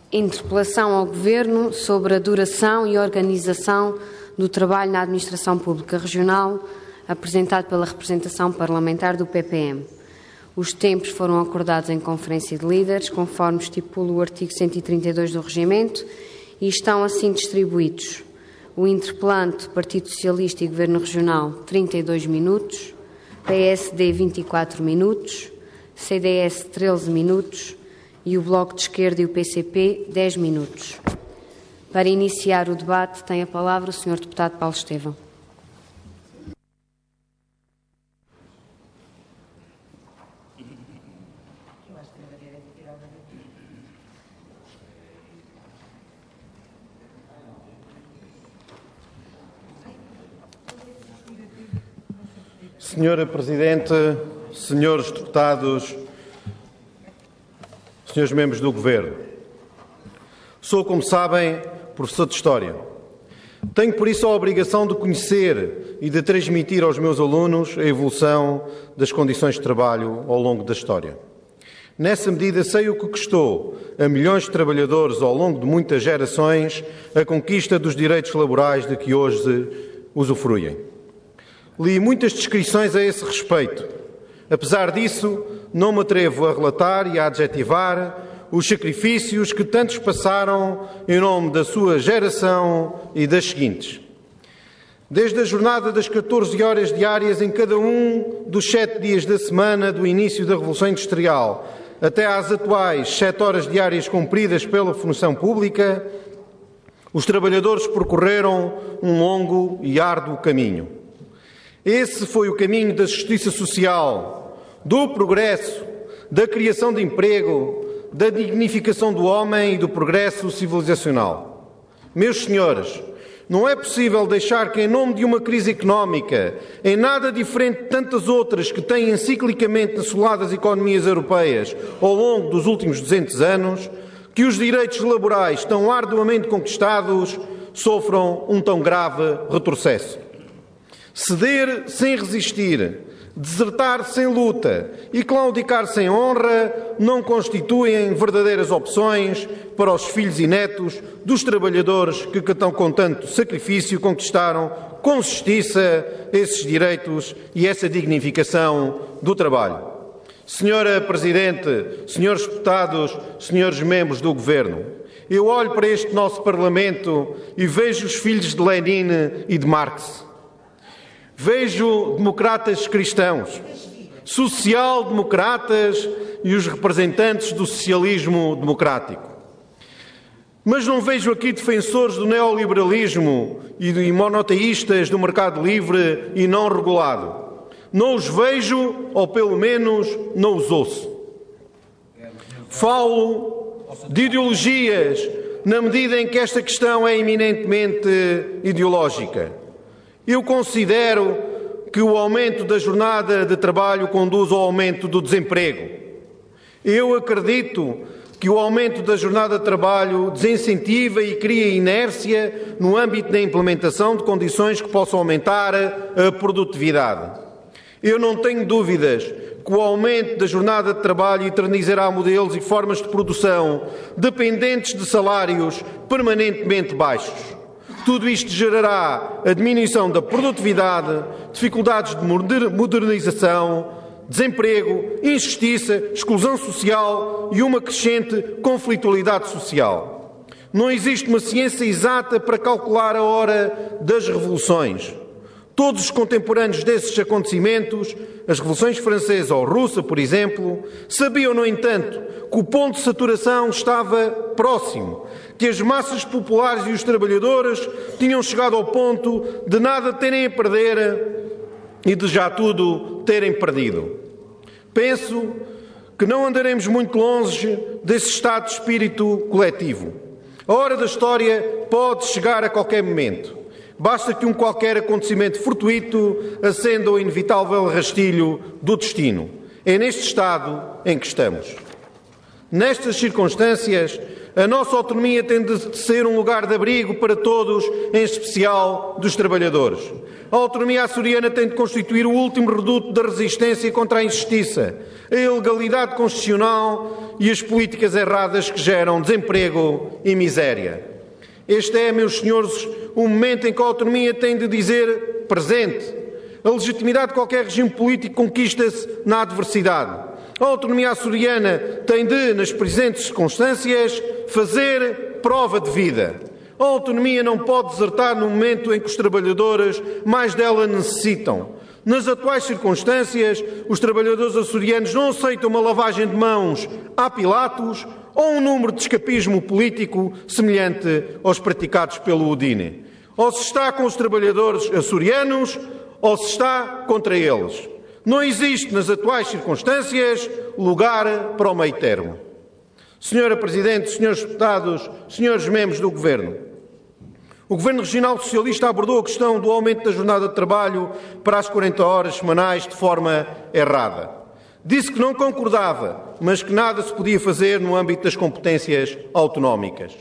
Interpelação ao Governo sobre a duração e organização do trabalho na Administração Pública Regional, apresentado pela representação parlamentar do PPM. Os tempos foram acordados em Conferência de Líderes, conforme estipula o artigo 132 do Regimento, e estão assim distribuídos. O interpelante, Partido Socialista e Governo Regional, 32 minutos, PSD, 24 minutos, CDS, 13 minutos, e o Bloco de Esquerda e o PCP, 10 minutos. Para iniciar o debate, tem a palavra o Sr. Deputado Paulo Estevão. Senhora Presidente, senhores deputados, senhores membros do Governo, sou, como sabem, professor de História. Tenho, por isso, a obrigação de conhecer e de transmitir aos meus alunos a evolução das condições de trabalho ao longo da história. Nessa medida, sei o que custou a milhões de trabalhadores ao longo de muitas gerações a conquista dos direitos laborais de que hoje usufruem. Li muitas descrições a esse respeito. Apesar disso, não me atrevo a relatar e a adjetivar os sacrifícios que tantos passaram em nome da sua geração e das seguintes. Desde a jornada das 14 horas diárias em cada um dos 7 dias da semana do início da Revolução Industrial, até às atuais 7 horas diárias cumpridas pela função pública, os trabalhadores percorreram um longo e árduo caminho. Esse foi o caminho da justiça social, do progresso, da criação de emprego, da dignificação do homem e do progresso civilizacional. Meus senhores, não é possível deixar que, em nome de uma crise económica, em nada diferente de tantas outras que têm ciclicamente assolado as economias europeias ao longo dos últimos 200 anos, que os direitos laborais tão arduamente conquistados sofram um tão grave retrocesso. Ceder sem resistir, desertar sem luta e claudicar sem honra não constituem verdadeiras opções para os filhos e netos dos trabalhadores que com tanto sacrifício conquistaram com justiça esses direitos e essa dignificação do trabalho. Senhora Presidente, senhores deputados, senhores membros do Governo, eu olho para este nosso Parlamento e vejo os filhos de Lenin e de Marx. Vejo democratas cristãos, social-democratas e os representantes do socialismo democrático. Mas não vejo aqui defensores do neoliberalismo e monoteístas do mercado livre e não regulado. Não os vejo, ou pelo menos não os ouço. Falo de ideologias na medida em que esta questão é eminentemente ideológica. Eu considero que o aumento da jornada de trabalho conduz ao aumento do desemprego. Eu acredito que o aumento da jornada de trabalho desincentiva e cria inércia no âmbito da implementação de condições que possam aumentar a produtividade. Eu não tenho dúvidas que o aumento da jornada de trabalho eternizará modelos e formas de produção dependentes de salários permanentemente baixos. Tudo isto gerará a diminuição da produtividade, dificuldades de modernização, desemprego, injustiça, exclusão social e uma crescente conflitualidade social. Não existe uma ciência exata para calcular a hora das revoluções. Todos os contemporâneos desses acontecimentos, as revoluções francesa ou russa, por exemplo, sabiam, no entanto, que o ponto de saturação estava próximo, que as massas populares e os trabalhadores tinham chegado ao ponto de nada terem a perder e de já tudo terem perdido. Penso que não andaremos muito longe desse estado de espírito coletivo. A hora da história pode chegar a qualquer momento. Basta que um qualquer acontecimento fortuito acenda o inevitável rastilho do destino. É neste estado em que estamos. Nestas circunstâncias, A nossa autonomia tem de ser um lugar de abrigo para todos, em especial dos trabalhadores. A autonomia açoriana tem de constituir o último reduto da resistência contra a injustiça, a ilegalidade constitucional e as políticas erradas que geram desemprego e miséria. Este é, meus senhores, o momento em que a autonomia tem de dizer presente. A legitimidade de qualquer regime político conquista-se na adversidade. A autonomia açoriana tem de, nas presentes circunstâncias, fazer prova de vida. A autonomia não pode desertar no momento em que os trabalhadores mais dela necessitam. Nas atuais circunstâncias, os trabalhadores açorianos não aceitam uma lavagem de mãos a Pilatos ou um número de escapismo político semelhante aos praticados pelo Udine. Ou se está com os trabalhadores açorianos ou se está contra eles. Não existe, nas atuais circunstâncias, lugar para o meio termo. Senhora Presidente, senhores deputados, senhores membros do Governo, o Governo Regional Socialista abordou a questão do aumento da jornada de trabalho para as 40 horas semanais de forma errada. Disse que não concordava, mas que nada se podia fazer no âmbito das competências autonómicas.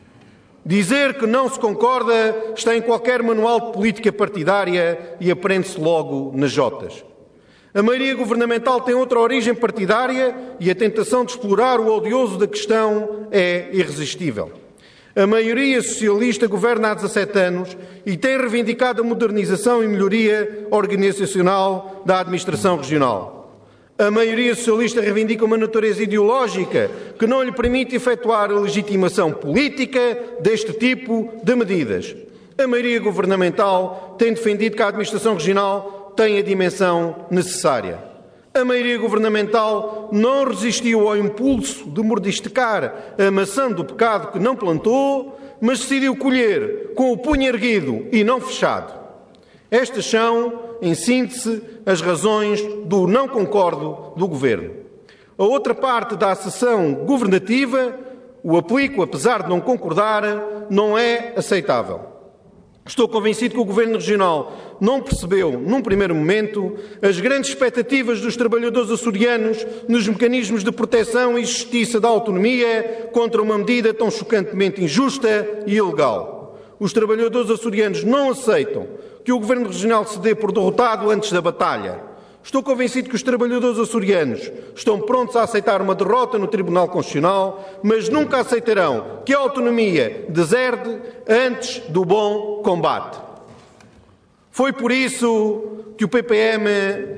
Dizer que não se concorda está em qualquer manual de política partidária e aprende-se logo nas jotas. A maioria governamental tem outra origem partidária e a tentação de explorar o odioso da questão é irresistível. A maioria socialista governa há 17 anos e tem reivindicado a modernização e melhoria organizacional da administração regional. A maioria socialista reivindica uma natureza ideológica que não lhe permite efetuar a legitimação política deste tipo de medidas. A maioria governamental tem defendido que a administração regional tem a dimensão necessária. A maioria governamental não resistiu ao impulso de mordiscar a maçã do pecado que não plantou, mas decidiu colher com o punho erguido e não fechado. Estas são, em síntese, as razões do não concordo do Governo. A outra parte da acessão governativa, o aplico apesar de não concordar, não é aceitável. Estou convencido que o Governo Regional não percebeu, num primeiro momento, as grandes expectativas dos trabalhadores açorianos nos mecanismos de proteção e justiça da autonomia contra uma medida tão chocantemente injusta e ilegal. Os trabalhadores açorianos não aceitam que o Governo Regional se dê por derrotado antes da batalha. Estou convencido que os trabalhadores açorianos estão prontos a aceitar uma derrota no Tribunal Constitucional, mas nunca aceitarão que a autonomia deserde antes do bom combate. Foi por isso que o PPM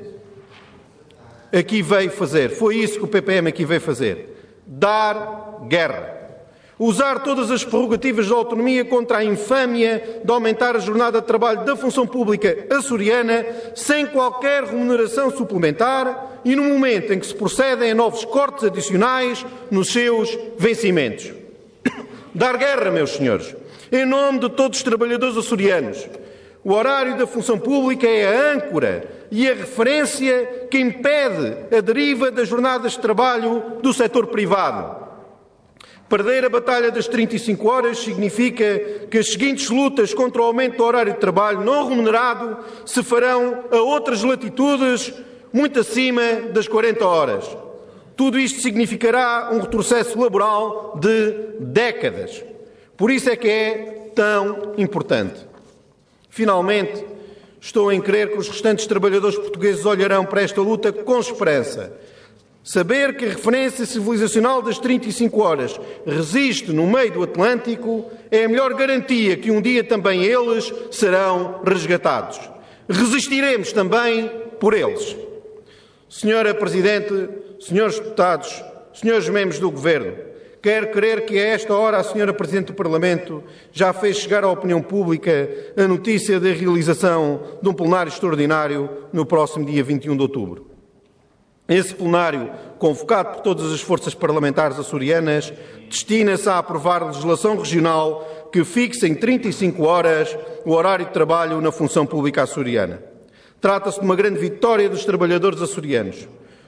aqui veio fazer. Foi isso que o PPM aqui veio fazer. Dar guerra. Usar todas as prerrogativas da autonomia contra a infâmia de aumentar a jornada de trabalho da função pública açoriana sem qualquer remuneração suplementar e no momento em que se procedem a novos cortes adicionais nos seus vencimentos. Dar guerra, meus senhores, em nome de todos os trabalhadores açorianos. O horário da função pública é a âncora e a referência que impede a deriva das jornadas de trabalho do setor privado. Perder a batalha das 35 horas significa que as seguintes lutas contra o aumento do horário de trabalho não remunerado se farão a outras latitudes muito acima das 40 horas. Tudo isto significará um retrocesso laboral de décadas. Por isso é que é tão importante. Finalmente, estou em crer que os restantes trabalhadores portugueses olharão para esta luta com esperança. Saber que a referência civilizacional das 35 horas resiste no meio do Atlântico é a melhor garantia que um dia também eles serão resgatados. Resistiremos também por eles. Senhora Presidente, senhores deputados, senhores membros do Governo, quero crer que a esta hora a Senhora Presidente do Parlamento já fez chegar à opinião pública a notícia da realização de um plenário extraordinário no próximo dia 21 de outubro. Esse plenário, convocado por todas as forças parlamentares açorianas, destina-se a aprovar legislação regional que fixe em 35 horas o horário de trabalho na função pública açoriana. Trata-se de uma grande vitória dos trabalhadores açorianos.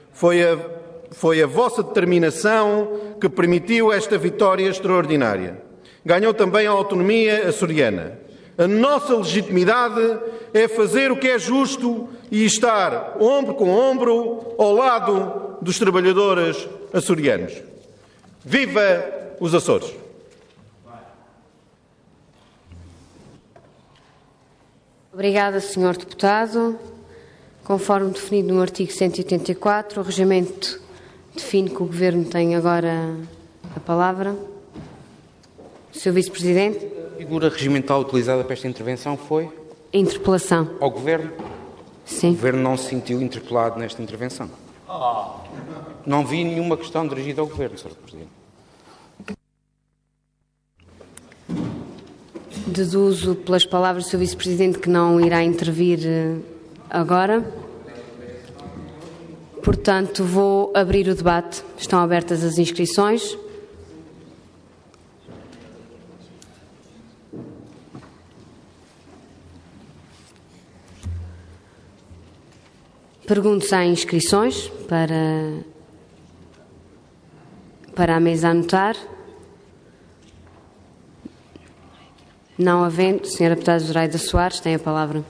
Foi a vossa determinação que permitiu esta vitória extraordinária. Ganhou também a autonomia açoriana. A nossa legitimidade é fazer o que é justo e estar ombro com ombro ao lado dos trabalhadores açorianos. Viva os Açores. Obrigada, Sr. Deputado. Conforme definido no artigo 184, o Regimento define que o Governo tem agora a palavra. Sr. Vice-Presidente. A figura regimental utilizada para esta intervenção foi? Interpelação. Ao Governo? Sim. O Governo não se sentiu interpelado nesta intervenção. Não vi nenhuma questão dirigida ao Governo, Sr. Presidente. Deduzo pelas palavras do Sr. Vice-Presidente que não irá intervir agora. Portanto, vou abrir o debate. Estão abertas as inscrições. Pergunto se há inscrições para a mesa anotar. Não havendo, Sra. Deputada Zoraida Soares tem a palavra.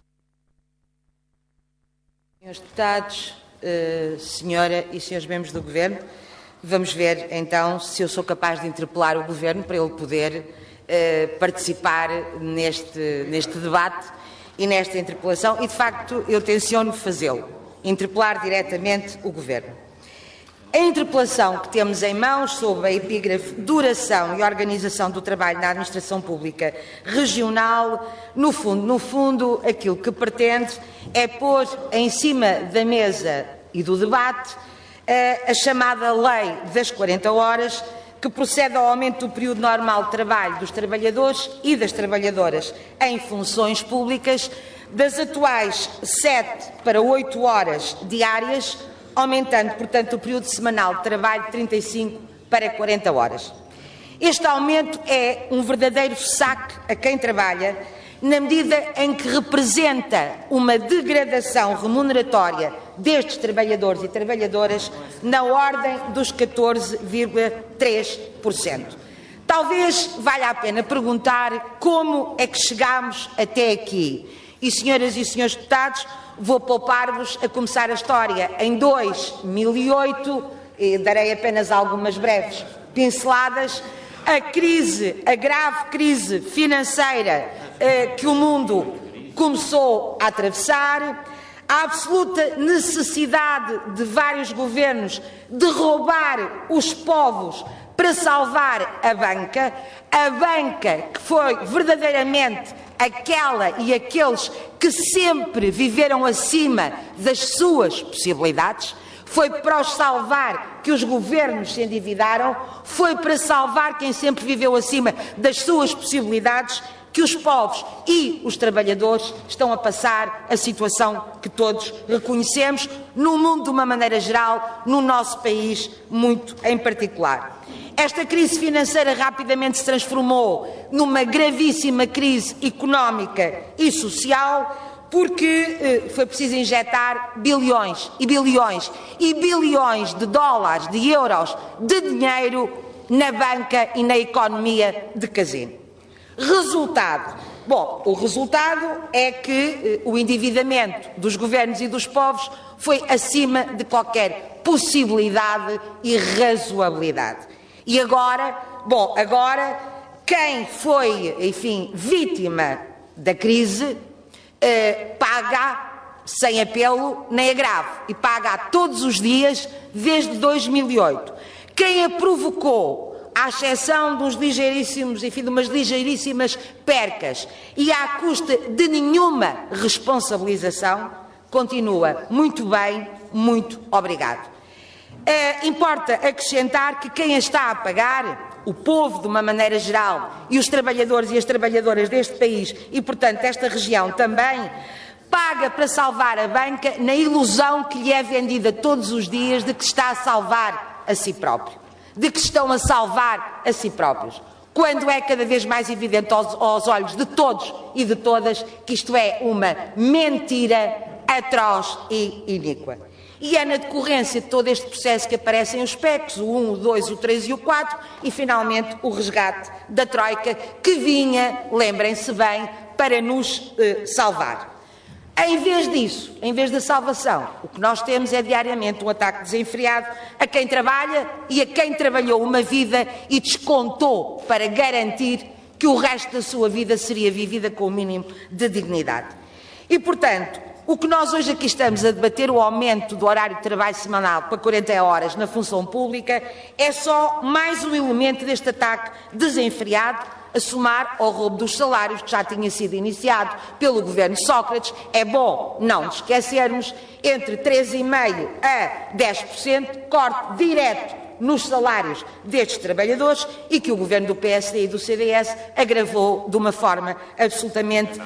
Senhores deputados, senhora e senhores membros do Governo, vamos ver então se eu sou capaz de interpelar o Governo para ele poder participar neste debate e nesta interpelação, e de facto eu tenciono fazê-lo, interpelar diretamente o Governo. A interpelação que temos em mãos sob a epígrafe Duração e Organização do Trabalho na Administração Pública Regional, no fundo, aquilo que pretende é pôr em cima da mesa e do debate a chamada Lei das 40 Horas, que procede ao aumento do período normal de trabalho dos trabalhadores e das trabalhadoras em funções públicas, das atuais 7 para 8 horas diárias, aumentando, portanto, o período semanal de trabalho de 35 para 40 horas. Este aumento é um verdadeiro saque a quem trabalha, na medida em que representa uma degradação remuneratória destes trabalhadores e trabalhadoras na ordem dos 14,3%. Talvez valha a pena perguntar como é que chegámos até aqui. E, senhoras e senhores deputados, vou poupar-vos a começar a história. Em 2008, darei apenas algumas breves pinceladas, a grave crise financeira que o mundo começou a atravessar, a absoluta necessidade de vários governos de roubar os povos para salvar a banca que foi verdadeiramente aquela e aqueles que sempre viveram acima das suas possibilidades. Foi para os salvar que os governos se endividaram, foi para salvar quem sempre viveu acima das suas possibilidades que os povos e os trabalhadores estão a passar a situação que todos reconhecemos no mundo de uma maneira geral, no nosso país muito em particular. Esta crise financeira rapidamente se transformou numa gravíssima crise económica e social, porque foi preciso injetar bilhões e bilhões e bilhões de dólares, de euros, de dinheiro na banca e na economia de casino. Resultado? Bom, o resultado é que o endividamento dos governos e dos povos foi acima de qualquer possibilidade e razoabilidade. E agora, quem foi, enfim, vítima da crise, paga sem apelo nem agravo e paga todos os dias desde 2008. Quem a provocou, à exceção de umas ligeiríssimas percas e à custa de nenhuma responsabilização, continua muito bem, muito obrigado. Importa acrescentar que quem a está a pagar, o povo de uma maneira geral e os trabalhadores e as trabalhadoras deste país e, portanto, desta região também, paga para salvar a banca na ilusão que lhe é vendida todos os dias de que está a salvar a si próprio, de que estão a salvar a si próprios, quando é cada vez mais evidente aos olhos de todos e de todas que isto é uma mentira atroz e iníqua. E é na decorrência de todo este processo que aparecem os PECs, o 1, o 2, o 3 e o 4, e finalmente o resgate da Troika, que vinha, lembrem-se bem, para nos salvar. Em vez disso, em vez da salvação, o que nós temos é diariamente um ataque desenfreado a quem trabalha e a quem trabalhou uma vida e descontou para garantir que o resto da sua vida seria vivida com o mínimo de dignidade. E, portanto, o que nós hoje aqui estamos a debater, o aumento do horário de trabalho semanal para 40 horas na função pública, é só mais um elemento deste ataque desenfreado a somar ao roubo dos salários que já tinha sido iniciado pelo governo Sócrates. É bom não nos esquecermos, entre 3,5% a 10%, corte direto nos salários destes trabalhadores e que o governo do PSD e do CDS agravou de uma forma absolutamente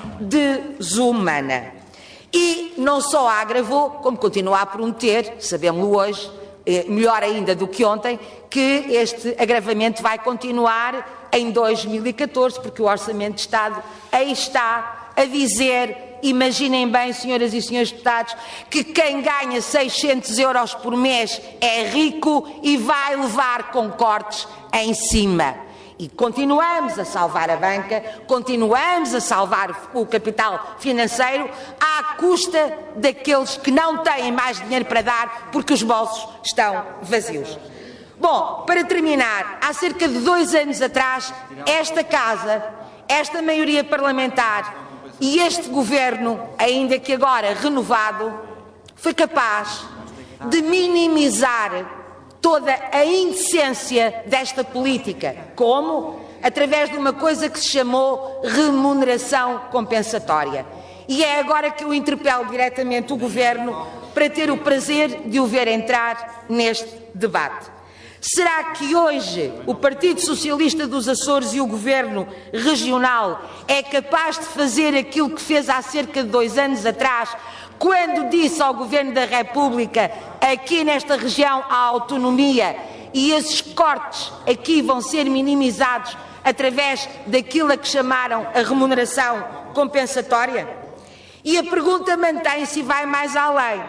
desumana. E não só a agravou, como continua a prometer, sabemos-lo hoje, melhor ainda do que ontem, que este agravamento vai continuar em 2014, porque o Orçamento de Estado aí está a dizer, imaginem bem, senhoras e senhores deputados, que quem ganha 600 euros por mês é rico e vai levar com cortes em cima. E continuamos a salvar a banca, continuamos a salvar o capital financeiro à custa daqueles que não têm mais dinheiro para dar porque os bolsos estão vazios. Bom, para terminar, há cerca de 2 anos atrás, esta Casa, esta maioria parlamentar e este Governo, ainda que agora renovado, foi capaz de minimizar toda a indecência desta política. Como? Através de uma coisa que se chamou remuneração compensatória. E é agora que eu interpelo diretamente o Governo para ter o prazer de o ver entrar neste debate. Será que hoje o Partido Socialista dos Açores e o Governo Regional é capaz de fazer aquilo que fez há cerca de 2 anos atrás, quando disse ao Governo da República, aqui nesta região há autonomia e esses cortes aqui vão ser minimizados através daquilo a que chamaram a remuneração compensatória? E a pergunta mantém-se e vai mais além.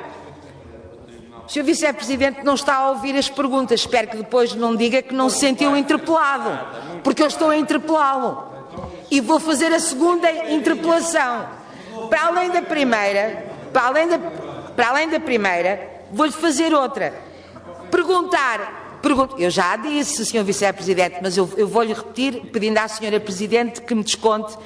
O Sr. Vice-Presidente não está a ouvir as perguntas. Espero que depois não diga que não se sentiu interpelado, porque eu estou a interpelá-lo. E vou fazer a segunda interpelação. Para além da primeira, vou-lhe fazer outra. Eu já a disse, Sr. Vice-Presidente, mas eu vou-lhe repetir, pedindo à Sra. Presidente que me desconte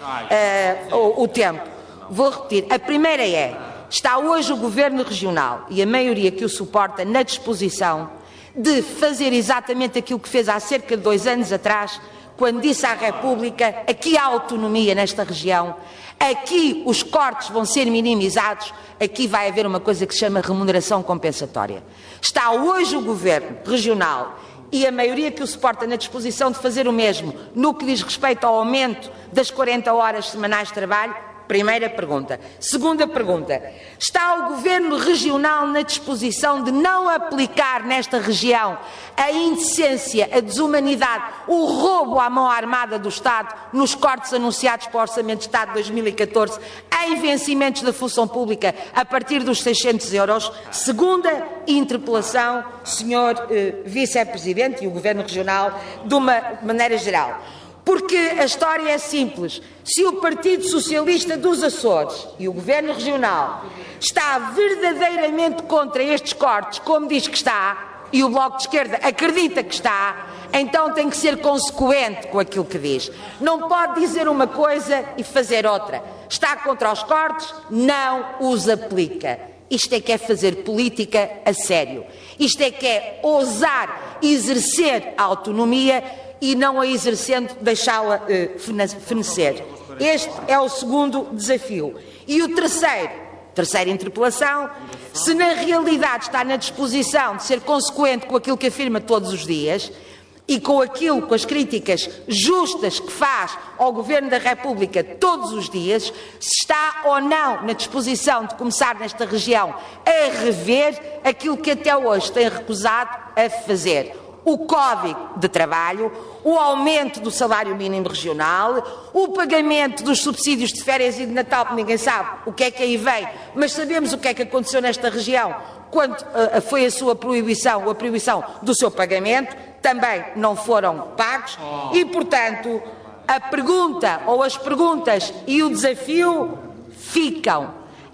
o tempo. Vou repetir. A primeira é: está hoje o Governo Regional e a maioria que o suporta na disposição de fazer exatamente aquilo que fez há cerca de 2 anos atrás, quando disse à República, aqui há autonomia nesta região, aqui os cortes vão ser minimizados, aqui vai haver uma coisa que se chama remuneração compensatória. Está hoje o Governo Regional e a maioria que o suporta na disposição de fazer o mesmo no que diz respeito ao aumento das 40 horas semanais de trabalho? Primeira pergunta. Segunda pergunta. Está o Governo Regional na disposição de não aplicar nesta região a indecência, a desumanidade, o roubo à mão armada do Estado nos cortes anunciados para o Orçamento de Estado de 2014 em vencimentos da função pública a partir dos 600 euros? Segunda interpelação, Sr. Vice-Presidente e o Governo Regional, de uma maneira geral. Porque a história é simples. Se o Partido Socialista dos Açores e o Governo Regional está verdadeiramente contra estes cortes, como diz que está, e o Bloco de Esquerda acredita que está, então tem que ser consequente com aquilo que diz. Não pode dizer uma coisa e fazer outra. Está contra os cortes? Não os aplica. Isto é que é fazer política a sério. Isto é que é ousar exercer a autonomia e não a exercendo deixá-la fenecer. Este é o segundo desafio. E o terceira interpelação, se na realidade está na disposição de ser consequente com aquilo que afirma todos os dias e com as críticas justas que faz ao Governo da República todos os dias, se está ou não na disposição de começar nesta região a rever aquilo que até hoje tem recusado a fazer. O Código de Trabalho, o aumento do salário mínimo regional, o pagamento dos subsídios de férias e de Natal, que ninguém sabe o que é que aí vem, mas sabemos o que é que aconteceu nesta região quando foi a sua proibição, ou a proibição do seu pagamento, também não foram pagos e, portanto, a pergunta ou as perguntas e o desafio ficam.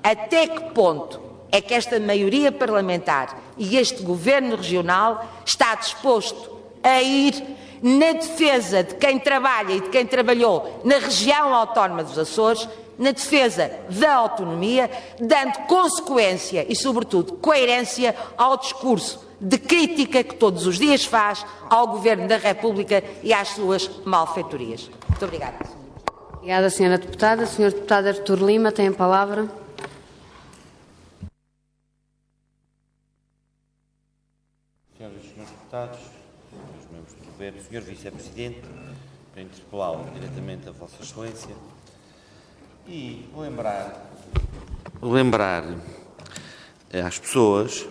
até que ponto é que esta maioria parlamentar e este Governo regional está disposto a ir na defesa de quem trabalha e de quem trabalhou na região autónoma dos Açores, na defesa da autonomia, dando consequência e, sobretudo, coerência ao discurso de crítica que todos os dias faz ao Governo da República e às suas malfeitorias. Muito obrigada. Obrigada, Sra. Deputada. Sr. Deputado Artur Lima tem a palavra. Senhoras e senhores deputados, senhores membros do Governo, Sr. Vice-Presidente, para interpelá-lo diretamente a Vossa Excelência e lembrar às pessoas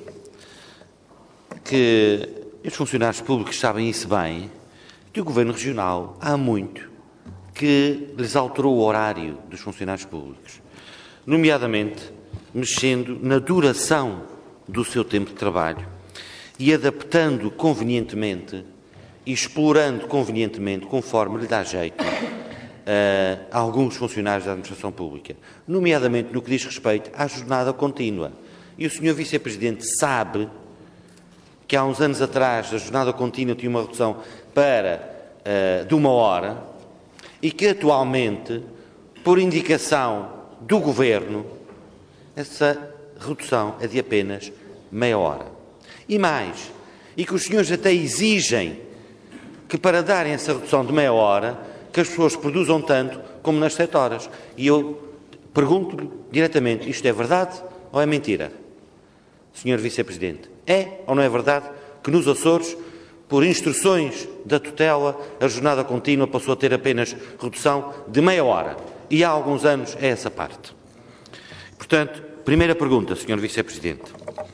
que os funcionários públicos sabem isso bem, que o Governo Regional há muito que lhes alterou o horário dos funcionários públicos, nomeadamente mexendo na duração do seu tempo de trabalho e adaptando convenientemente e explorando convenientemente, conforme lhe dá jeito, a alguns funcionários da administração pública, nomeadamente no que diz respeito à jornada contínua. E o Sr. Vice-Presidente sabe que há uns anos atrás a jornada contínua tinha uma redução de 1 hora e que atualmente, por indicação do Governo, essa redução é de apenas meia hora. E mais, e que os senhores até exigem que para darem essa redução de meia hora, que as pessoas produzam tanto como nas 7 horas. E eu pergunto-lhe diretamente, isto é verdade ou é mentira? Sr. Vice-Presidente, é ou não é verdade que nos Açores, por instruções da tutela, a jornada contínua passou a ter apenas redução de meia hora? E há alguns anos é essa parte. Portanto, primeira pergunta, Sr. Vice-Presidente.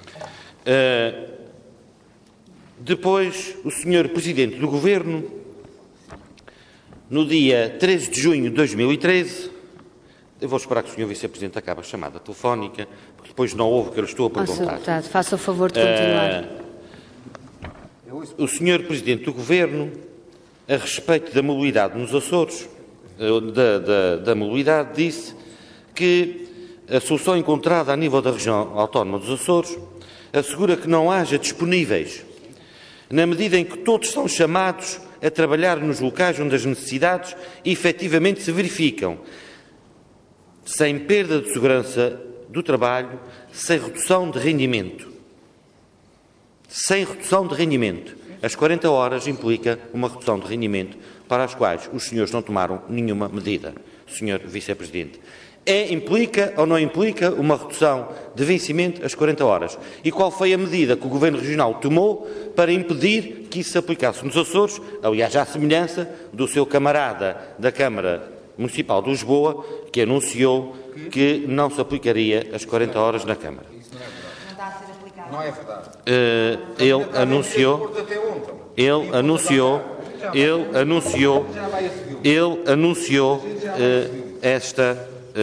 Depois, o Sr. Presidente do Governo, no dia 13 de junho de 2013, eu vou esperar que o Sr. Vice-Presidente acabe a chamada telefónica, porque depois não ouve o que eu lhe estou a perguntar. Deputado, faça o favor de continuar. O Sr. Presidente do Governo, a respeito da mobilidade nos Açores, da mobilidade, disse que a solução encontrada a nível da região autónoma dos Açores assegura que não haja disponíveis, na medida em que todos são chamados a trabalhar nos locais onde as necessidades efetivamente se verificam, sem perda de segurança do trabalho, sem redução de rendimento. Sem redução de rendimento. As 40 horas implica uma redução de rendimento para as quais os senhores não tomaram nenhuma medida, Sr. Vice-Presidente. Implica ou não implica uma redução de vencimento às 40 horas? E qual foi a medida que o Governo Regional tomou para impedir que isso se aplicasse nos Açores, aliás, à semelhança do seu camarada da Câmara Municipal de Lisboa, que anunciou que não se aplicaria as 40 horas na Câmara? Não é verdade. Ele anunciou esta.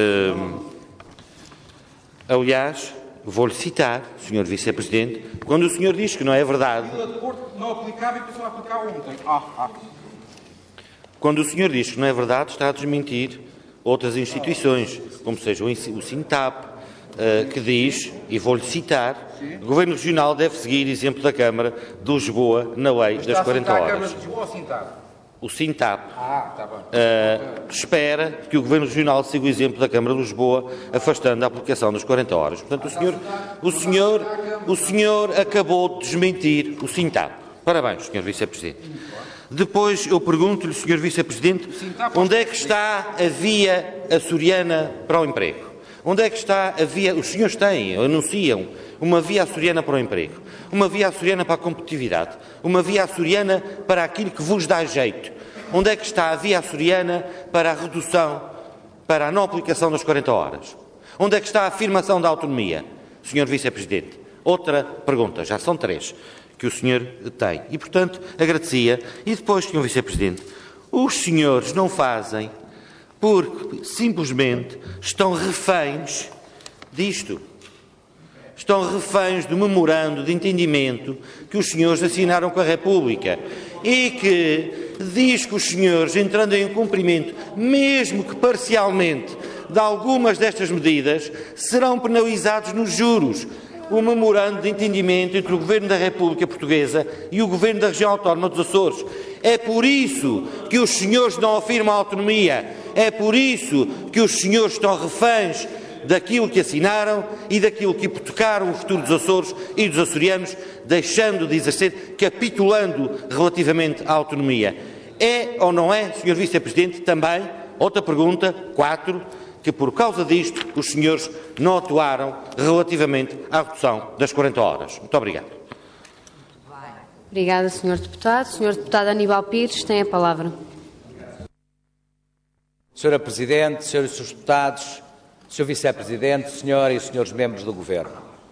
Aliás, vou-lhe citar, Sr. Vice-Presidente, quando o senhor diz que não é verdade. Não aplicava e passou a aplicar ontem. Quando o senhor diz que não é verdade, está a desmentir outras instituições, como seja o SINTAP, que diz, e vou-lhe citar, o Governo Regional deve seguir exemplo da Câmara de Lisboa na lei das 40 horas. A Câmara de Lisboa ou o SINTAP? O SINTAP tá bem. espera que o Governo Regional siga o exemplo da Câmara de Lisboa, afastando a aplicação das 40 horas. Portanto, o senhor acabou de desmentir o SINTAP. Parabéns, Sr. Vice-Presidente. Depois eu pergunto-lhe, Sr. Vice-Presidente, onde é que está a via açoriana para o emprego? Onde é que está a via... Os senhores anunciam uma via açoriana para o emprego, uma via açoriana para a competitividade, uma via açoriana para aquilo que vos dá jeito. Onde é que está a via açoriana para a redução, para a não aplicação das 40 horas? Onde é que está a afirmação da autonomia, Sr. Vice-Presidente? Outra pergunta, já são 3 que o senhor tem. E, portanto, agradecia. E depois, Sr. Vice-Presidente, os senhores não fazem porque simplesmente estão reféns disto. Estão reféns do memorando de entendimento que os senhores assinaram com a República e que diz que os senhores, entrando em cumprimento, mesmo que parcialmente, de algumas destas medidas serão penalizados nos juros. O memorando de entendimento entre o Governo da República Portuguesa e o Governo da Região Autónoma dos Açores. É por isso que os senhores não afirmam a autonomia, é por isso que os senhores estão reféns daquilo que assinaram e daquilo que hipotecaram o futuro dos Açores e dos açorianos, deixando de exercer, capitulando relativamente à autonomia. É ou não é, Sr. Vice-Presidente, também, outra pergunta, 4, que por causa disto os senhores não atuaram relativamente à redução das 40 horas. Muito obrigado. Obrigada, Sr. Deputado. Sr. Deputado Aníbal Pires tem a palavra. Sra. Presidente, Srs. e Srs. Deputados, Sr. Vice-Presidente, Sra. e Srs. Membros do Governo.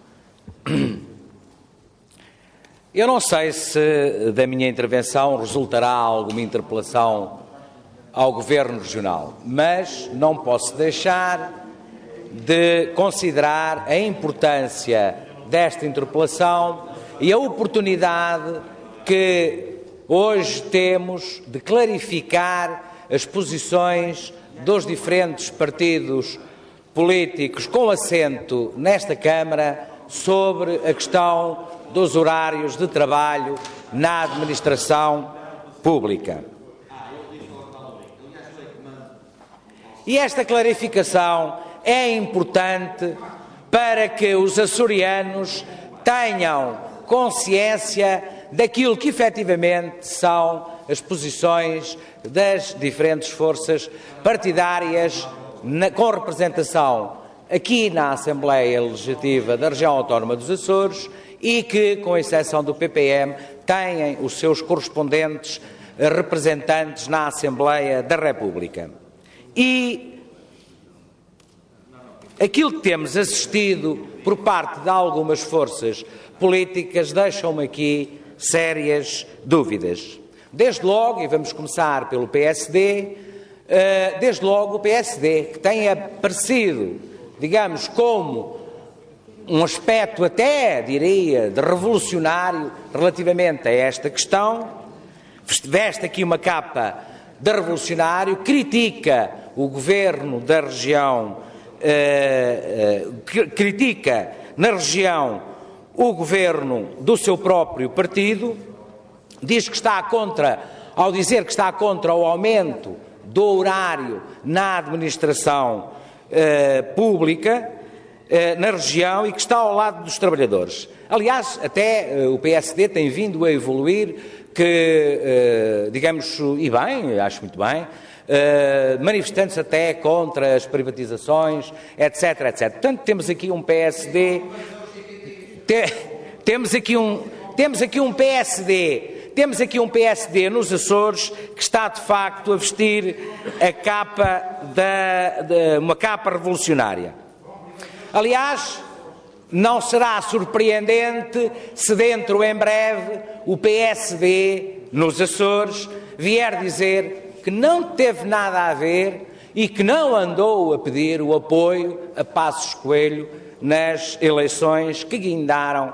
Eu não sei se da minha intervenção resultará alguma interpelação ao Governo Regional, mas não posso deixar de considerar a importância desta interpelação e a oportunidade que hoje temos de clarificar as posições dos diferentes partidos políticos com assento nesta Câmara sobre a questão dos horários de trabalho na administração pública. E esta clarificação é importante para que os açorianos tenham consciência daquilo que efetivamente são as posições das diferentes forças partidárias com representação aqui na Assembleia Legislativa da Região Autónoma dos Açores e que, com exceção do PPM, têm os seus correspondentes representantes na Assembleia da República. E aquilo que temos assistido por parte de algumas forças políticas deixam-me aqui sérias dúvidas. Desde logo, e vamos começar pelo PSD, desde logo o PSD, que tem aparecido, digamos, como um aspecto até, diria, de revolucionário relativamente a esta questão, veste aqui uma capa de revolucionário, critica o governo da região, critica na região o governo do seu próprio partido, diz que está contra, ao dizer que está contra o aumento do horário na administração pública na região e que está ao lado dos trabalhadores. Aliás, até o PSD tem vindo a evoluir que, digamos, e bem, acho muito bem, manifestando-se até contra as privatizações, etc, etc. Portanto, temos aqui um PSD, temos aqui um PSD nos Açores que está, de facto, a vestir a capa uma capa revolucionária. Aliás, não será surpreendente se dentro, em breve, o PSD nos Açores vier dizer que não teve nada a ver e que não andou a pedir o apoio a Passos Coelho nas eleições que guindaram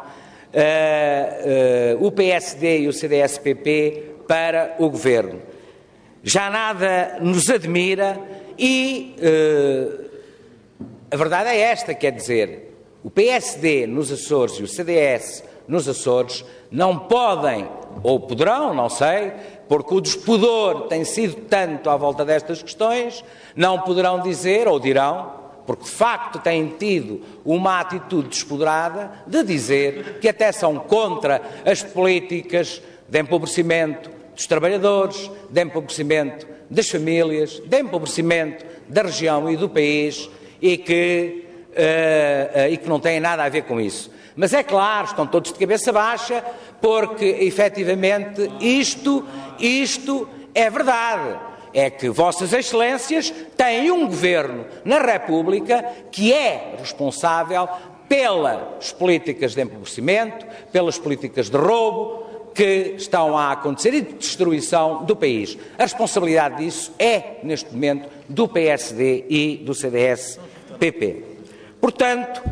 o PSD e o CDS-PP para o governo. Já nada nos admira e a verdade é esta, quer dizer, o PSD nos Açores e o CDS nos Açores não podem, ou poderão, não sei, porque o despudor tem sido tanto à volta destas questões, não poderão dizer, ou dirão, porque de facto têm tido uma atitude despoderada de dizer que até são contra as políticas de empobrecimento dos trabalhadores, de empobrecimento das famílias, de empobrecimento da região e do país e que não têm nada a ver com isso. Mas é claro, estão todos de cabeça baixa, porque efetivamente isto é verdade. É que Vossas Excelências têm um governo na República que é responsável pelas políticas de empobrecimento, pelas políticas de roubo que estão a acontecer e de destruição do país. A responsabilidade disso é, neste momento, do PSD e do CDS-PP. Portanto,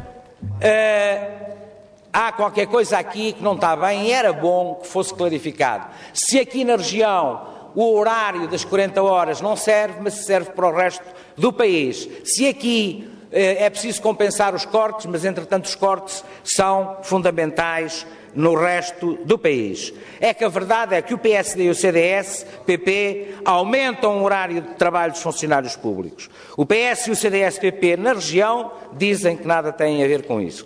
há qualquer coisa aqui que não está bem e era bom que fosse clarificado. Se aqui na região o horário das 40 horas não serve, mas serve para o resto do país. Se aqui é preciso compensar os cortes, mas entretanto os cortes são fundamentais no resto do país. É que a verdade é que o PSD e o CDS-PP aumentam o horário de trabalho dos funcionários públicos. O PS e o CDS-PP na região dizem que nada têm a ver com isso.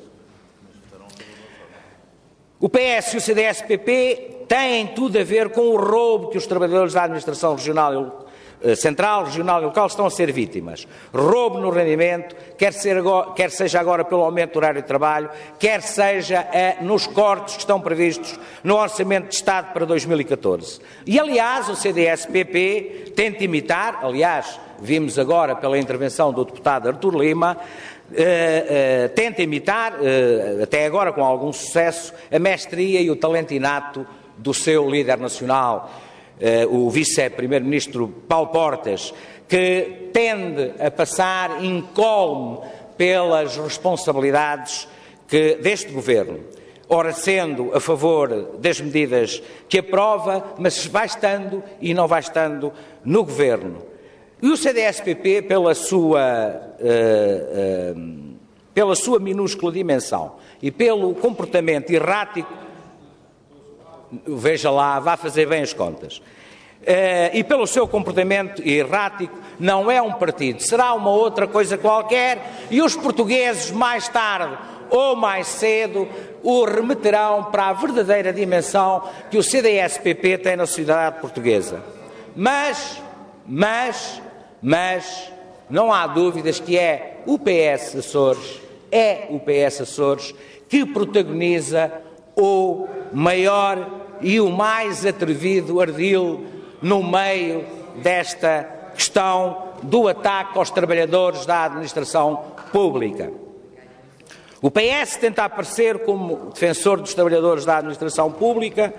O PS e o CDS-PP têm tudo a ver com o roubo que os trabalhadores da administração regional, central, regional e local estão a ser vítimas. Roubo no rendimento, quer seja agora pelo aumento do horário de trabalho, quer seja nos cortes que estão previstos no Orçamento de Estado para 2014. E, aliás, o CDS-PP tenta imitar, aliás, vimos agora pela intervenção do deputado Artur Lima, tenta imitar, até agora com algum sucesso, a mestria e o talento inato do seu líder nacional, o vice-primeiro-ministro Paulo Portas, que tende a passar incólume pelas responsabilidades deste governo, ora sendo a favor das medidas que aprova, mas vai estando e não vai estando no governo. E o CDS-PP, pela sua minúscula dimensão e pelo comportamento errático, veja lá, vá fazer bem as contas, e pelo seu comportamento errático, não é um partido, será uma outra coisa qualquer, e os portugueses, mais tarde ou mais cedo, o remeterão para a verdadeira dimensão que o CDS-PP tem na sociedade portuguesa. Mas não há dúvidas que é o PS Açores que protagoniza o maior e o mais atrevido ardil no meio desta questão do ataque aos trabalhadores da administração pública. O PS tenta aparecer como defensor dos trabalhadores da administração pública,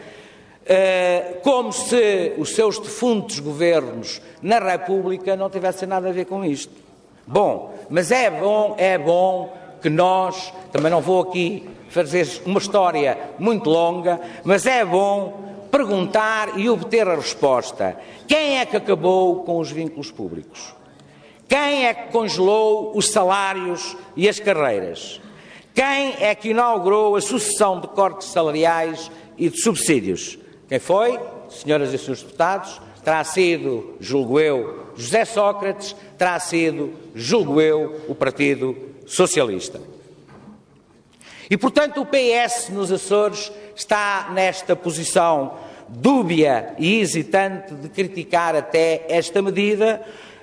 como se os seus defuntos governos na República não tivessem nada a ver com isto. Bom, mas é bom que nós, também não vou aqui fazer uma história muito longa, mas é bom perguntar e obter a resposta. Quem é que acabou com os vínculos públicos? Quem é que congelou os salários e as carreiras? Quem é que inaugurou a sucessão de cortes salariais e de subsídios? Quem foi? Senhoras e senhores deputados, terá sido, julgo eu, José Sócrates, terá sido, julgo eu, o Partido Socialista. E, portanto, o PS nos Açores está nesta posição dúbia e hesitante de criticar até esta medida,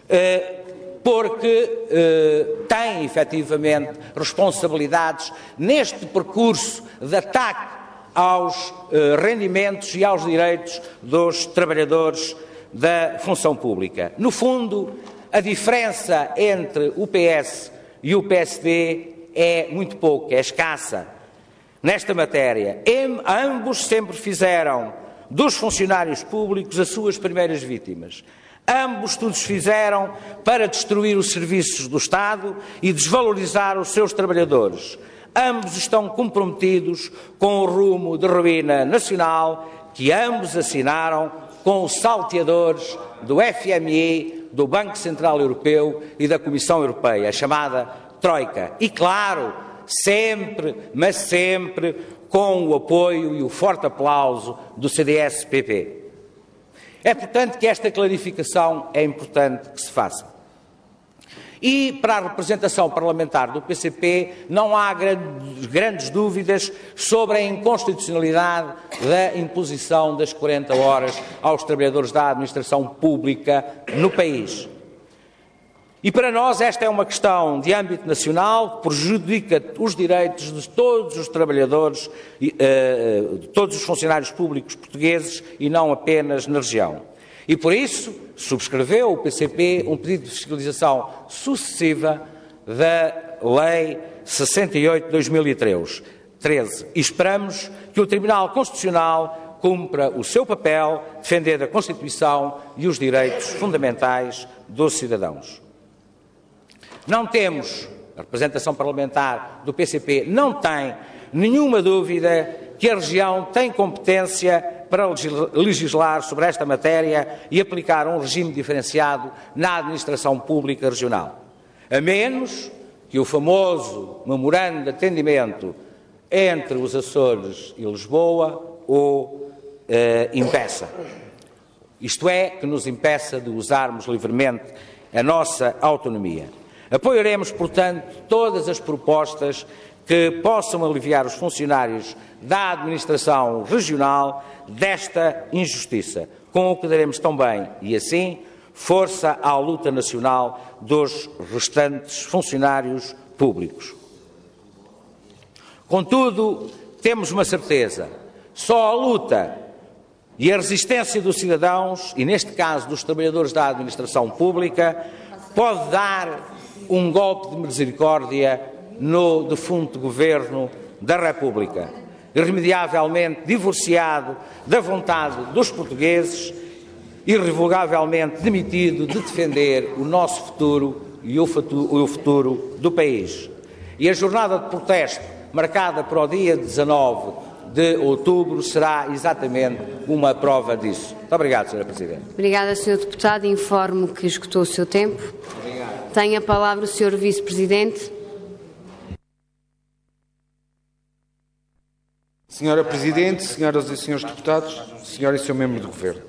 porque tem, efetivamente, responsabilidades neste percurso de ataque aos rendimentos e aos direitos dos trabalhadores da função pública. No fundo, a diferença entre o PS e o PSD é muito pouca, é escassa nesta matéria. Ambos sempre fizeram dos funcionários públicos as suas primeiras vítimas. Ambos tudo fizeram para destruir os serviços do Estado e desvalorizar os seus trabalhadores. Ambos estão comprometidos com o rumo de ruína nacional que ambos assinaram com os salteadores do FMI, do Banco Central Europeu e da Comissão Europeia, a chamada Troika. E, claro, sempre, mas sempre, com o apoio e o forte aplauso do CDS-PP. É, portanto, que esta clarificação é importante que se faça. E, para a representação parlamentar do PCP, não há grandes dúvidas sobre a inconstitucionalidade da imposição das 40 horas aos trabalhadores da administração pública no país. E para nós esta é uma questão de âmbito nacional que prejudica os direitos de todos os trabalhadores, de todos os funcionários públicos portugueses e não apenas na região. E por isso subscreveu o PCP um pedido de fiscalização sucessiva da Lei 68 de 2013. E esperamos que o Tribunal Constitucional cumpra o seu papel, defender a Constituição e os direitos fundamentais dos cidadãos. Não temos, a representação parlamentar do PCP não tem nenhuma dúvida que a região tem competência para legislar sobre esta matéria e aplicar um regime diferenciado na administração pública regional, a menos que o famoso memorando de entendimento entre os Açores e Lisboa o impeça. Isto é, que nos impeça de usarmos livremente a nossa autonomia. Apoiaremos, portanto, todas as propostas que possam aliviar os funcionários da administração regional desta injustiça, com o que daremos também, e assim, força à luta nacional dos restantes funcionários públicos. Contudo, temos uma certeza: só a luta e a resistência dos cidadãos, e neste caso dos trabalhadores da administração pública, pode dar um golpe de misericórdia no defunto Governo da República, irremediavelmente divorciado da vontade dos portugueses, irrevogavelmente demitido de defender o nosso futuro e o futuro do país. E a jornada de protesto, marcada para o dia 19 de outubro, será exatamente uma prova disso. Muito obrigado, Sra. Presidente. Obrigada, Sr. Deputado. Informo que esgotou o seu tempo. Obrigado. Tem a palavra o Sr. Vice-Presidente. Senhora Presidente, senhoras e senhores deputados, senhora e senhor membro do Governo,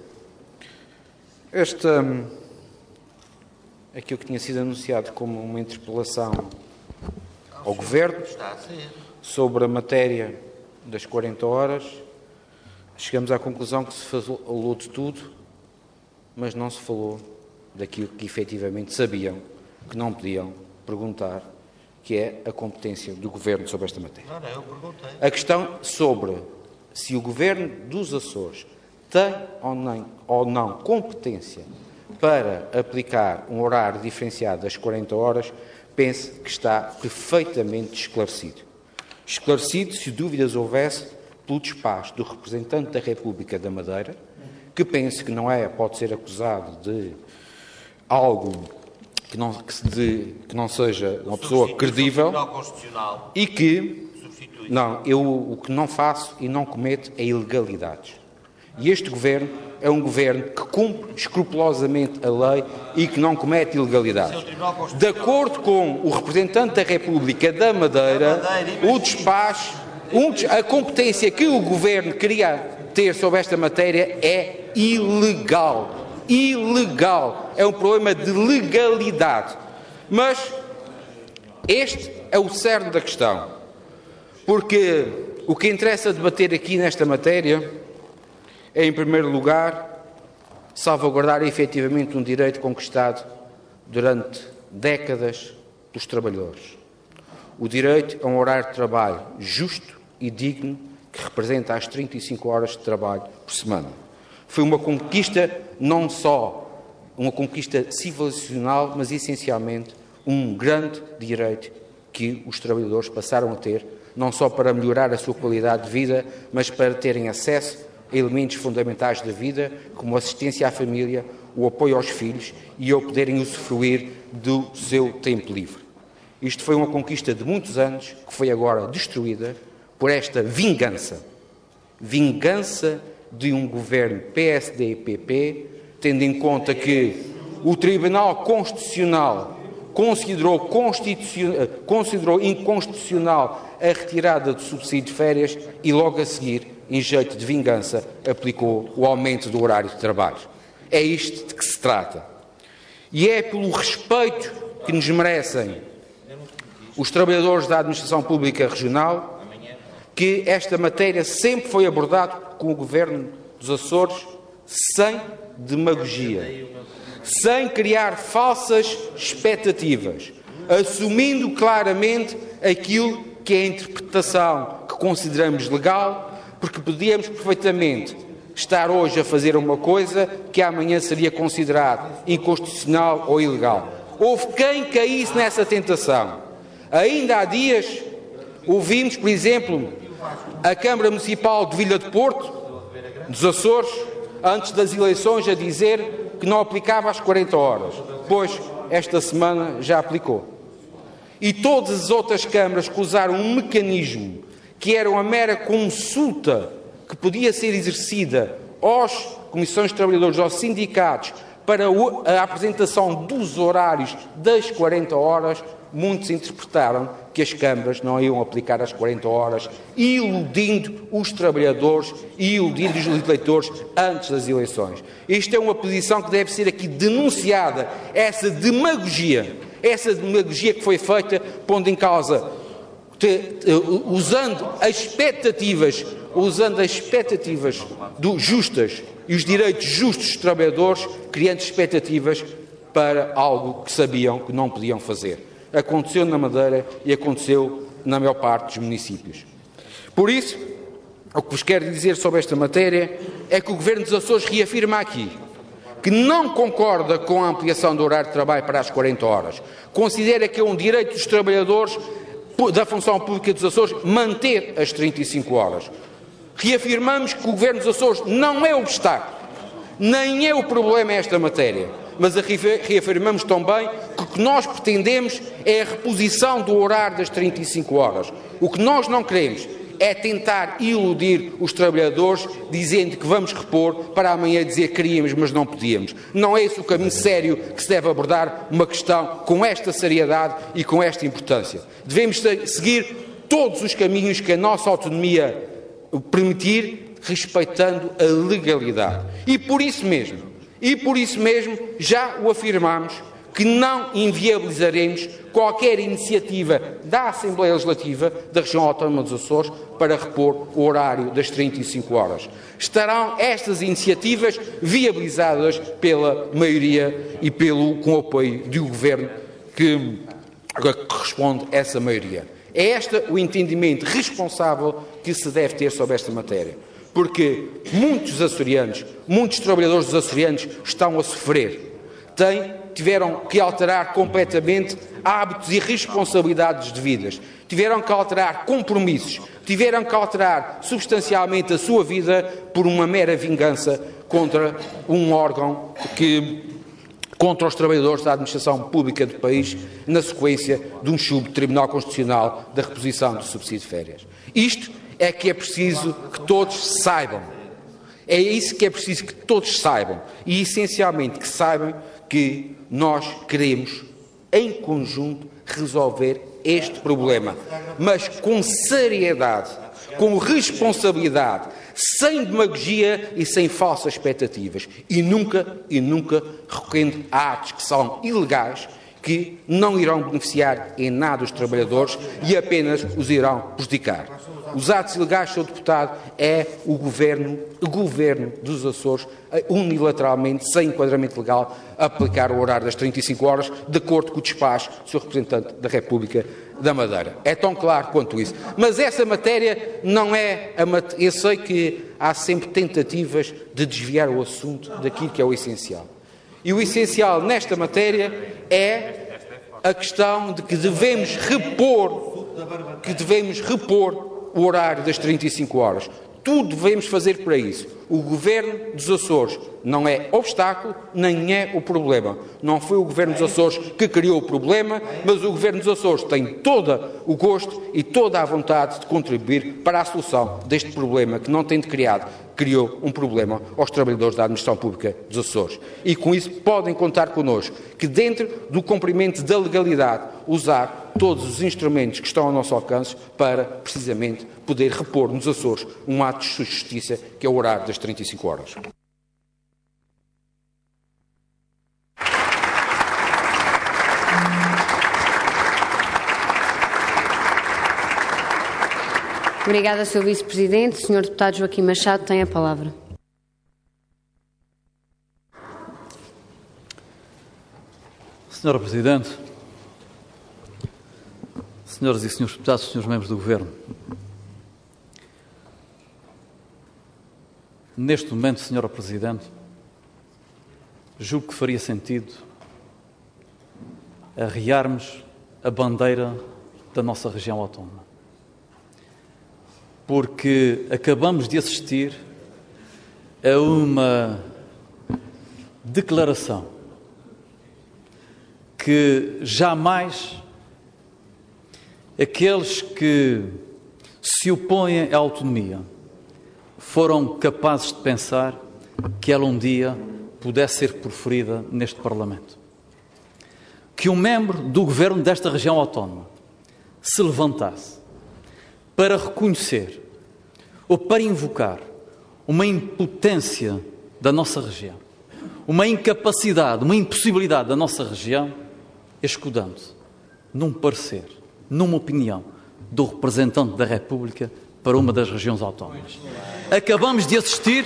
aquilo que tinha sido anunciado como uma interpelação ao Governo sobre a matéria das 40 horas, chegamos à conclusão que se falou de tudo, mas não se falou daquilo que efetivamente sabiam que não podiam perguntar, que é a competência do Governo sobre esta matéria. A questão sobre se o Governo dos Açores tem ou não competência para aplicar um horário diferenciado das 40 horas, penso que está perfeitamente esclarecido. Esclarecido, se dúvidas houvesse, pelo despacho do representante da República da Madeira, que penso que pode ser acusado de algo que não seja uma pessoa credível e que, o que não faço e não cometo é ilegalidades. E este Governo é um Governo que cumpre escrupulosamente a lei e que não comete ilegalidades. De acordo com o representante da República da Madeira, o despacho, a competência que o Governo queria ter sobre esta matéria é ilegal. Ilegal. É um problema de legalidade. Mas este é o cerne da questão. Porque o que interessa debater aqui nesta matéria é, em primeiro lugar, salvaguardar efetivamente um direito conquistado durante décadas dos trabalhadores. O direito a um horário de trabalho justo e digno que representa as 35 horas de trabalho por semana. Foi uma conquista, não só uma conquista civilizacional, mas essencialmente um grande direito que os trabalhadores passaram a ter, não só para melhorar a sua qualidade de vida, mas para terem acesso a elementos fundamentais da vida, como a assistência à família, o apoio aos filhos e ao poderem usufruir do seu tempo livre. Isto foi uma conquista de muitos anos, que foi agora destruída por esta vingança. Vingança de um governo PSD e PP, tendo em conta que o Tribunal Constitucional considerou inconstitucional a retirada do subsídio de férias e logo a seguir, em jeito de vingança, aplicou o aumento do horário de trabalho. É isto de que se trata. E é pelo respeito que nos merecem os trabalhadores da administração pública regional que esta matéria sempre foi abordada com o Governo dos Açores sem demagogia, sem criar falsas expectativas, assumindo claramente aquilo que é a interpretação que consideramos legal, porque podíamos perfeitamente estar hoje a fazer uma coisa que amanhã seria considerado inconstitucional ou ilegal. Houve quem caísse nessa tentação. Ainda há dias ouvimos, por exemplo, a Câmara Municipal de Vila de Porto, dos Açores, antes das eleições, a dizer que não aplicava as 40 horas. Pois, esta semana já aplicou. E todas as outras câmaras que usaram um mecanismo que era uma mera consulta, que podia ser exercida às comissões de trabalhadores, aos sindicatos, para a apresentação dos horários das 40 horas, muitos interpretaram que as câmaras não iam aplicar as 40 horas, iludindo os trabalhadores e iludindo os eleitores antes das eleições. Isto é uma posição que deve ser aqui denunciada, essa demagogia que foi feita, pondo em causa, usando as expectativas justas e os direitos justos dos trabalhadores, criando expectativas para algo que sabiam que não podiam fazer. Aconteceu na Madeira e aconteceu na maior parte dos municípios. Por isso, o que vos quero dizer sobre esta matéria é que o Governo dos Açores reafirma aqui que não concorda com a ampliação do horário de trabalho para as 40 horas. Considera que é um direito dos trabalhadores da função pública dos Açores manter as 35 horas. Reafirmamos que o Governo dos Açores não é obstáculo, nem é o problema esta matéria, mas reafirmamos também que o que nós pretendemos é a reposição do horário das 35 horas. O que nós não queremos é tentar iludir os trabalhadores dizendo que vamos repor para amanhã dizer que queríamos, mas não podíamos. Não é esse o caminho sério que se deve abordar uma questão com esta seriedade e com esta importância. Devemos seguir todos os caminhos que a nossa autonomia permitir, respeitando a legalidade. E por isso mesmo, já o afirmamos, que não inviabilizaremos qualquer iniciativa da Assembleia Legislativa da Região Autónoma dos Açores para repor o horário das 35 horas. Estarão estas iniciativas viabilizadas pela maioria e com o apoio do Governo que corresponde a essa maioria. É este o entendimento responsável que se deve ter sobre esta matéria. Porque muitos açorianos, muitos trabalhadores dos açorianos estão a sofrer. Tiveram que alterar completamente hábitos e responsabilidades devidas. Tiveram que alterar compromissos. Tiveram que alterar substancialmente a sua vida por uma mera vingança contra um órgão contra os trabalhadores da administração pública do país, na sequência de um chumbo do Tribunal Constitucional da reposição do subsídio de férias. Isto é que é preciso que todos saibam. É isso que é preciso que todos saibam. E, essencialmente, que saibam que nós queremos, em conjunto, resolver este problema. Mas com seriedade, com responsabilidade, sem demagogia e sem falsas expectativas. E nunca recorrendo a atos que são ilegais, que não irão beneficiar em nada os trabalhadores e apenas os irão prejudicar. Os atos ilegais, Sr. Deputado, é o Governo dos Açores, unilateralmente, sem enquadramento legal, aplicar o horário das 35 horas, de acordo com o despacho do Sr. Representante da República da Madeira. É tão claro quanto isso. Mas essa matéria não é... Eu sei que há sempre tentativas de desviar o assunto daquilo que é o essencial. E o essencial nesta matéria é a questão de que devemos repor o horário das 35 horas. Tudo devemos fazer para isso. O Governo dos Açores não é obstáculo, nem é o problema. Não foi o Governo dos Açores que criou o problema, mas o Governo dos Açores tem todo o gosto e toda a vontade de contribuir para a solução deste problema que, não tendo criou um problema aos trabalhadores da administração pública dos Açores. E com isso podem contar connosco, que dentro do cumprimento da legalidade, usar todos os instrumentos que estão ao nosso alcance para, precisamente, poder repor nos Açores um ato de justiça, que é o horário das 35 horas. Obrigada, Sr. Vice-Presidente. O Sr. Deputado Joaquim Machado tem a palavra. Sra. Presidente, Senhoras e Senhores Deputados, Senhores Membros do Governo, neste momento, Sra. Presidente, julgo que faria sentido arriarmos a bandeira da nossa região autónoma, porque acabamos de assistir a uma declaração que jamais aqueles que se opõem à autonomia foram capazes de pensar que ela um dia pudesse ser proferida neste Parlamento. Que um membro do governo desta região autónoma se levantasse para reconhecer ou para invocar uma impotência da nossa região, uma incapacidade, uma impossibilidade da nossa região, escudando-se num parecer, numa opinião do representante da República para uma das regiões autónomas. Acabamos de assistir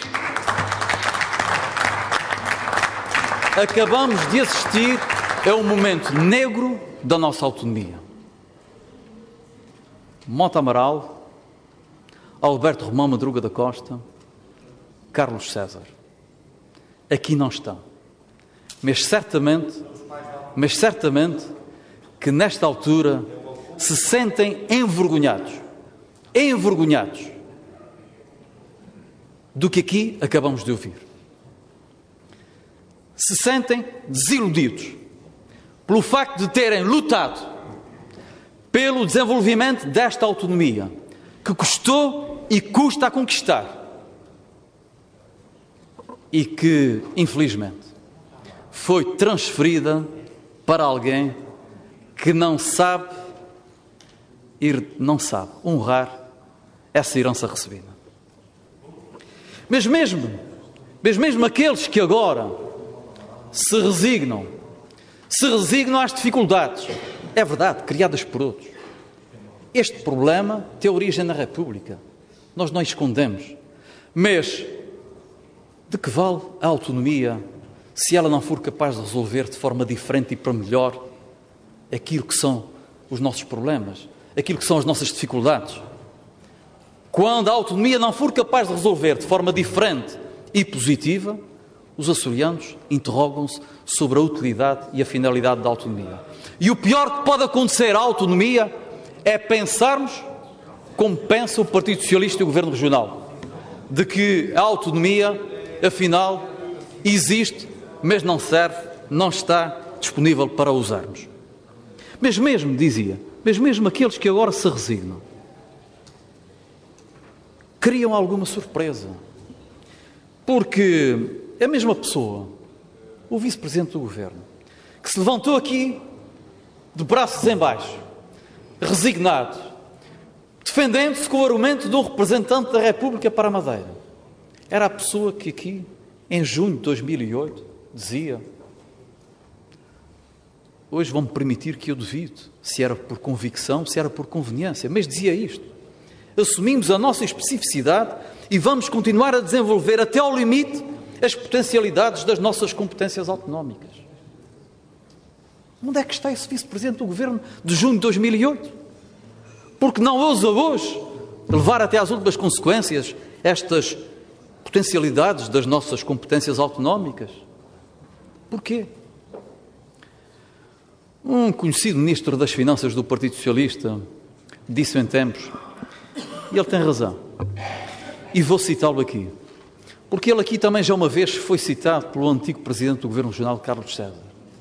a um momento negro da nossa autonomia. Mota Amaral, Alberto Romão Madruga da Costa, Carlos César. Aqui não estão. Mas certamente que nesta altura se sentem envergonhados do que aqui acabamos de ouvir. Se sentem desiludidos pelo facto de terem lutado pelo desenvolvimento desta autonomia, que custou e custa a conquistar, e que, infelizmente, foi transferida para alguém que não sabe honrar essa herança recebida. Mas mesmo aqueles que agora se resignam às dificuldades, é verdade, criadas por outros. Este problema tem origem na República, nós não escondemos, mas de que vale a autonomia se ela não for capaz de resolver de forma diferente e para melhor aquilo que são os nossos problemas, aquilo que são as nossas dificuldades? Quando a autonomia não for capaz de resolver de forma diferente e positiva, os açorianos interrogam-se sobre a utilidade e a finalidade da autonomia. E o pior que pode acontecer à autonomia é pensarmos como pensa o Partido Socialista e o Governo Regional, de que a autonomia, afinal, existe, mas não serve, não está disponível para usarmos. Mas mesmo aqueles que agora se resignam, criam alguma surpresa, porque a mesma pessoa, o Vice-Presidente do Governo, que se levantou aqui de braços em baixo, resignado, defendendo-se com o argumento de um representante da República para a Madeira, era a pessoa que aqui, em junho de 2008, dizia: hoje vão-me permitir que eu duvido se era por convicção, se era por conveniência, mas dizia isto: assumimos a nossa especificidade e vamos continuar a desenvolver até ao limite as potencialidades das nossas competências autonómicas. Onde é que está esse Vice-Presidente do Governo de junho de 2008? Porque não ousa hoje levar até às últimas consequências estas potencialidades das nossas competências autonómicas? Porquê? Um conhecido ministro das Finanças do Partido Socialista disse em tempos, e ele tem razão, e vou citá-lo aqui, porque ele aqui também já uma vez foi citado pelo antigo Presidente do Governo Regional, Carlos César.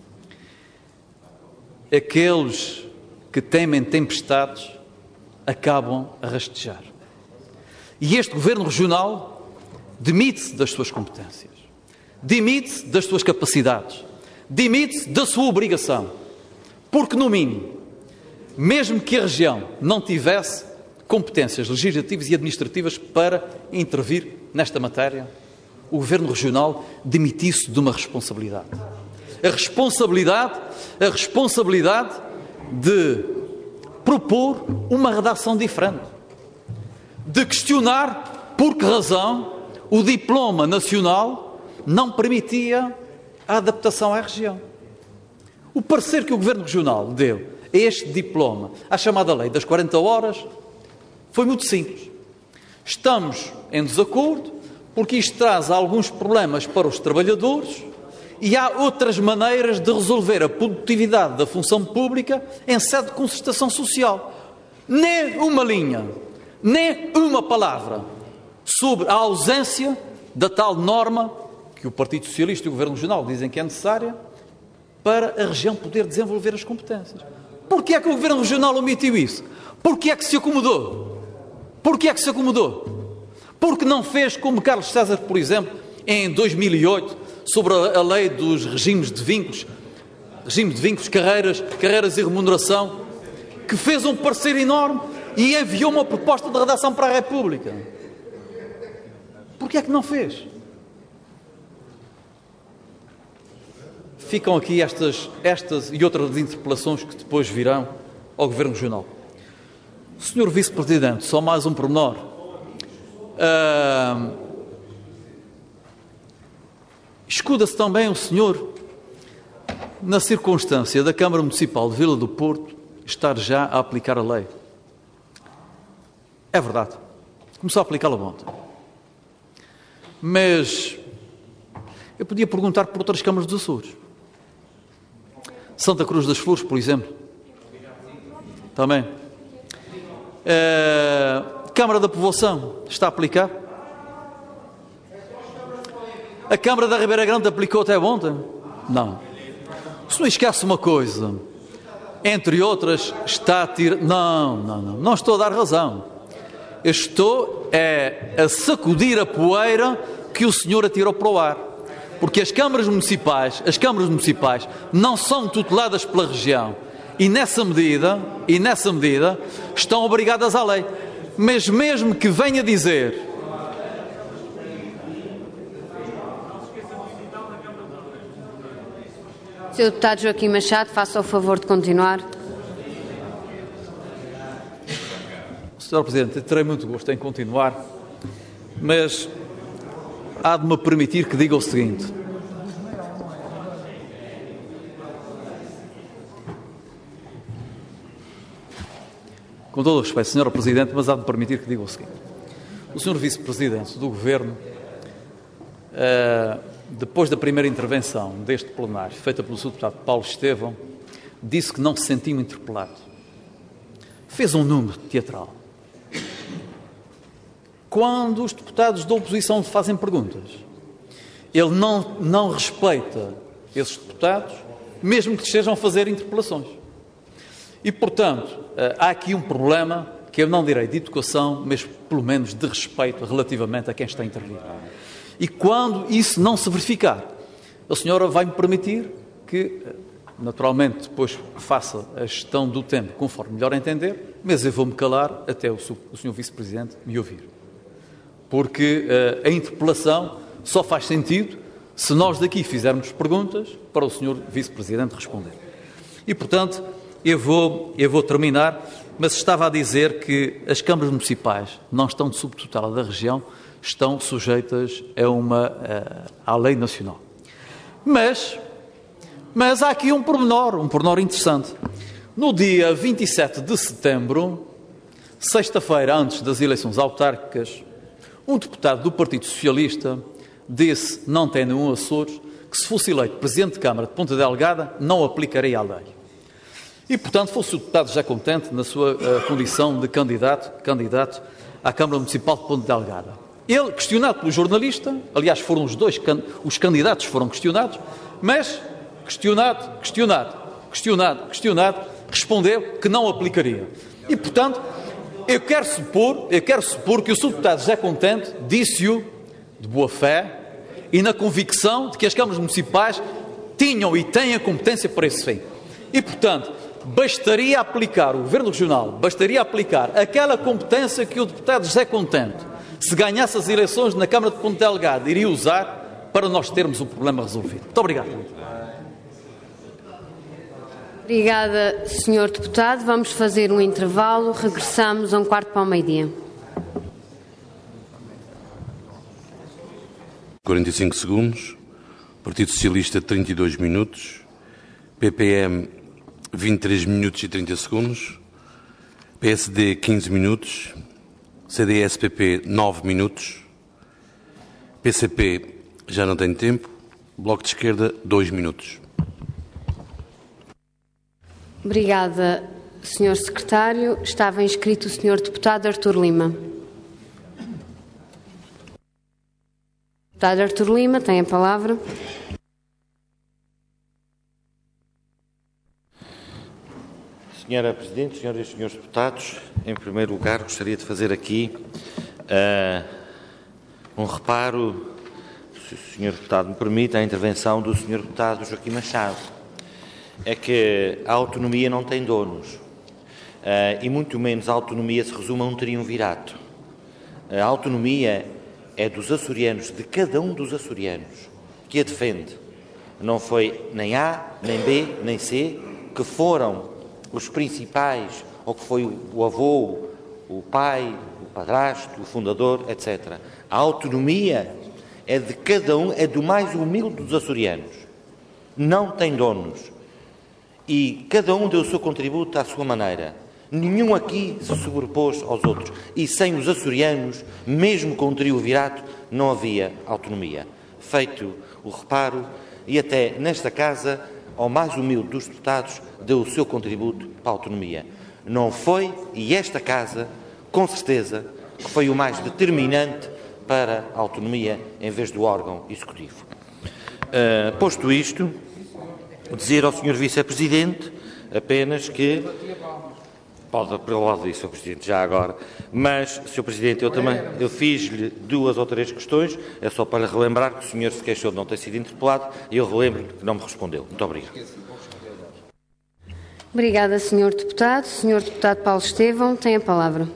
Aqueles que temem tempestades acabam a rastejar. E este Governo Regional demite-se das suas competências, demite-se das suas capacidades, demite-se da sua obrigação, porque, no mínimo, mesmo que a região não tivesse competências legislativas e administrativas para intervir nesta matéria, o Governo Regional demitisse de uma responsabilidade. A responsabilidade de propor uma redação diferente, de questionar por que razão o diploma nacional não permitia a adaptação à região. O parecer que o Governo Regional deu a este diploma, à chamada lei das 40 horas, foi muito simples. Estamos em desacordo porque isto traz alguns problemas para os trabalhadores e há outras maneiras de resolver a produtividade da função pública em sede de concertação social. Nem uma linha, nem uma palavra sobre a ausência da tal norma que o Partido Socialista e o Governo Regional dizem que é necessária para a região poder desenvolver as competências. Porquê é que o Governo Regional omitiu isso? Porquê é que se acomodou? Porquê Porque não fez como Carlos César, por exemplo, em 2008, sobre a lei dos regimes de vínculos, carreiras e remuneração, que fez um parecer enorme e enviou uma proposta de redação para a República. Porquê é que não fez? Ficam aqui estas e outras interpelações que depois virão ao Governo Regional. Senhor Vice-Presidente, só mais um pormenor. Escuda-se também o senhor na circunstância da Câmara Municipal de Vila do Porto estar já a aplicar a lei. É verdade. Começou a aplicá-la ontem. Mas eu podia perguntar por outras câmaras dos Açores. Santa Cruz das Flores, por exemplo. Também. Câmara da Povoação está a aplicar? A Câmara da Ribeira Grande aplicou até ontem? Não. O senhor esquece uma coisa. Entre outras, está a tirar... Não estou a dar razão. Eu estou a sacudir a poeira que o senhor atirou para o ar. Porque as câmaras municipais não são tuteladas pela região. E nessa medida, estão obrigadas à lei. Mas mesmo que venha dizer... Sr. Deputado Joaquim Machado, faça o favor de continuar. Sr. Presidente, eu terei muito gosto em continuar, mas há de me permitir que diga o seguinte. Com todo o respeito, Sr. Presidente, mas há de me permitir que diga o seguinte. O Sr. Vice-Presidente do Governo, depois da primeira intervenção deste plenário, feita pelo Sr. Deputado Paulo Estevão, disse que não se sentia interpelado. Fez um número teatral. Quando os deputados da oposição fazem perguntas, ele não respeita esses deputados, mesmo que estejam a fazer interpelações. E, portanto, há aqui um problema que eu não direi de educação, mas pelo menos de respeito relativamente a quem está a intervir. E quando isso não se verificar, a senhora vai-me permitir que, naturalmente, depois faça a gestão do tempo conforme melhor entender, mas eu vou-me calar até o Sr. Vice-Presidente me ouvir. Porque a interpelação só faz sentido se nós daqui fizermos perguntas para o Sr. Vice-Presidente responder. E, portanto, eu vou terminar, mas estava a dizer que as câmaras municipais não estão de subtutela da região, estão sujeitas à lei nacional. Mas há aqui um pormenor interessante. No dia 27 de setembro, sexta-feira antes das eleições autárquicas, um deputado do Partido Socialista disse, não tem nenhum Açores, que se fosse eleito Presidente de Câmara de Ponta Delgada, não aplicaria a lei. E, portanto, fosse o deputado já contente na sua condição de candidato à Câmara Municipal de Ponta Delgada. Ele, questionado pelo jornalista, aliás, foram os candidatos foram questionados, mas questionado, respondeu que não aplicaria. E, portanto, eu quero supor que o Sr. Deputado José Contente disse-o de boa fé e na convicção de que as câmaras municipais tinham e têm a competência para esse fim. E, portanto, bastaria aplicar, o Governo Regional, bastaria aplicar aquela competência que o deputado José Contente, se ganhasse as eleições na Câmara de Ponta Delgada, iria usar para nós termos o problema resolvido. Muito obrigado. Obrigada, Sr. Deputado. Vamos fazer um intervalo. Regressamos a 1/4 para o 12h. 45 segundos. Partido Socialista, 32 minutos. PPM, 23 minutos e 30 segundos. PSD, 15 minutos. CDS-PP, 9 minutos. PCP, já não tem tempo. Bloco de Esquerda, 2 minutos. Obrigada, Sr. Secretário. Estava inscrito o Sr. Deputado Artur Lima. Deputado Artur Lima, tem a palavra. Senhora Presidente, senhoras e senhores deputados, em primeiro lugar gostaria de fazer aqui um reparo, se o Sr. Deputado me permite, à intervenção do Sr. Deputado Joaquim Machado. É que a autonomia não tem donos. E muito menos a autonomia se resume a um triunvirato. A autonomia é dos açorianos, de cada um dos açorianos, que a defende. Não foi nem A, nem B, nem C, que foram os principais, ou que foi o avô, o pai, o padrasto, o fundador, etc. A autonomia é de cada um, é do mais humilde dos açorianos. Não tem donos. E cada um deu o seu contributo à sua maneira. Nenhum aqui se sobrepôs aos outros. E sem os açorianos, mesmo com o triunvirato, não havia autonomia. Feito o reparo, e até nesta casa, ao mais humilde dos deputados, deu o seu contributo para a autonomia. Não foi, e esta casa, com certeza, que foi o mais determinante para a autonomia em vez do órgão executivo. Posto isto, dizer ao Sr. Vice-Presidente apenas que... Pode aprovar isso, Sr. Presidente, já agora. Mas, Sr. Presidente, eu fiz-lhe 2 ou 3 questões, é só para relembrar que o senhor se queixou de não ter sido interpelado e eu relembro-lhe que não me respondeu. Muito obrigado. Obrigada, Sr. Deputado. Sr. Deputado Paulo Estevão, tem a palavra.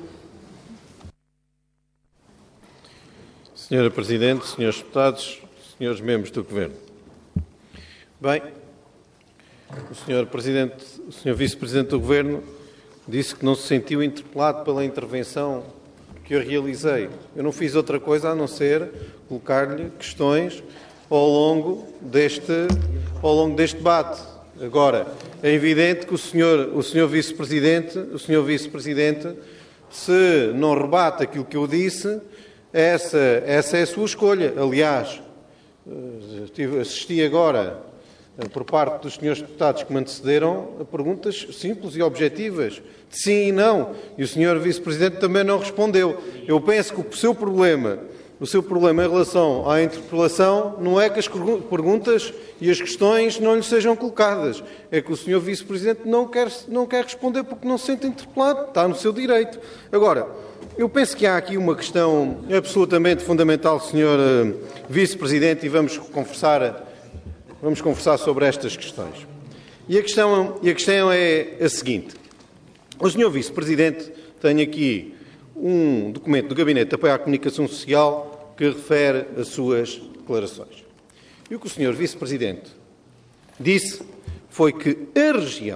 Senhora Presidente, Senhores Deputados, Senhores Membros do Governo. Bem, o Sr. Vice-Presidente do Governo disse que não se sentiu interpelado pela intervenção que eu realizei. Eu não fiz outra coisa a não ser colocar-lhe questões ao longo deste debate. Agora, é evidente que o Sr. Vice-Presidente, se não rebate aquilo que eu disse, essa é a sua escolha. Aliás, assisti agora, por parte dos senhores deputados que me antecederam, a perguntas simples e objetivas, de sim e não, e o Sr. Vice-Presidente também não respondeu. Eu penso que o seu problema em relação à interpelação não é que as perguntas e as questões não lhe sejam colocadas, é que o Sr. Vice-Presidente não quer responder porque não se sente interpelado, está no seu direito. Agora, eu penso que há aqui uma questão absolutamente fundamental, Sr. Vice-Presidente, e vamos conversar sobre estas questões. E a questão é a seguinte. O Sr. Vice-Presidente tem aqui um documento do Gabinete de Apoio à Comunicação Social que refere as suas declarações. E o que o Sr. Vice-Presidente disse foi que a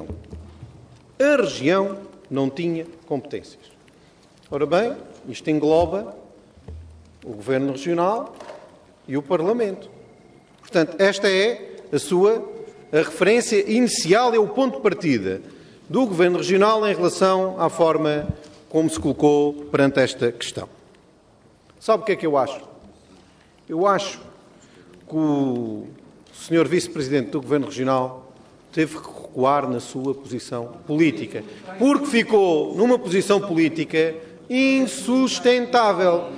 região não tinha competências. Ora bem, isto engloba o Governo Regional e o Parlamento. Portanto, esta é a referência inicial, é o ponto de partida do Governo Regional em relação à forma como se colocou perante esta questão. Sabe o que é que eu acho? Eu acho que o Sr. Vice-Presidente do Governo Regional teve que recuar na sua posição política, porque ficou numa posição política insustentável.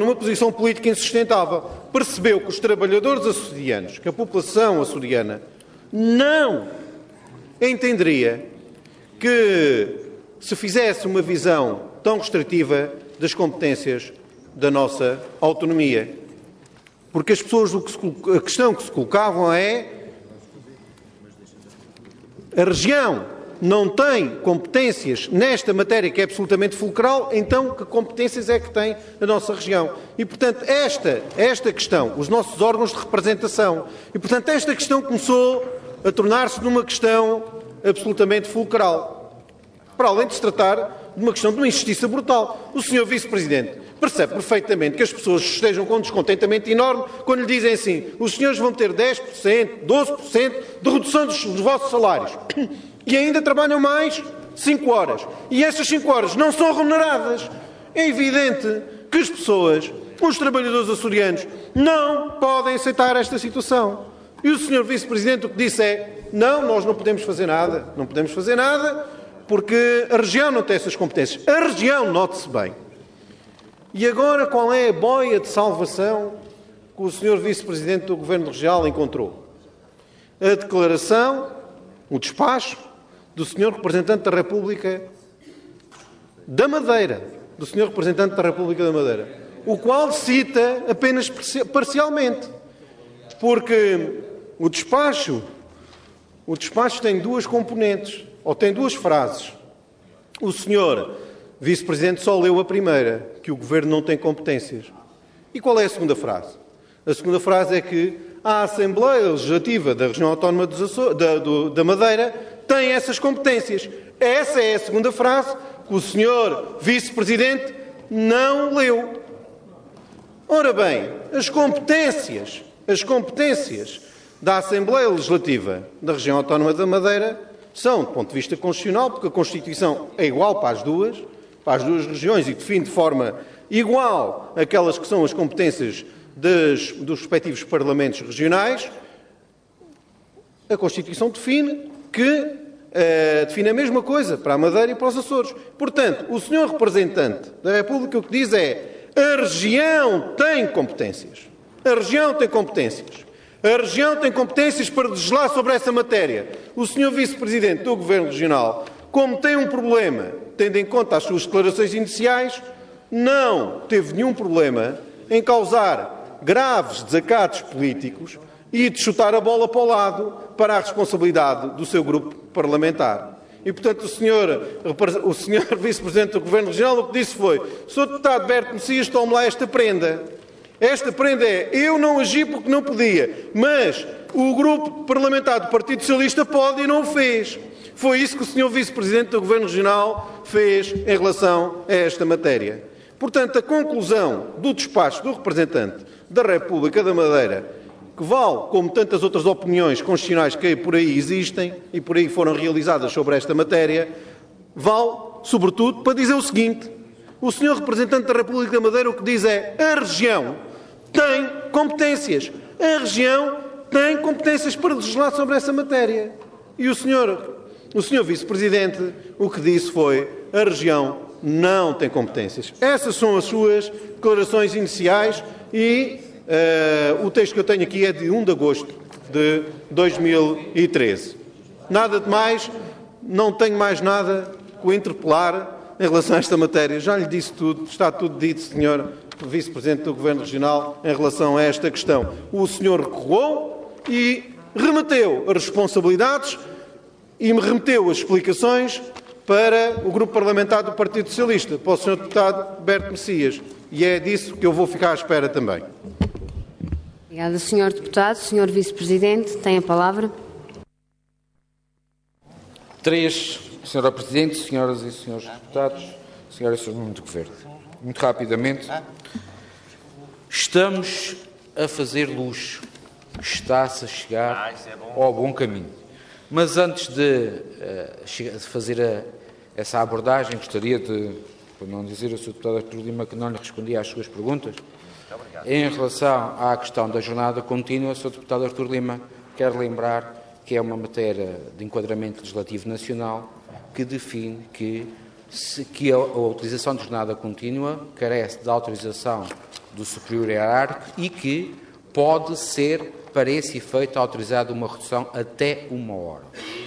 Percebeu que os trabalhadores açorianos, que a população açoriana, não entenderia que se fizesse uma visão tão restritiva das competências da nossa autonomia. Porque as pessoas, a questão que se colocavam é: a região não tem competências nesta matéria que é absolutamente fulcral, então que competências é que tem a nossa região? E, portanto, esta questão, os nossos órgãos de representação, e, portanto, esta questão começou a tornar-se numa questão absolutamente fulcral, para além de se tratar de uma questão de uma injustiça brutal. O Sr. Vice-Presidente percebe perfeitamente que as pessoas estejam com um descontentamento enorme quando lhe dizem assim: os senhores vão ter 10%, 12% de redução dos vossos salários e ainda trabalham mais 5 horas. E essas 5 horas não são remuneradas. É evidente que as pessoas, os trabalhadores açorianos, não podem aceitar esta situação. E o Sr. Vice-Presidente o que disse é: não, nós não podemos fazer nada. Não podemos fazer nada porque a região não tem essas competências. A região, note-se bem. E agora qual é a boia de salvação que o Sr. Vice-Presidente do Governo Regional encontrou? A declaração, o despacho do Sr. Representante da República da Madeira. o qual cita apenas parcialmente, porque o despacho tem duas componentes, ou tem duas frases. O senhor vice-presidente só leu a primeira, que o Governo não tem competências. E qual é a segunda frase? A segunda frase é que a Assembleia Legislativa da Região Autónoma da Madeira tem essas competências. Essa é a segunda frase que o senhor vice-presidente não leu. Ora bem, as competências da Assembleia Legislativa da Região Autónoma da Madeira são, do ponto de vista constitucional, porque a Constituição é igual para as duas regiões e define de forma igual aquelas que são as competências dos respectivos parlamentos regionais. A Constituição define a mesma coisa para a Madeira e para os Açores. Portanto, o senhor representante da República o que diz é: a região tem competências. A região tem competências. A região tem competências para legislar sobre essa matéria. O senhor vice-presidente do Governo Regional, como tem um problema, tendo em conta as suas declarações iniciais, não teve nenhum problema em causar graves desacatos políticos e de chutar a bola para o lado para a responsabilidade do seu grupo parlamentar. E, portanto, o senhor vice-presidente do Governo Regional o que disse foi: Sr. Deputado Berto Messias, tome lá esta prenda. Esta prenda é: eu não agi porque não podia, mas o grupo parlamentar do Partido Socialista pode e não o fez. Foi isso que o senhor vice-presidente do Governo Regional fez em relação a esta matéria. Portanto, a conclusão do despacho do representante da República da Madeira, que vale como tantas outras opiniões constitucionais que por aí existem e por aí foram realizadas sobre esta matéria, vale, sobretudo, para dizer o seguinte: o senhor representante da República da Madeira o que diz é: a região tem competências. A região tem competências para legislar sobre essa matéria. E o senhor vice-presidente o que disse foi: a região não tem competências. Essas são as suas declarações iniciais e o texto que eu tenho aqui é de 1 de agosto de 2013. Nada de mais, não tenho mais nada que o interpelar em relação a esta matéria. Já lhe disse tudo, está tudo dito, senhor vice-presidente do Governo Regional, em relação a esta questão. O senhor recuou e remeteu as responsabilidades e me remeteu as explicações para o grupo parlamentar do Partido Socialista, para o senhor deputado Berto Messias. E é disso que eu vou ficar à espera também. Obrigada, senhor deputado. Senhor vice-presidente, tem a palavra. Senhora Presidente, senhoras e senhores deputados, senhoras e senhores membros do Governo. Muito rapidamente, estamos a fazer luz, está-se a chegar ao bom caminho. Mas antes de fazer essa abordagem, gostaria de, por não dizer ao Sr. Deputado Artur Lima que não lhe respondia às suas perguntas, em relação à questão da jornada contínua, o Sr. Deputado Artur Lima quer lembrar que é uma matéria de enquadramento legislativo nacional que define que a utilização de jornada contínua carece de autorização do superior hierárquico e que pode ser, para esse efeito, autorizada uma redução até 1 hora.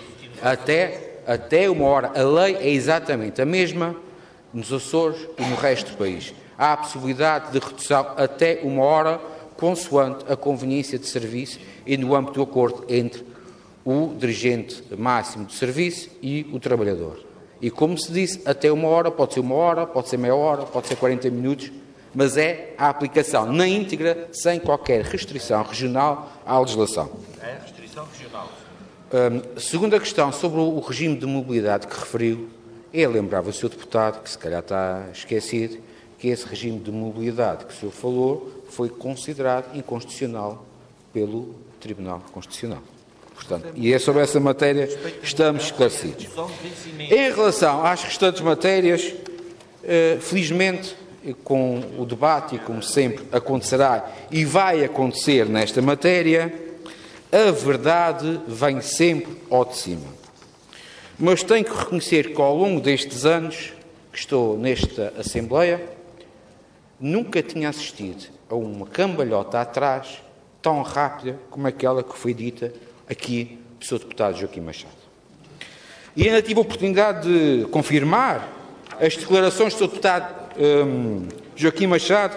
Até 1 hora. A lei é exatamente a mesma nos Açores e no resto do país. Há a possibilidade de redução até 1 hora, consoante a conveniência de serviço e no âmbito do acordo entre o dirigente máximo de serviço e o trabalhador. E, como se disse, até 1 hora, pode ser 1 hora, pode ser meia hora, pode ser 40 minutos, mas é a aplicação na íntegra, sem qualquer restrição regional à legislação. É restrição regional. Segunda questão, sobre o regime de mobilidade que referiu, lembrava o Sr. Deputado, que se calhar está esquecido, que esse regime de mobilidade que o senhor falou foi considerado inconstitucional pelo Tribunal Constitucional. Portanto, e é sobre essa matéria que estamos esclarecidos. Em relação às restantes matérias, felizmente, com o debate, e como sempre acontecerá e vai acontecer nesta matéria, a verdade vem sempre ao de cima. Mas tenho que reconhecer que ao longo destes anos que estou nesta Assembleia, nunca tinha assistido a uma cambalhota atrás tão rápida como aquela que foi dita aqui do Sr. Deputado Joaquim Machado. E ainda tive a oportunidade de confirmar as declarações do Sr. Deputado Joaquim Machado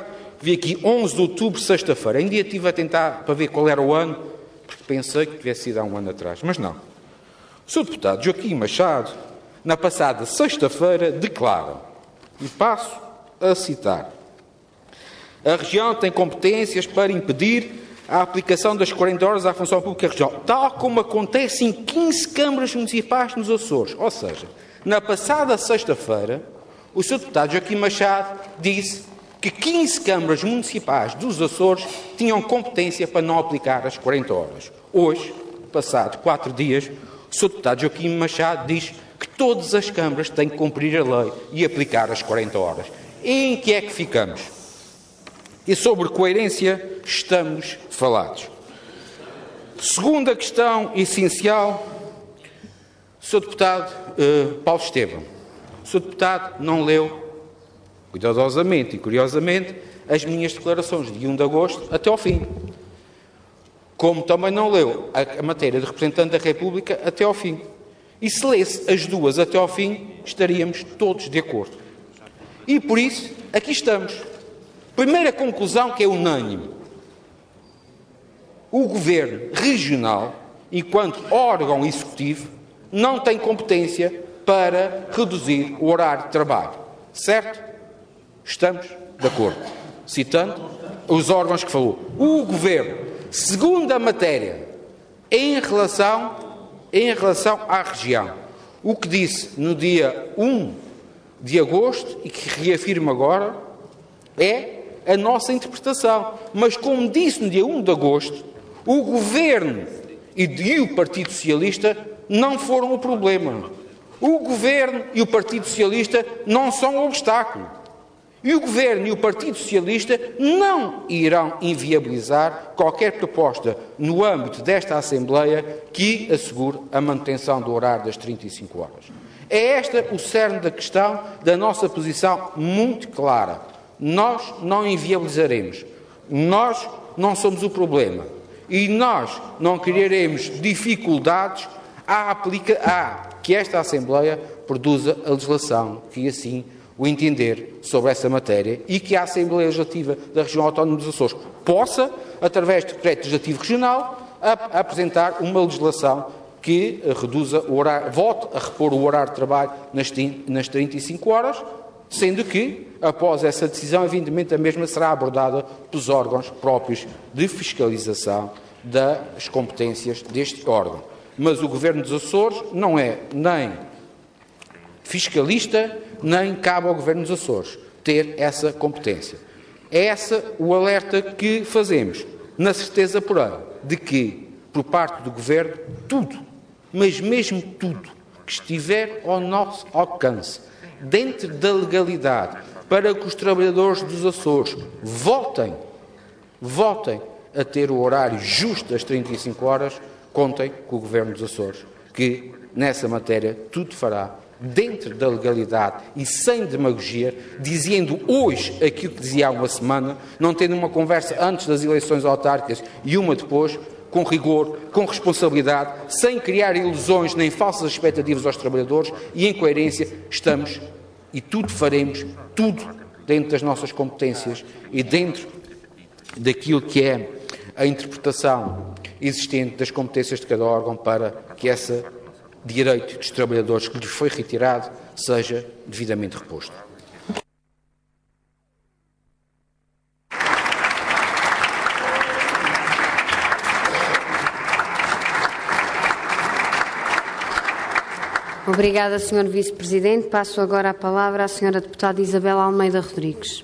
vi aqui 11 de outubro, sexta-feira. Ainda estive a tentar para ver qual era o ano, porque pensei que tivesse sido há um ano atrás, mas não. O Sr. Deputado Joaquim Machado, na passada sexta-feira, declara, e passo a citar: a região tem competências para impedir a aplicação das 40 horas à função pública regional, tal como acontece em 15 câmaras municipais nos Açores. Ou seja, na passada sexta-feira, o Sr. Deputado Joaquim Machado disse que 15 câmaras municipais dos Açores tinham competência para não aplicar as 40 horas. Hoje, passado 4 dias, o Sr. Deputado Joaquim Machado diz que todas as câmaras têm que cumprir a lei e aplicar as 40 horas. Em que é que ficamos? E sobre coerência estamos falados. Segunda questão essencial, Sr. Deputado Paulo Estevam. O Sr. Deputado não leu, cuidadosamente e curiosamente, as minhas declarações de 1 de agosto até ao fim. Como também não leu a matéria de representante da República até ao fim. E se lesse as duas até ao fim, estaríamos todos de acordo. E por isso, aqui estamos. Primeira conclusão que é unânime. O Governo Regional, enquanto órgão executivo, não tem competência para reduzir o horário de trabalho. Certo? Estamos de acordo. Citando os órgãos que falou. O Governo, segundo a matéria, em relação à região, o que disse no dia 1 de agosto e que reafirmo agora é a nossa interpretação. Mas, como disse no dia 1 de agosto, o Governo e o Partido Socialista não foram o problema. O Governo e o Partido Socialista não são o obstáculo. E o Governo e o Partido Socialista não irão inviabilizar qualquer proposta no âmbito desta Assembleia que assegure a manutenção do horário das 35 horas. É este o cerne da questão, da nossa posição muito clara. Nós não inviabilizaremos. Nós não somos o problema. E nós não criaremos dificuldades a que esta Assembleia produza a legislação que assim o entender sobre essa matéria e que a Assembleia Legislativa da Região Autónoma dos Açores possa, através de decreto legislativo regional, apresentar uma legislação que reduza o horário, volte a repor o horário de trabalho nas 35 horas, sendo que, após essa decisão, evidentemente a mesma será abordada pelos órgãos próprios de fiscalização das competências deste órgão. Mas o Governo dos Açores não é nem fiscalista, nem cabe ao Governo dos Açores ter essa competência. É esse o alerta que fazemos, na certeza, porém, de que, por parte do Governo, tudo, mas mesmo tudo, que estiver ao nosso alcance, dentro da legalidade, para que os trabalhadores dos Açores voltem a ter o horário justo das 35 horas, contem com o Governo dos Açores, que nessa matéria tudo fará dentro da legalidade e sem demagogia, dizendo hoje aquilo que dizia há uma semana, não tendo uma conversa antes das eleições autárquicas e uma depois, com rigor, com responsabilidade, sem criar ilusões nem falsas expectativas aos trabalhadores e, em coerência, estamos e tudo faremos, tudo dentro das nossas competências e dentro daquilo que é a interpretação existente das competências de cada órgão para que esse direito dos trabalhadores que lhes foi retirado seja devidamente reposto. Obrigada, Sr. Vice-Presidente. Passo agora a palavra à Sra. Deputada Isabel Almeida Rodrigues.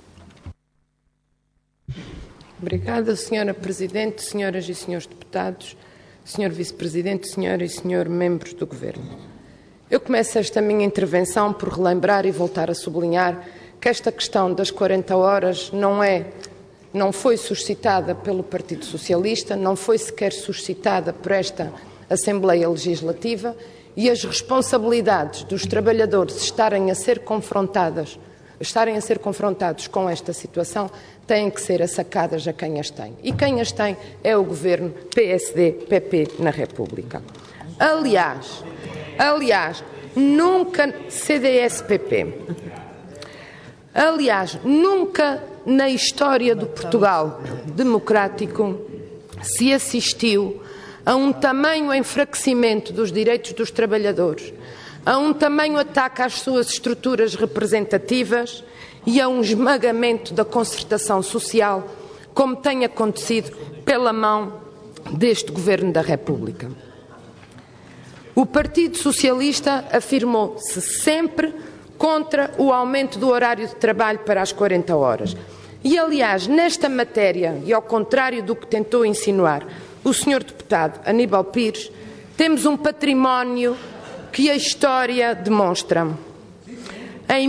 Obrigada, Sra. Presidente, senhoras e senhores deputados, Sr. Vice-Presidente, senhoras e senhores membros do Governo. Eu começo esta minha intervenção por relembrar e voltar a sublinhar que esta questão das 40 horas não foi suscitada pelo Partido Socialista, não foi sequer suscitada por esta Assembleia Legislativa e as responsabilidades dos trabalhadores estarem a ser confrontados com esta situação têm que ser assacadas a quem as tem. E quem as tem é o Governo PSD-PP na República. Aliás, nunca CDS-PP. Aliás, nunca na história do Portugal democrático se assistiu a um tamanho enfraquecimento dos direitos dos trabalhadores, a um tamanho ataque às suas estruturas representativas e a um esmagamento da concertação social, como tem acontecido pela mão deste Governo da República. O Partido Socialista afirmou-se sempre contra o aumento do horário de trabalho para as 40 horas. E, aliás, nesta matéria, e ao contrário do que tentou insinuar o Sr. Deputado Aníbal Pires, temos um património que a história demonstra. Em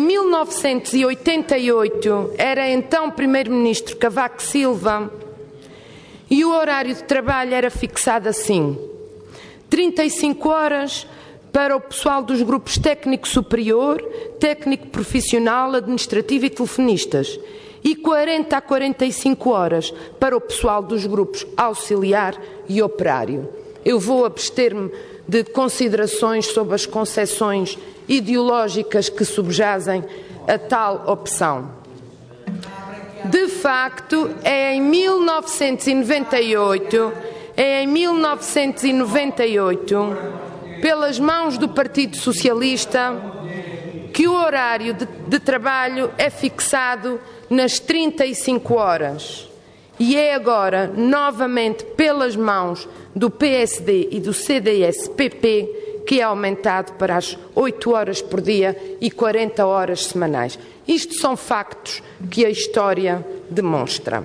1988, era então Primeiro-Ministro Cavaco Silva e o horário de trabalho era fixado assim: 35 horas para o pessoal dos grupos técnico superior, técnico profissional, administrativo e telefonistas, e 40 a 45 horas para o pessoal dos grupos auxiliar e operário. Eu vou abster-me de considerações sobre as concepções ideológicas que subjazem a tal opção. De facto, é em 1998, pelas mãos do Partido Socialista, que o horário de trabalho é fixado nas 35 horas. E é agora, novamente, pelas mãos do PSD e do CDS-PP, que é aumentado para as 8 horas por dia e 40 horas semanais. Isto são factos que a história demonstra.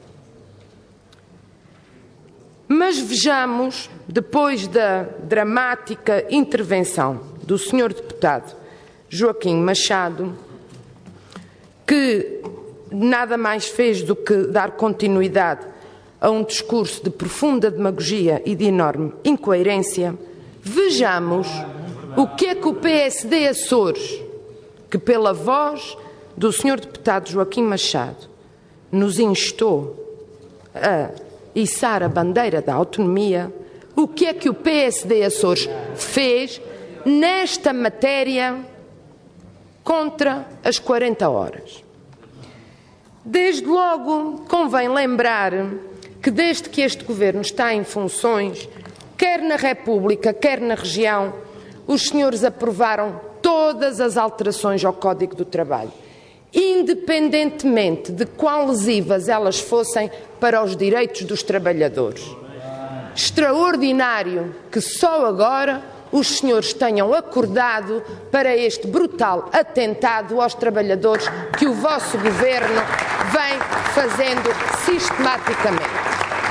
Mas vejamos, depois da dramática intervenção do Sr. Deputado Joaquim Machado, que nada mais fez do que dar continuidade a um discurso de profunda demagogia e de enorme incoerência, vejamos o que é que o PSD Açores, que pela voz do Sr. Deputado Joaquim Machado nos instou a içar a bandeira da autonomia, o que é que o PSD Açores fez nesta matéria contra as 40 horas. Desde logo, convém lembrar que desde que este Governo está em funções, quer na República, quer na região, os senhores aprovaram todas as alterações ao Código do Trabalho, independentemente de quão lesivas elas fossem para os direitos dos trabalhadores. Extraordinário que só agora os senhores tenham acordado para este brutal atentado aos trabalhadores que o vosso Governo vem fazendo sistematicamente.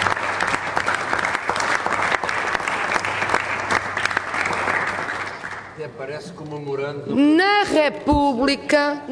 Parece comemorando. Na República,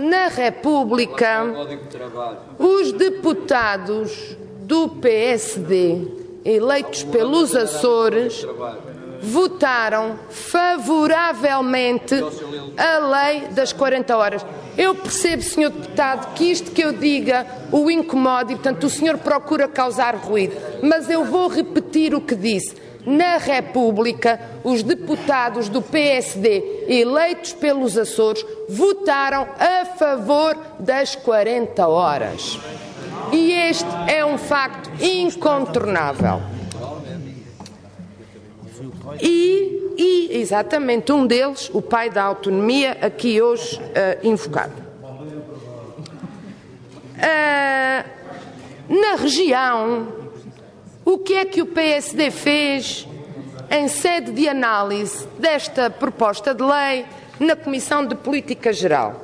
os deputados do PSD eleitos pelos Açores votaram favoravelmente a lei das 40 horas. Eu percebo, Sr. Deputado, que isto que eu diga o incomode e, portanto, o senhor procura causar ruído, mas eu vou repetir o que disse. Na República, os deputados do PSD eleitos pelos Açores votaram a favor das 40 horas. E este é um facto incontornável. E exatamente um deles, o pai da autonomia, aqui hoje invocado. Na região, o que é que o PSD fez em sede de análise desta proposta de lei na Comissão de Política Geral?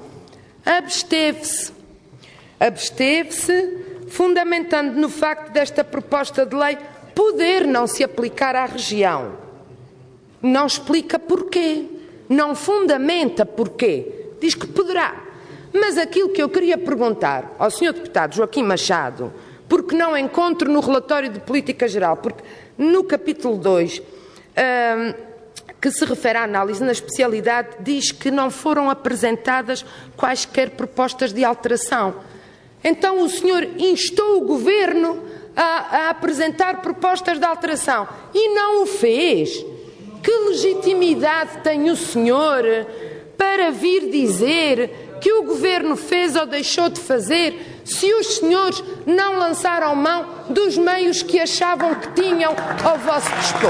Absteve-se, fundamentando no facto desta proposta de lei poder não se aplicar à região. Não explica porquê, não fundamenta porquê, diz que poderá. Mas aquilo que eu queria perguntar ao Sr. Deputado Joaquim Machado, porque não encontro no relatório de política geral, porque no capítulo 2, que se refere à análise na especialidade, diz que não foram apresentadas quaisquer propostas de alteração. Então o senhor instou o Governo a apresentar propostas de alteração e não o fez. Que legitimidade tem o senhor para vir dizer que o Governo fez ou deixou de fazer se os senhores não lançaram mão dos meios que achavam que tinham ao vosso dispor.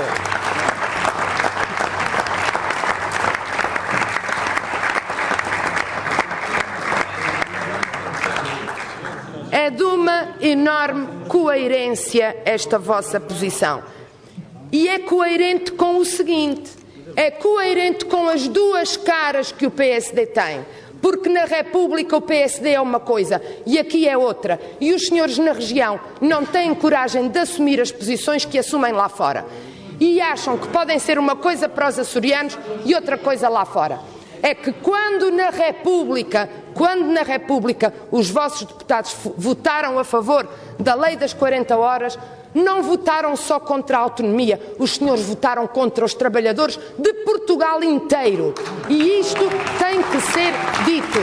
É de uma enorme coerência esta vossa posição. E é coerente com o seguinte, é coerente com as duas caras que o PSD tem. Porque na República o PSD é uma coisa e aqui é outra. E os senhores na região não têm coragem de assumir as posições que assumem lá fora. E acham que podem ser uma coisa para os açorianos e outra coisa lá fora. É que quando na República os vossos deputados votaram a favor da lei das 40 horas, não votaram só contra a autonomia, os senhores votaram contra os trabalhadores de Portugal inteiro. E isto tem que ser dito.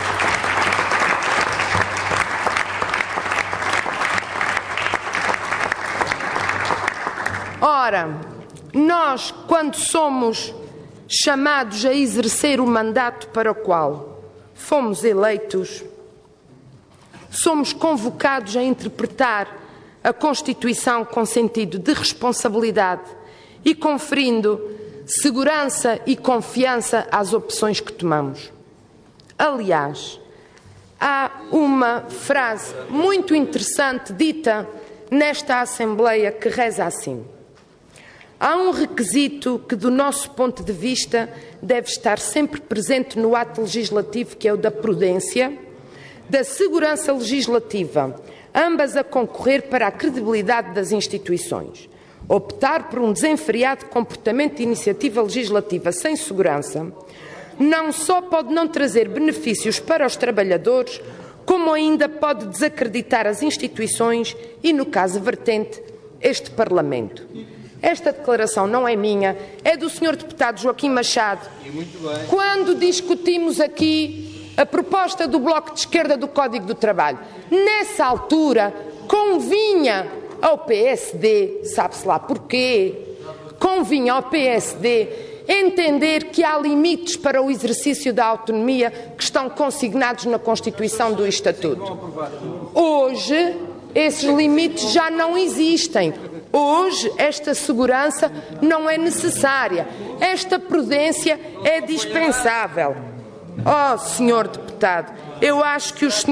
Ora, nós, quando somos chamados a exercer o mandato para o qual fomos eleitos, somos convocados a interpretar a Constituição com sentido de responsabilidade e conferindo segurança e confiança às opções que tomamos. Aliás, há uma frase muito interessante dita nesta Assembleia que reza assim: há um requisito que, do nosso ponto de vista, deve estar sempre presente no ato legislativo, que é o da prudência, da segurança legislativa, ambas a concorrer para a credibilidade das instituições. Optar por um desenfreado comportamento de iniciativa legislativa sem segurança não só pode não trazer benefícios para os trabalhadores, como ainda pode desacreditar as instituições e, no caso vertente, este Parlamento. Esta declaração não é minha, é do Sr. Deputado Joaquim Machado. Quando discutimos aqui a proposta do Bloco de Esquerda do Código do Trabalho, nessa altura convinha ao PSD, sabe-se lá porquê, convinha ao PSD entender que há limites para o exercício da autonomia que estão consignados na Constituição do Estatuto. Hoje, esses limites já não existem. Hoje, esta segurança não é necessária. Esta prudência é dispensável. Oh, Sr. Deputado, eu acho que os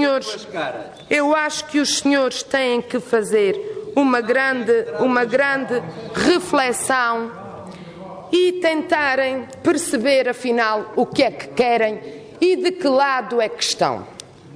senhores têm que fazer uma grande reflexão e tentarem perceber, afinal, o que é que querem e de que lado é que estão.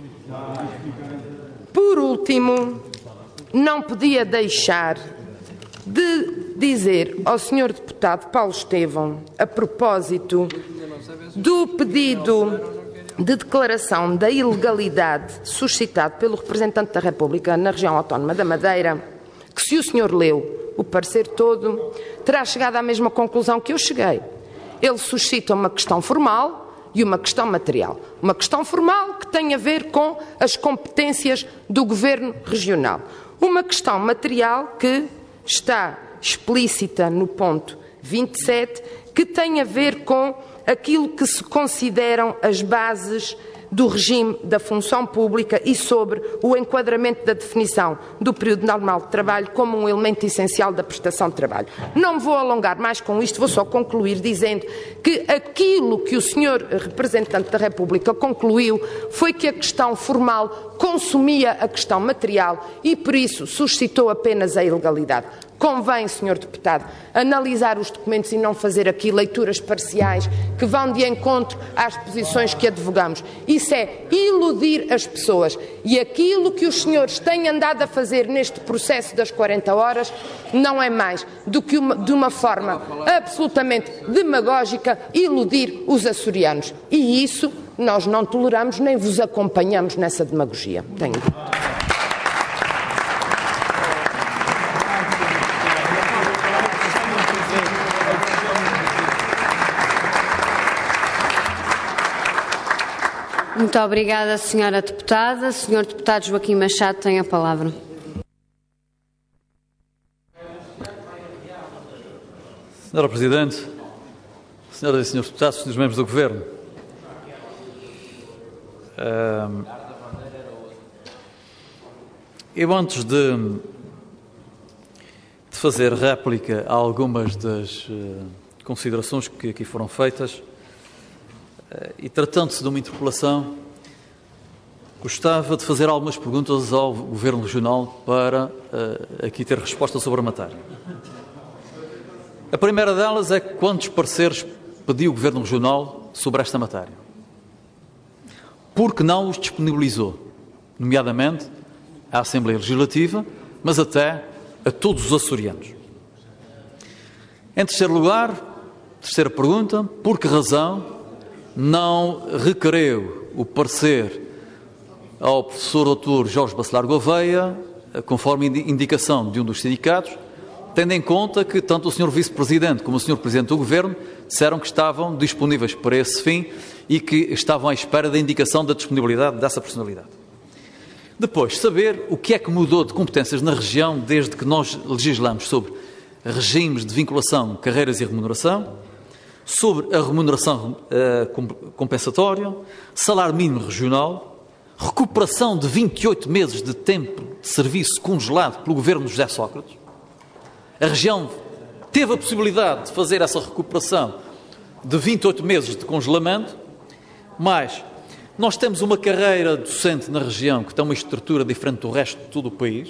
Por último, não podia deixar de dizer ao Sr. Deputado Paulo Estevão, a propósito do pedido de declaração da ilegalidade suscitado pelo representante da República na região autónoma da Madeira, que, se o senhor leu o parecer todo, terá chegado à mesma conclusão que eu cheguei. Ele suscita uma questão formal e uma questão material. Uma questão formal que tem a ver com as competências do Governo regional. Uma questão material que está explícita no ponto 27, que tem a ver com aquilo que se consideram as bases do regime da função pública e sobre o enquadramento da definição do período normal de trabalho como um elemento essencial da prestação de trabalho. Não me vou alongar mais com isto, vou só concluir dizendo que aquilo que o senhor representante da República concluiu foi que a questão formal consumia a questão material e, por isso, suscitou apenas a ilegalidade. Convém, Sr. Deputado, analisar os documentos e não fazer aqui leituras parciais que vão de encontro às posições que advogamos. Isso é iludir as pessoas. E aquilo que os senhores têm andado a fazer neste processo das 40 horas não é mais do que de uma forma absolutamente demagógica iludir os açorianos. E isso nós não toleramos nem vos acompanhamos nessa demagogia. Tenho dito. Muito obrigada, Sra. Deputada. Sr. Deputado Joaquim Machado tem a palavra. Sra. Presidente, Senhoras e Senhores Deputados, Senhores Membros do Governo, Eu, antes de fazer réplica a algumas das considerações que aqui foram feitas, e tratando-se de uma interpelação, gostava de fazer algumas perguntas ao Governo Regional para aqui ter resposta sobre a matéria. A primeira delas é quantos pareceres pediu o Governo Regional sobre esta matéria? Por que não os disponibilizou? Nomeadamente à Assembleia Legislativa, mas até a todos os açorianos. Em terceiro lugar, terceira pergunta, por que razão não requereu o parecer ao professor Dr. Jorge Bacelar Gouveia, conforme indicação de um dos sindicatos, tendo em conta que tanto o Sr. Vice-Presidente como o Sr. Presidente do Governo disseram que estavam disponíveis para esse fim e que estavam à espera da indicação da disponibilidade dessa personalidade. Depois, saber o que é que mudou de competências na região desde que nós legislamos sobre regimes de vinculação, carreiras e remuneração, sobre a remuneração compensatória, salário mínimo regional, recuperação de 28 meses de tempo de serviço congelado pelo Governo de José Sócrates. A região teve a possibilidade de fazer essa recuperação de 28 meses de congelamento, mas nós temos uma carreira docente na região que tem uma estrutura diferente do resto de todo o país.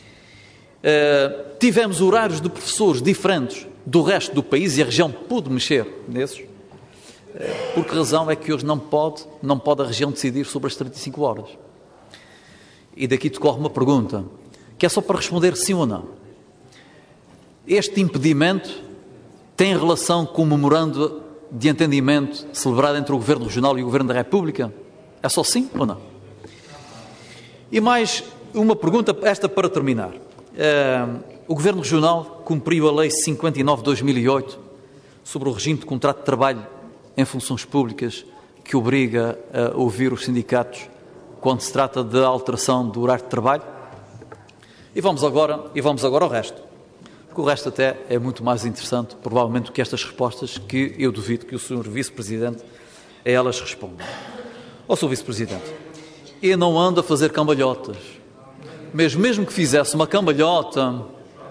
Tivemos horários de professores diferentes do resto do país e a região pôde mexer nesses. Por que razão é que hoje não pode a região decidir sobre as 35 horas? E daqui decorre uma pergunta, que é só para responder sim ou não. Este impedimento tem relação com o memorando de entendimento celebrado entre o Governo Regional e o Governo da República? É só sim ou não? E mais uma pergunta, esta para terminar. O Governo Regional cumpriu a Lei 59/2008 sobre o regime de contrato de trabalho em funções públicas, que obriga a ouvir os sindicatos quando se trata de alteração do horário de trabalho? E vamos agora ao resto. Porque o resto até é muito mais interessante, provavelmente, do que estas respostas, que eu duvido que o Sr. Vice-Presidente a elas responda. Ó Sr. Vice-Presidente, eu não ando a fazer cambalhotas, mas mesmo que fizesse uma cambalhota,